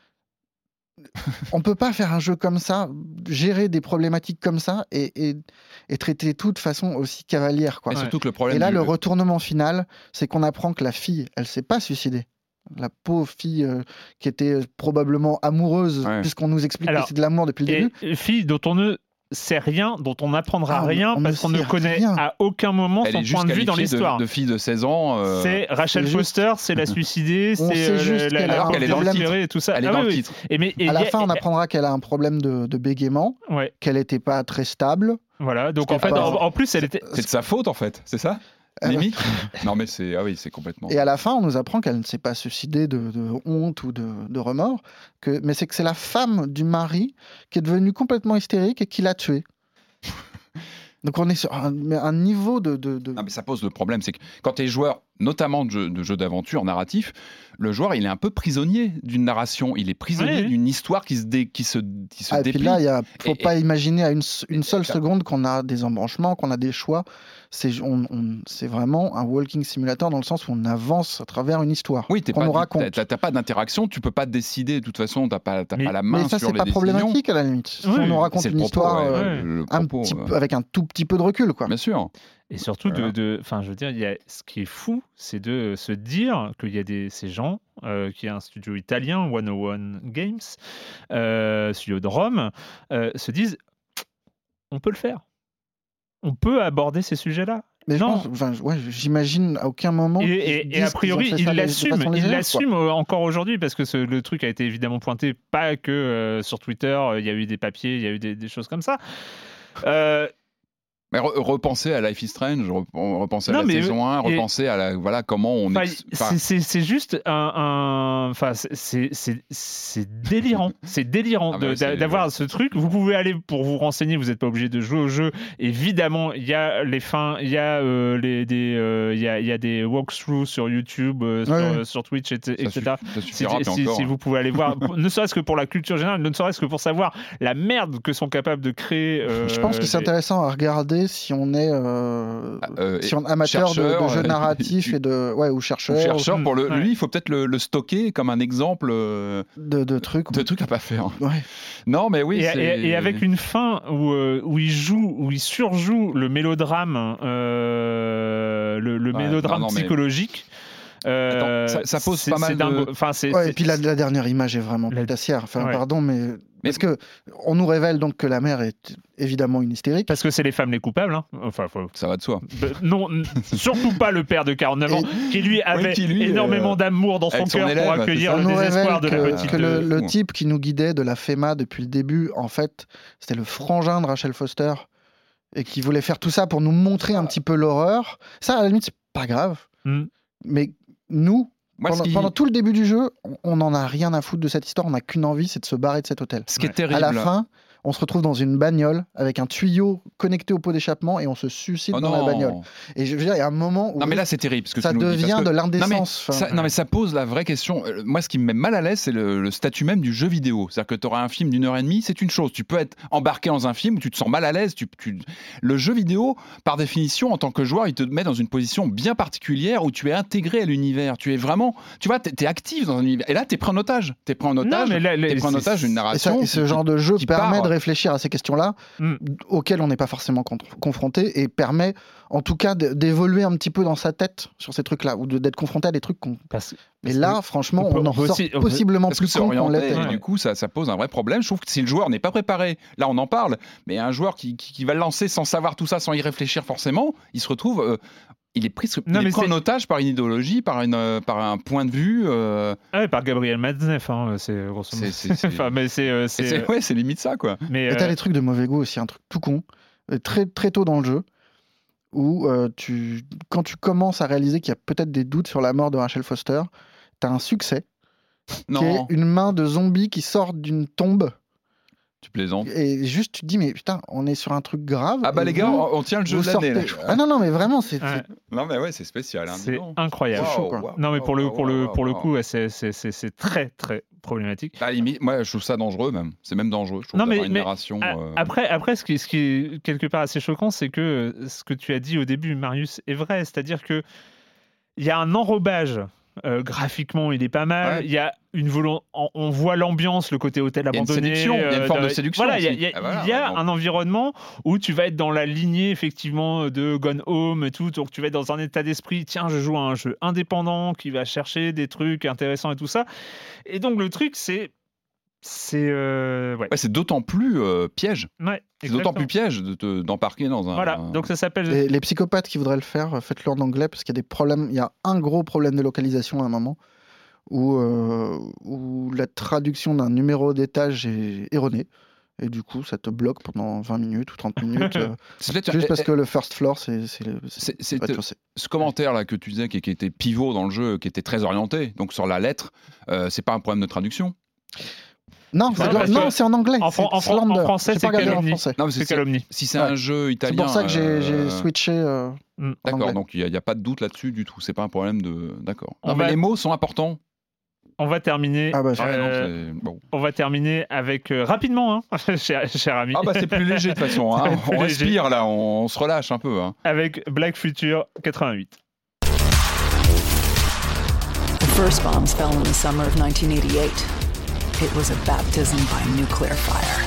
on ne peut pas faire un jeu comme ça, gérer des problématiques comme ça et, et, et traiter tout de façon aussi cavalière. Quoi. Et, surtout que le problème et là, du... le retournement final, c'est qu'on apprend que la fille, elle ne s'est pas suicidée. La pauvre fille euh, qui était probablement amoureuse, ouais. puisqu'on nous explique Alors, que c'est de l'amour depuis le début. Et fille dont on ne... c'est rien, dont on n'apprendra ah, rien on parce qu'on ne connaît rien. à aucun moment Elle son point de vue dans l'histoire. De, de fille de seize ans. Euh... C'est Rachel c'est Foster, juste... c'est la suicidée, on c'est euh, juste la, qu'elle la, a la, un problème et tout ça. Elle est ah, dans oui, le oui. titre. Et mais, et à la y a, fin, on et... apprendra qu'elle a un problème de, de bégaiement, ouais. qu'elle n'était pas très stable. Voilà, donc en fait, en, en plus, elle était. C'est de sa faute en fait, c'est ça Limite. Non mais c'est ah oui c'est complètement. Et à la fin on nous apprend qu'elle ne s'est pas suicidée de, de honte ou de, de remords, que mais c'est que c'est la femme du mari qui est devenue complètement hystérique et qui l'a tuée. Donc on est sur un, un niveau de, de, de... Non mais ça pose le problème, c'est que quand tu es joueur, notamment de jeux, de jeux d'aventure narratifs, le joueur il est un peu prisonnier d'une narration, il est prisonnier oui. d'une histoire qui se, dé, qui se, qui se ah, déplie. Et puis là, il ne faut et, pas et... imaginer à une, une seule et... seconde qu'on a des embranchements, qu'on a des choix. C'est, on, on, c'est vraiment un walking simulator dans le sens où on avance à travers une histoire. Oui, t'es qu'on pas, nous raconte. Tu n'as pas d'interaction, tu ne peux pas décider, de toute façon, tu n'as pas, t'as mais, pas la main mais ça, sur c'est les pas décisions. Problématique à la limite. Si oui, on nous raconte une propos, histoire ouais, euh, un propos, petit, euh... avec un tout petit peu de recul. Quoi. Bien sûr. Et surtout, voilà. de, de, je veux dire, il y a, ce qui est fou, c'est de se dire qu'il y a des, ces gens, euh, qui est un studio italien, cent un Games, euh, studio de Rome, euh, se disent, on peut le faire. On peut aborder ces sujets-là. Mais non. Je pense, enfin, ouais, j'imagine à aucun moment. Et, et, et a priori, il l'assume, il l'assume encore aujourd'hui parce que ce, le truc a été évidemment pointé, pas que euh, sur Twitter, il y a eu des papiers, il y a eu des, des choses comme ça. Euh, Mais re- repenser à Life is Strange, repenser non, à la saison un, repenser et... à la, voilà, comment on... Ex... C'est, c'est, c'est juste un... Enfin, un... c'est, c'est, c'est délirant. C'est délirant ah de, bah, c'est... d'avoir ce truc. Vous pouvez aller pour vous renseigner, vous n'êtes pas obligé de jouer au jeu. Évidemment, il y a les fins, il y, euh, euh, y, a, y a des walkthroughs sur YouTube, euh, sur, ouais. sur Twitch, et cetera. Ça suffira, si, si, si vous pouvez aller voir, ne serait-ce que pour la culture générale, ne serait-ce que pour savoir la merde que sont capables de créer... Euh, Je pense que c'est les... intéressant à regarder si on est euh, euh, si on est amateur de, de jeux narratifs et de ouais ou chercheur. Ou chercheur pour le, ouais. lui, il faut peut-être le, le stocker comme un exemple euh, de, de trucs de trucs à pas faire. Ouais. Non, mais oui. Et, c'est... et, et avec une fin où euh, où il joue, où il surjoue le mélodrame, euh, le, le ouais, mélodrame non, non, psychologique. Mais... Euh, Attends, ça, ça pose c'est, pas mal c'est de. Enfin, c'est, ouais, c'est, et puis la, la dernière image est vraiment putassière. Enfin, ouais. pardon, mais. Parce que on nous révèle donc que la mère est évidemment une hystérique. Parce que c'est les femmes les coupables. Hein. Enfin, faut... ça va de soi. Euh, non, surtout pas le père de quarante-neuf ans et... qui lui avait oui, qui lui, énormément euh... d'amour dans son cœur pour accueillir le désespoir de que, la petite. Que le, le type qui nous guidait de la F E M A depuis le début, en fait, c'était le frangin de Rachel Foster et qui voulait faire tout ça pour nous montrer un petit peu l'horreur. Ça, à la limite, c'est pas grave. Mm. Mais nous. Moi, pendant, qui... pendant tout le début du jeu, on n'en a rien à foutre de cette histoire. On n'a qu'une envie, c'est de se barrer de cet hôtel. Ce qui est terrible. À la fin, on se retrouve dans une bagnole avec un tuyau connecté au pot d'échappement et on se suicide Oh dans non. la bagnole. Et je veux dire, il y a un moment où Non mais là c'est terrible. Ce que ça tu nous dis, devient parce que- de Non mais, l'indécence. ça, Enfin, non mais ça pose la vraie question. Euh, Moi ce qui me met mal à l'aise c'est le, le statut même du jeu vidéo. C'est-à-dire que tu auras un film d'une heure et demie, c'est une chose. Tu peux être embarqué dans un film où tu te sens mal à l'aise. Tu, tu... Le jeu vidéo, par définition, en tant que joueur, il te met dans une position bien particulière où tu es intégré à l'univers. Tu es vraiment, tu vois, tu es actif dans un univers. Et là tu es pris en otage. Tu es pris en otage. mais là, là, Tu es pris en c'est- otage d'une Et, ça- narration. et ce qui- genre de jeu qui permet part. de réfléchir à ces questions-là, Mm. auxquelles on n'est pas forcément con- confronté, et permet en tout cas de- d'évoluer un petit peu dans sa tête sur ces trucs-là, ou de- d'être confronté à des trucs qu'on... Parce- Mais parce là, que franchement, on peut- on en on peut ressort aussi- on peut- possiblement Parce que plus c'est con qu'on orienté, l'était. et du coup, ça, ça pose un vrai problème. Je trouve que si le joueur n'est pas préparé, là on en parle, mais un joueur qui, qui, qui va le lancer sans savoir tout ça, sans y réfléchir forcément, il se retrouve, euh, il est pris, il Non, est mais pris en c'est- otage par une idéologie, par, une, euh, par un point de vue. euh, Ah ouais, par Gabriel Matzneff, hein, c'est grosso modo. C'est- c'est- c'est- Enfin, mais c'est, euh, et c'est, c'est- ouais, c'est limite ça, quoi. mais, Et t'as euh, des trucs de mauvais goût aussi, un truc tout con, euh, très, très tôt dans le jeu, où euh, tu, quand tu commences à réaliser qu'il y a peut-être des doutes sur la mort de Rachel Foster, t'as un succès, qui est Non, une main de zombie qui sort d'une tombe, tu plaisantes. et juste tu te dis, mais putain, on est sur un truc grave. Ah bah et les gars, vous, on, on tient le jeu vous de l'année. là. sortez- Ah non, non, mais vraiment, c'est... ouais, Non mais ouais, c'est spécial. Hein, dis c'est donc. incroyable. chaud, quoi. Waouh, Non, mais pour le, waouh, pour le, waouh, pour le waouh. coup, ouais, c'est, c'est, c'est, c'est très, très problématique. À la limite, moi je trouve ça dangereux même. C'est même dangereux. Je trouve Non, mais- d'avoir une mais- narration. A- euh, Après, après ce, qui, ce qui est quelque part assez choquant, c'est que euh, ce que tu as dit au début, Marius, est vrai. C'est-à-dire que il y a un enrobage. Euh, graphiquement, il est pas mal. Ouais. Il y a une volon- on, on voit l'ambiance, le côté hôtel Il y a une abandonné. séduction, il y a une euh, forme dans- de séduction Voilà, il y a, aussi. il y a- Ah, voilà, il y a donc. un environnement où tu vas être dans la lignée effectivement de Gone Home et tout. Donc tu vas être dans un état d'esprit. Tiens, je joue à un jeu indépendant qui va chercher des trucs intéressants et tout ça. Et donc le truc, c'est c'est euh, ouais. ouais, c'est d'autant plus euh, piège. Ouais, C'est d'autant plus exactement. piège de te- d'embarquer dans un. Voilà, donc ça s'appelle. Les, les psychopathes qui voudraient le faire, euh, faites-le en anglais, parce qu'il y a des problèmes, il y a un gros problème de localisation à un moment, où, euh, où la traduction d'un numéro d'étage est erronée. Et du coup, ça te bloque pendant vingt minutes ou trente minutes, euh, C'est peut-être- juste eh, parce eh, que le first floor, c'est c'est le- C'est- c'est c'est- pas chaussé. ce commentaire là que tu disais qui, qui était pivot dans le jeu, qui était très orienté, donc sur la lettre, euh, c'est pas un problème de traduction. Non, Non, c'est parce non, que c'est en anglais. en, c'est fran- en, fran- en Slander. français, J'ai c'est pas regardé en calomnie. français. Non, mais C'est c'est- calomnie. Si c'est Ouais. un jeu C'est italien. pour ça que j'ai euh, j'ai switché euh, Mm. en D'accord, anglais. donc il n'y a, a pas de doute là-dessus du tout. C'est pas un problème de. D'accord. On Non, mais va- les mots sont importants. On va terminer. Ah bah, Ah ouais, non, euh, c'est- bon. on va terminer avec euh, rapidement, hein, cher, cher ami. Ah bah c'est plus léger de toute façon. Ça va Hein. être plus On léger. respire là, on, on se relâche un peu. Hein. Avec Black Future quatre-vingt-huit. The first bombs fell in the summer of nineteen eighty-eight. It was a baptism by nuclear fire.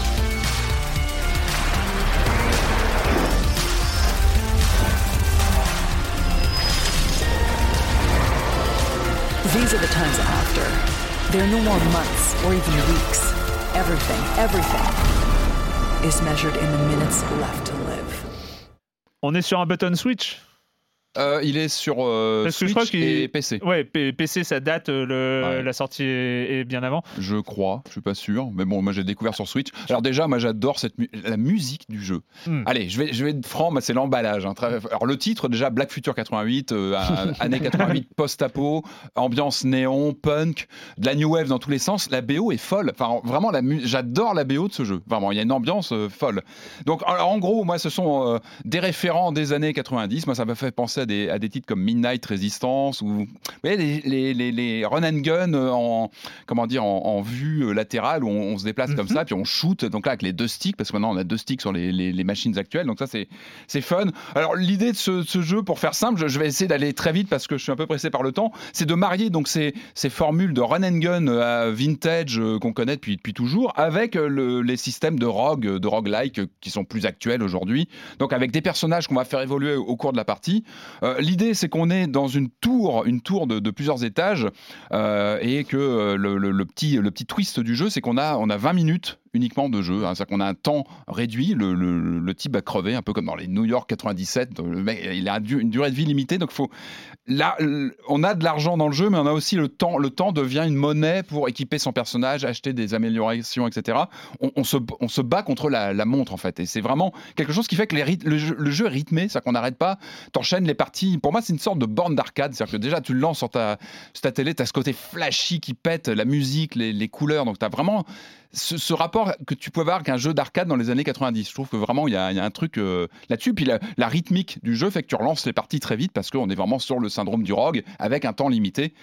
These are the times after. There are no more months or even weeks. Everything, everything is measured in the minutes left to live. On est sur un button switch. Euh, il est sur euh, Parce que je Switch crois qu'il- et P C. Ouais, P- PC, ça date, euh, le, Ouais. la sortie est, est bien avant. Je crois, je suis pas sûr, mais bon, moi j'ai découvert sur Switch. Alors déjà, moi j'adore cette mu- la musique du jeu. Hmm. Allez, je vais, je vais être franc, moi, c'est l'emballage. hein. Très- Alors le titre déjà, Black Future quatre-vingt-huit, euh, un- année quatre-vingt-huit post-apo, ambiance néon, punk, de la new wave dans tous les sens. La B O est folle. Enfin, vraiment, la mu- j'adore la B O de ce jeu. Vraiment, il y a une ambiance euh, folle. Donc, alors, en gros, moi, ce sont euh, des référents des années quatre-vingt-dix. Moi, ça m'a fait penser à des, à des titres comme Midnight Resistance ou vous voyez, les, les, les, les run and gun euh, en, comment dire, en, en vue euh, latérale où on, on se déplace comme ça, puis on shoot. Donc là, avec les deux sticks, parce que maintenant on a deux sticks sur les, les, les machines actuelles. Donc ça, c'est, c'est fun. Alors, l'idée de ce, ce jeu, pour faire simple, je, je vais essayer d'aller très vite parce que je suis un peu pressé par le temps, c'est de marier donc ces, ces formules de run and gun euh, vintage euh, qu'on connaît depuis, depuis toujours avec euh, le, les systèmes de rogue, de roguelike euh, qui sont plus actuels aujourd'hui. Donc avec des personnages qu'on va faire évoluer au, au cours de la partie. Euh, l'idée, c'est qu'on est dans une tour, une tour de, de plusieurs étages euh, et que euh, le, le, le, petit, le petit twist du jeu, c'est qu'on a, on a vingt minutes uniquement de jeu, hein, c'est-à-dire qu'on a un temps réduit, le, le, le type va crever, un peu comme dans les New York quatre-vingt-dix-sept, le mec, il a une durée de vie limitée, donc faut, là, on a de l'argent dans le jeu, mais on a aussi le temps, le temps devient une monnaie pour équiper son personnage, acheter des améliorations, et cetera. On, on, se, on se bat contre la, la montre, en fait, et c'est vraiment quelque chose qui fait que les ryth- le, jeu, le jeu est rythmé, c'est-à-dire qu'on n'arrête pas, t'enchaînes les parties, pour moi c'est une sorte de borne d'arcade, c'est-à-dire que déjà tu le lances sur ta, sur ta télé, t'as ce côté flashy qui pète, la musique, les, les couleurs, donc t'as vraiment ce, ce rapport rapport que tu pouvais avoir avec un jeu d'arcade dans les années quatre-vingt-dix. Je trouve que vraiment, il y, y a un truc euh, là-dessus. Puis la, la rythmique du jeu fait que tu relances les parties très vite parce qu'on est vraiment sur le syndrome du rogue avec un temps limité.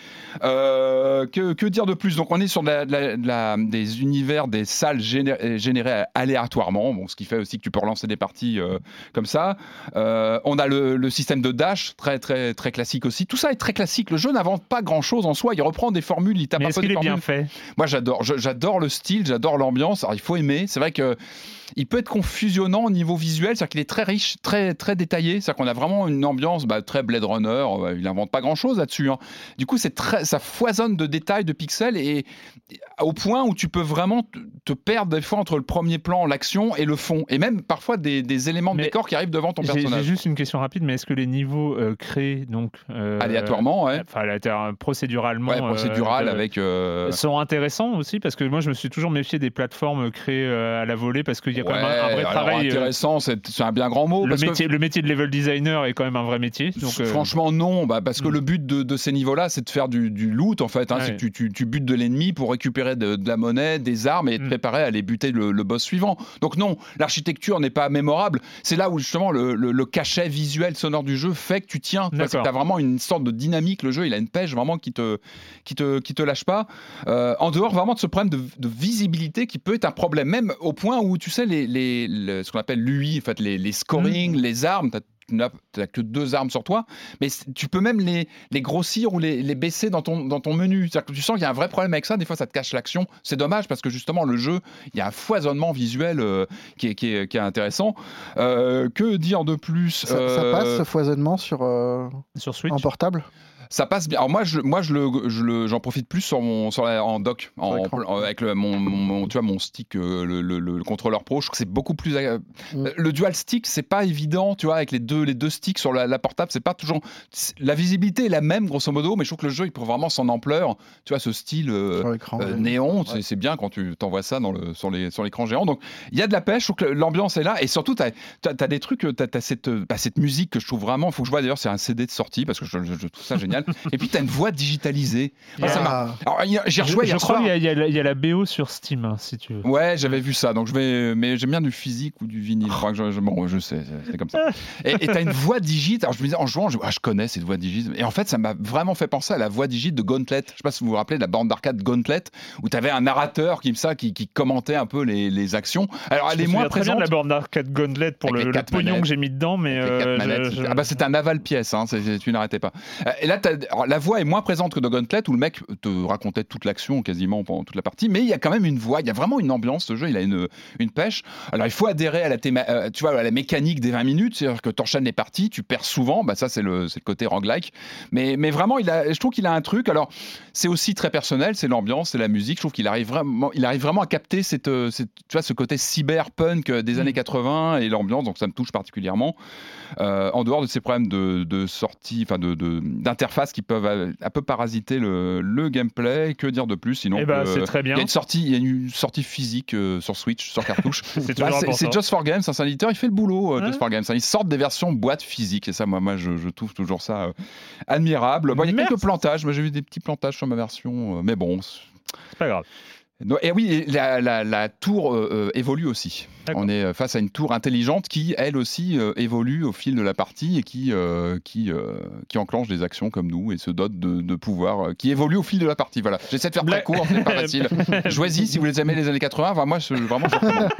Euh, que, que dire de plus ? Donc, on est sur de la, de la, de la, des univers, des salles géné- générées aléatoirement, bon, ce qui fait aussi que tu peux relancer des parties euh, comme ça. Euh, on a le, le système de dash, très, très, très classique aussi. Tout ça est très classique. Le jeu n'invente pas grand-chose en soi. Il reprend des formules, il tape Mais un est-ce peu qu'il des est formules. bien fait ? Moi, j'adore. Je, j'adore le style, j'adore l'ambiance. Alors, il faut aimer. C'est vrai que il peut être confusionnant au niveau visuel, c'est-à-dire qu'il est très riche, très, très détaillé. C'est-à-dire qu'on a vraiment une ambiance bah, très Blade Runner. Il n'invente pas grand-chose là-dessus. Hein. Du coup, c'est très, ça foisonne de détails, de pixels, et, et au point où tu peux vraiment te, te perdre des fois entre le premier plan, l'action et le fond, et même parfois des, des éléments de Mais décor qui arrivent devant ton j'ai, personnage. J'ai juste une question rapide, mais est-ce que les niveaux euh, créés donc euh, aléatoirement, ouais. Enfin, aléatoire- procéduralement, Ouais, procédural euh, avec. Euh... sont intéressants aussi, parce que moi, je me suis toujours méfié des plateformes créées euh, à la volée, parce qu'il y a quand ouais, même un, un vrai alors travail. Intéressant, euh, c'est, c'est un bien grand mot. Le parce métier, que... le métier de level designer est quand même un vrai métier. Donc, euh... Franchement, non, bah, parce que mm. le but de, de ces niveaux-là, c'est de faire du, du loot, en fait. Hein, ouais. C'est que tu, tu, tu butes de l'ennemi pour récupérer de, de la monnaie, des armes et te mm. préparer à aller buter le, le boss suivant. Donc non, l'architecture n'est pas mémorable. C'est là où justement le, le, le cachet visuel sonore du jeu fait que tu tiens. Tu as vraiment une sorte de dynamique. Le jeu, il a une pêche vraiment qui te, qui te, qui te lâche pas. Euh, en dehors vraiment de ce problème de, de visibilité qui peut être un problème, même au point où tu sais, les, les, les, ce qu'on appelle l'U I, en fait, les, les scoring, mmh. les armes, t'as, tu n'as que deux armes sur toi, mais tu peux même les, les grossir ou les, les baisser dans ton, dans ton menu. C'est-à-dire que tu sens qu'il y a un vrai problème avec ça. Des fois, ça te cache l'action. C'est dommage parce que justement, le jeu, il y a un foisonnement visuel euh, qui, est, qui, est, qui est intéressant. Euh, que dire de plus ? Ça, euh... ça passe ce foisonnement sur, euh, sur Switch en portable ? Ça passe bien. Alors moi, je, moi, je le, je le, j'en profite plus sur mon, sur la, en dock, en, en, avec le, mon, mon, tu vois, mon stick, euh, le, le, le contrôleur pro. Je trouve que c'est beaucoup plus. Euh, mm. Le dual stick, c'est pas évident, tu vois, avec les deux, les deux sticks sur la, la portable, c'est pas toujours. La visibilité est la même, grosso modo, mais je trouve que le jeu, il prend vraiment son ampleur. Tu vois, ce style euh, euh, néon, ouais. c'est, c'est bien quand tu t'envoies ça dans le, sur, les, sur l'écran géant. Donc, il y a de la pêche. Je trouve que l'ambiance est là, et surtout, t'as, t'as, t'as des trucs, t'as, t'as cette, bah, cette musique que je trouve vraiment. Faut que je vois d'ailleurs, c'est un C D de sortie parce que je, je, je trouve ça génial. Et puis, tu as une voix digitalisée. Ah. Ça m'a... Alors, j'ai rejoué je, hier je crois soir. qu'il y a, il y a la B O sur Steam, hein, si tu veux. Ouais, j'avais vu ça. Donc je vais... Mais j'aime bien du physique ou du vinyle. Enfin, je, je, bon, je sais, c'est comme ça. Et tu as une voix digite. Alors, je me disais, en jouant, je, ah, je connais cette voix digite. Et en fait, ça m'a vraiment fait penser à la voix digite de Gauntlet. Je sais pas si vous vous rappelez de la bande d'arcade Gauntlet, où tu avais un narrateur qui, ça, qui, qui commentait un peu les, les actions. Alors, je elle est moins présente. Très bien de la bande d'arcade Gauntlet pour le, le pognon manettes. Que j'ai mis dedans, mais euh, je, je... ah bah c'est un aval pièce. Hein, c'est, c'est, tu n'arrêtais pas. Et là, alors, la voix est moins présente que de Gauntlet, où le mec te racontait toute l'action quasiment pendant toute la partie, mais il y a quand même une voix, il y a vraiment une ambiance, ce jeu, il a une, une pêche. Alors il faut adhérer à la, théma, euh, tu vois, à la mécanique des vingt minutes, c'est-à-dire que tu enchaînes les parties, tu perds souvent, bah ça c'est le, c'est le côté roguelike, mais, mais vraiment il a, je trouve qu'il a un truc, alors c'est aussi très personnel, c'est l'ambiance, c'est la musique, je trouve qu'il arrive vraiment, il arrive vraiment à capter cette, cette, tu vois, ce côté cyberpunk des mmh. années quatre-vingts et l'ambiance, donc ça me touche particulièrement, euh, en dehors de ces problèmes de, de sortie, enfin de, de, d'interface qui peuvent un peu parasiter le, le gameplay. Que dire de plus sinon eh ben, c'est très bien. Il y a une sortie, il y a une sortie physique euh, sur Switch, sur cartouche. c'est, bah, c'est, c'est Just for Games, c'est un éditeur, il fait le boulot. Euh, ouais. Just for Games, ils sortent des versions boîte physiques et ça, moi, moi je, je trouve toujours ça euh, admirable. Bon, il y a Merci. quelques plantages, moi j'ai vu des petits plantages sur ma version, euh, mais bon, c'est, c'est pas grave. Et oui, la, la, la tour euh, évolue aussi. D'accord. On est face à une tour intelligente qui, elle aussi, euh, évolue au fil de la partie et qui, euh, qui, euh, qui enclenche des actions comme nous et se dote de, de pouvoirs euh, qui évoluent au fil de la partie. Voilà. J'essaie de faire très court, c'est pas facile. Jouez-y si vous les aimez les années quatre-vingts. Enfin, moi, je, vraiment, je recommande.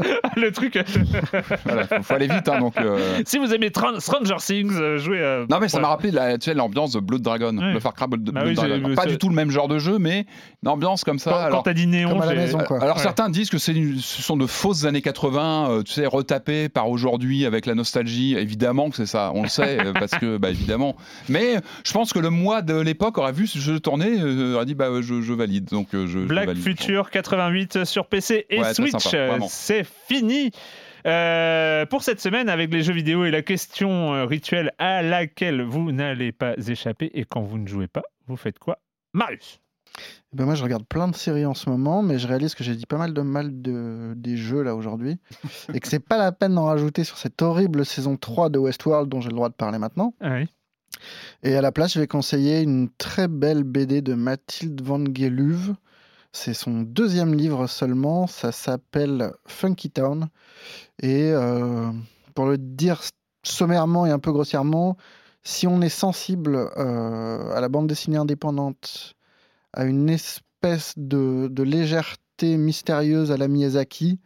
Le truc. Voilà, faut, faut aller vite. Hein, donc, euh... Si vous aimez Tra- Stranger Things, euh, jouez. Euh, non, mais ça ouais. m'a rappelé la, tu sais, l'ambiance de Blood Dragon, ouais. le Far Cry Blood, bah Blood oui, Dragon. Pas c'est... du tout le même genre de jeu, mais une ambiance comme ça. Quand, alors, quand t'as dit néon, comme à la maison, quoi. Alors ouais. certains disent que c'est une, ce sont de fausses années quatre-vingts, euh, tu sais, retapées par aujourd'hui avec la nostalgie. Évidemment que c'est ça, on le sait, parce que, bah évidemment. Mais je pense que le moi de l'époque aurait vu ce jeu tourner, euh, aurait dit, bah je, je valide. Donc, euh, je, Black je valide. Future quatre-vingt-huit sur P C et ouais, Switch, sympa, c'est fini. Euh, pour cette semaine avec les jeux vidéo et la question euh, rituelle à laquelle vous n'allez pas échapper. Et quand vous ne jouez pas, vous faites quoi, Marius? Ben moi, je regarde plein de séries en ce moment, mais je réalise que j'ai dit pas mal de mal de, des jeux là aujourd'hui, et que c'est pas la peine d'en rajouter sur cette horrible saison trois de Westworld dont j'ai le droit de parler maintenant. Ah oui. Et à la place, je vais conseiller une très belle B D de Mathilde Van Geluve, C'est son deuxième livre seulement. Ça s'appelle Funky Town. Et euh, pour le dire sommairement et un peu grossièrement, si on est sensible euh, à la bande dessinée indépendante, à une espèce de, de légèreté mystérieuse à la Miyazaki,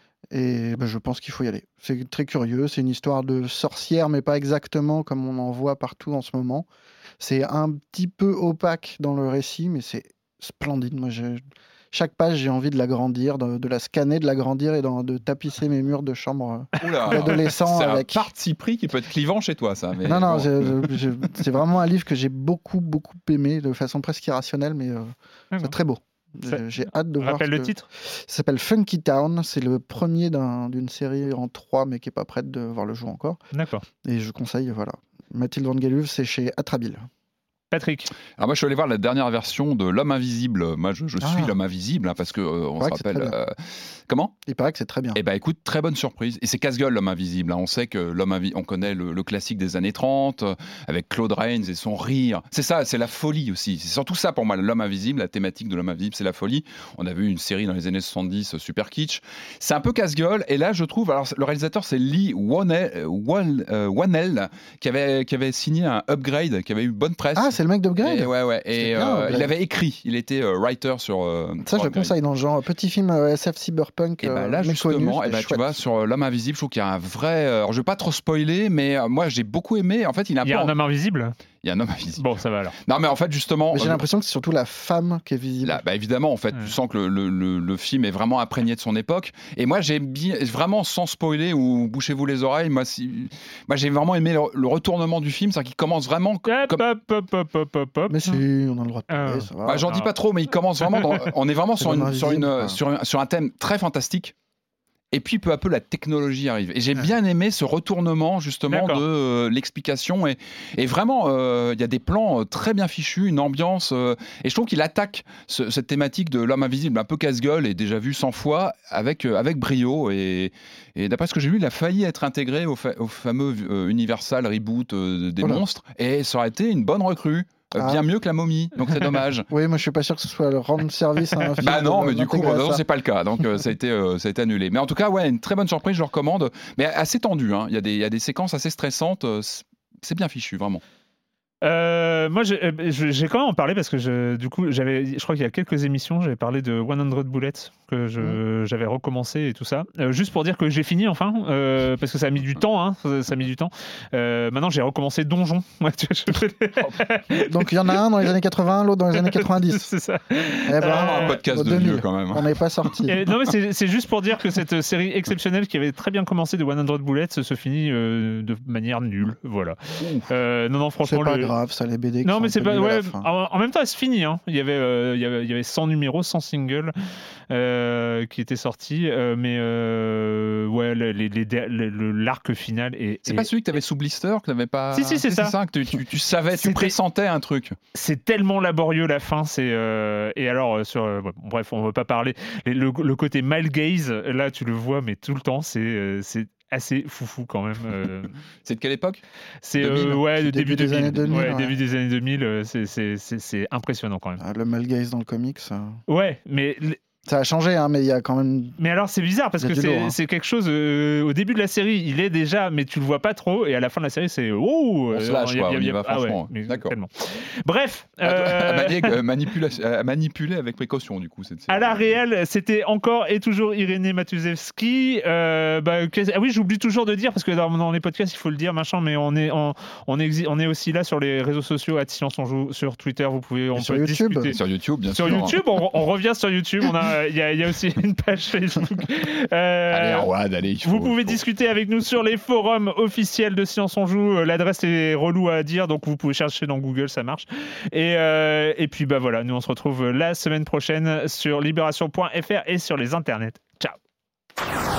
et ben, je pense qu'il faut y aller. C'est très curieux. C'est une histoire de sorcière, mais pas exactement comme on en voit partout en ce moment. C'est un petit peu opaque dans le récit, mais c'est splendide. Moi, j'ai... Chaque page, j'ai envie de l'agrandir, de, de la scanner, de l'agrandir et de, de tapisser mes murs de chambre Oula, d'adolescent c'est avec. un parti pris qui peut être clivant chez toi, ça. Mais non, non, bon. je, je, c'est vraiment un livre que j'ai beaucoup, beaucoup aimé, de façon presque irrationnelle, mais euh, c'est très beau. Ça... J'ai hâte de voir. Rappelle le que... titre. Ça s'appelle Funky Town. C'est le premier d'un, d'une série en trois, mais qui n'est pas prête de voir le jour encore. D'accord. Et je conseille, voilà. Mathilde Van Galuve, c'est chez Atrabile. Patrick. Alors moi, je suis allé voir la dernière version de L'Homme Invisible. Moi, je, je suis Ah. L'Homme Invisible, hein, parce que euh, on se rappelle. Euh... Comment ? Il paraît que c'est très bien. Eh ben, écoute, très bonne surprise. Et c'est casse-gueule, L'Homme Invisible. Hein. On sait que l'homme invi... on connaît le, le classique des années trente, euh, avec Claude Rains et son rire. C'est ça, c'est la folie aussi. C'est surtout ça pour moi, L'Homme Invisible, la thématique de L'Homme Invisible, c'est la folie. On a vu une série dans les années soixante-dix, super kitsch. C'est un peu casse-gueule. Et là, je trouve, alors le réalisateur, c'est Lee Whannell, Whannell, qui avait, qui avait signé un Upgrade, qui avait eu bonne presse. Ah, c'est le mec d'Upgrade. Et ouais, ouais. Et bien, euh, il avait écrit, il était euh, writer sur. Euh, ça, sur je le Upgrade. conseille dans le genre petit film euh, S F cyberpunk. Et ben là, euh, justement, méconnu, et ben, c'est tu vois, sur L'Homme Invisible, je trouve qu'il y a un vrai. Alors, je vais pas trop spoiler, mais euh, moi, j'ai beaucoup aimé. En fait, il a un Il y a peu un homme invisible. Il y a un homme invisible. Bon, ça va alors. Non, mais en fait, justement. Mais j'ai euh, l'impression que c'est surtout la femme qui est visible. Là, bah évidemment, en fait, Ouais. tu sens que le, le, le, le film est vraiment imprégné de son époque. Et moi, j'ai bien, vraiment, sans spoiler ou bouchez-vous les oreilles, moi, si, moi j'ai vraiment aimé le, le retournement du film, c'est-à-dire qu'il commence vraiment. Hop, Comme... hop, hop, hop, hop, hop, hop. Mais si, on a le droit de parler, Ah. ça va. Bah, j'en dis pas trop, mais il commence vraiment. Dans, on est vraiment sur, C'est une, l'homme sur, une, invisible, quoi. sur, un, sur un thème très fantastique. Et puis peu à peu la technologie arrive. Et j'ai Ouais. bien aimé ce retournement justement D'accord. de euh, l'explication. Et, et vraiment, euh, il y a des plans euh, très bien fichus, une ambiance. Euh, et je trouve qu'il attaque ce- cette thématique de l'homme invisible un peu casse-gueule et déjà vu cent fois avec, euh, avec brio. Et, et d'après ce que j'ai lu, il a failli être intégré au, fa- au fameux euh, Universal Reboot euh, des Voilà. monstres. Et ça aurait été une bonne recrue. Euh, Ah. Bien mieux que la momie. Donc c'est dommage. Oui, moi je suis pas sûr que ce soit le rendre service à un film. Bah non, de- mais du coup, d'intégrer bon, non, ça. c'est pas le cas. Donc euh, ça, a été, euh, ça a été annulé. Mais en tout cas, ouais, une très bonne surprise, je le recommande. Mais assez tendu. Hein. Il y a des, il y a des séquences assez stressantes. euh, c'est- C'est bien fichu, vraiment. Euh, moi, j'ai euh, je- j'ai quand même en parlé parce que je, du coup, j'avais, je crois qu'il y a quelques émissions, j'avais parlé de cent Bullets que je, j'avais recommencé et tout ça. Euh, juste pour dire que j'ai fini enfin, euh, parce que ça a mis du temps, hein, ça, ça a mis du temps. Euh, maintenant, j'ai recommencé Donjon. Ouais, tu vois, je- Donc il y en a un dans les années quatre-vingts, l'autre dans les années quatre-vingt-dix. C'est ça. Eh ben, Euh, Un podcast au de deux mille. vieux, quand même. On n'est pas sorti. Et non, mais c'est, c'est juste pour dire que cette série exceptionnelle qui avait très bien commencé de cent Bullets se finit euh, de manière nulle. Voilà. Euh, non, non, C'est franchement. pas le- grave, ça, les B D. qui Non, sont mais un c'est peu pas. nuls à la Ouais, fin. en, en même temps, elle se finit. Hein. Il, y avait, euh, il, y avait, il y avait cent numéros, cent singles euh, qui étaient sortis. euh, mais euh, ouais, les, les, les- le- le- l'arc final est. C'est est- pas celui que tu avais sous blister, que t'avais pas. Si, si, c'est ça. que tu, tu, tu savais, tu C'était- pressentais un truc. C'est tellement laborieux la fin. C'est euh, et alors euh, sur. euh, bon, bref, on va pas parler. Les- Le, le côté male gaze, là, tu le vois, mais tout le temps, c'est euh, c'est assez foufou quand même. euh. C'est de quelle époque C'est deux mille. euh, ouais, le Début début, des deux mille. années deux mille, Ouais, ouais. début des années deux mille. euh, C'est, c'est, c'est, c'est impressionnant quand même. Ah, le Malgaze dans le comics, ça... Ouais, mais ça a changé, hein, mais il y a quand même. Mais alors c'est bizarre parce Il y que a du c'est, lourd, hein. c'est quelque chose euh, au début de la série il est déjà mais tu le vois pas trop et à la fin de la série c'est oh On se lâche, quoi, on y va, ah ouais, franchement. mais D'accord. tellement. Bref À, euh, manier- euh, manipula- à manipuler avec précaution, du coup. Cette série. à la réelle c'était encore et toujours Irénée Matuzewski euh, bah, qu'est- ah oui j'oublie toujours de dire parce que dans, dans les podcasts il faut le dire machin mais on est on, on, exi- on est aussi là sur les réseaux sociaux à Silence on joue sur Twitter vous pouvez on Et sur peut YouTube. discuter. Sur YouTube, bien Sur sûr. YouTube, on, on revient sur YouTube. On a, il y, a- il y a aussi une page Facebook. Euh, Allez, Arwad, allez. il faut- vous pouvez faut- discuter avec nous sur les forums officiels de Silence on Joue. Euh, L'adresse est relou à dire, donc vous pouvez chercher dans Google, ça marche. Et, euh, et puis bah voilà, nous on se retrouve la semaine prochaine sur libération point f r et sur les internets. Ciao.